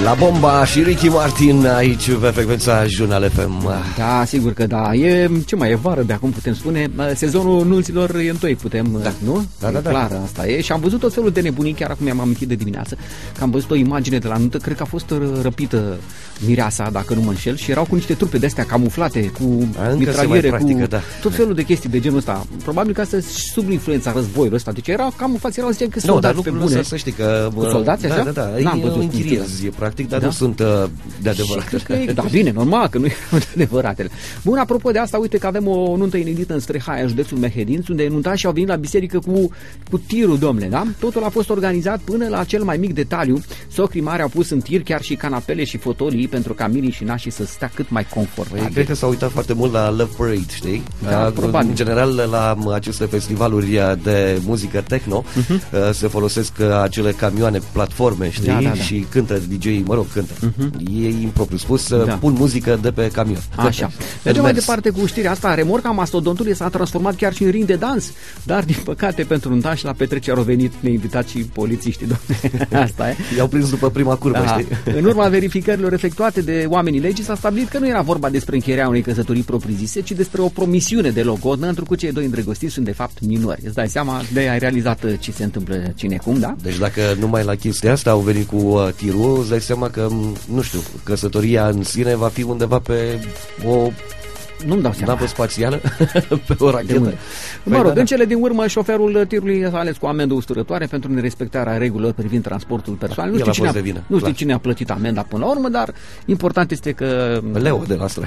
La Bomba și Ricky Martin aici pe frecvența Jurnal FM. Da, sigur că da. E, ce mai e vară de acum, putem spune. Sezonul nunților e întoi, putem, da. Nu? Da, da, da. Clar, asta e. Și am văzut tot felul de nebunii, chiar acum mi-am amintit de dimineață, că am văzut o imagine de la nuntă, cred că a fost răpită mireasa, dacă nu mă înșel, și erau cu niște trupe de-astea camuflate, cu mitraliere, cu tot felul de chestii de genul ăsta. Probabil că asta sub influența războiului ăsta. Deci erau camuflați, erau ziceam că soldați pe bune. Să știi că cu soldați, așa? Da, e închiriezi, practic, dar nu sunt de adevăratele. Da, bine, normal că nu e de adevăratele. Bun, apropo de asta, uite că avem o nuntă inedită în Strehaia, județul Mehedinț, unde nuntașii au venit la biserică cu tirul, domnule, da? Totul a fost organizat până la cel mai mic detaliu. Socrii mari au pus în tir chiar și canapele și fotolii pentru ca mirii și nașii să stea cât mai confortabil. Cred că s-au uitat foarte mult la Love Parade, știi? Da, în general, la aceste festivaluri de muzică techno se folosesc acele camioane, platforme, știi? Da. Și cântă DJ-ii, ei impropriu spus, pun muzică de pe camion. Așa. Mergem mai departe cu știrea asta. Remorca mastodontului s-a transformat chiar și în ring de dans, dar din păcate pentru nuntași la petrecere au venit neinvitați și polițiștii, domnule. Asta e. I-au prins după prima curbă, știi? În urma verificărilor efectuate de oamenii legii s-a stabilit că nu era vorba despre încheierea unei căsătorii propriu-zise, ci despre o promisiune de logodnă, întrucât cei doi îndrăgostiți sunt de fapt minori. Îți dai seama, ai realizat ce se întâmplă cine cum, da? Deci dacă numai la chestia asta au venit cu tirul, îți dai seama că, nu știu, căsătoria în sine va fi undeva pe o navă spațială, pe o rachetă. Mă rog, în cele din urmă, șoferul tirului a ales cu amendă usturătoare pentru nerespectarea regulilor privind transportul persoanelor. Nu știu cine a plătit amenda până la urmă, dar important este că... Leo de la Astra.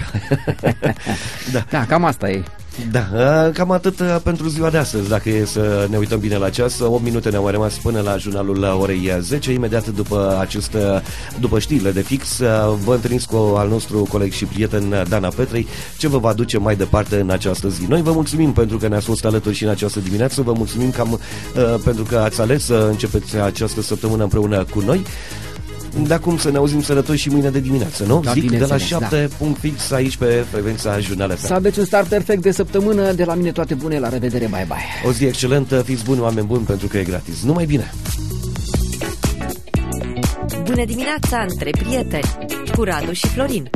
Da, cam asta e. Da, cam atât pentru ziua de astăzi. Dacă e să ne uităm bine la ceas, 8 minute ne-au mai rămas până la jurnalul orei 10. Imediat după știrile de fix, vă întâlniți cu al nostru coleg și prieten Dana Petrei, ce vă va duce mai departe în această zi. Noi vă mulțumim pentru că ne-ați fost alături și în această dimineață. Vă mulțumim pentru că ați ales să începeți această săptămână împreună cu noi. De acum să ne auzim sănătoși și mâine de dimineață, nu? Da, zic, de la 7 punct fix aici pe frecvența Jurnal FM. Să aveți un start perfect de săptămână. De la mine toate bune, la revedere, bye bye. O zi excelentă, fiți buni, oameni buni, pentru că e gratis. Numai bine! Bună dimineața între prieteni cu Radu și Florin.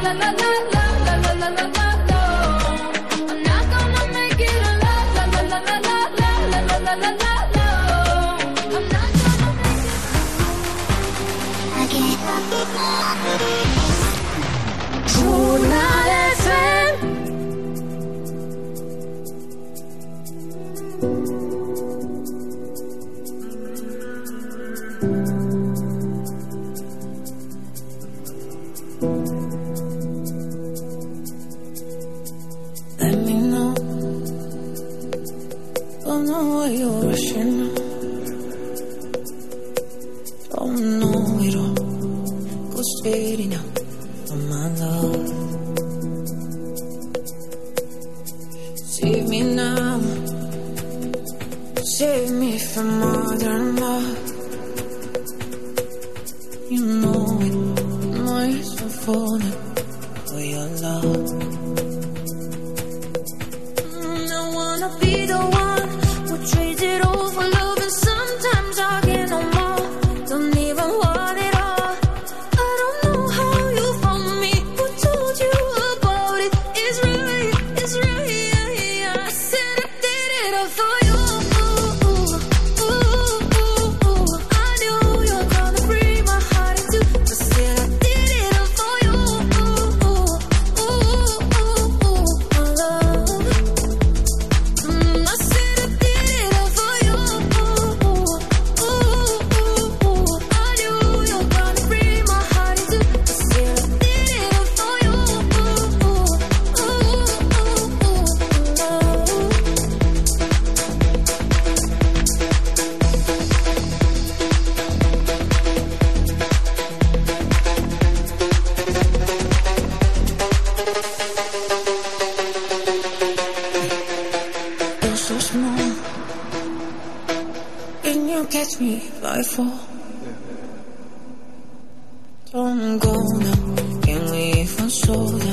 la la la la la la la la la la. I'm not gonna make it a la la la la la la la la la la la la. I'm not gonna make it. Jurnal FM. Let me know. Don't know why you're rushing. Don't know it all. Go straight in out for my love. Save me now. Save me from modern love. You know it. My eyes are falling for your love. I wanna be the one who trades it all for love, and sometimes I get no more. Don't even want it all. I don't know how you found me. Who told you about it? It's right, it's right. I said I did it all for you. I knew you were gonna bring my heart into. I said I did it all for you. My love. I said I did it all for you. I knew you were gonna bring my heart into. I said I did it all for you. You're so small. Can you catch me if I fall? Don't go now. Can we even solve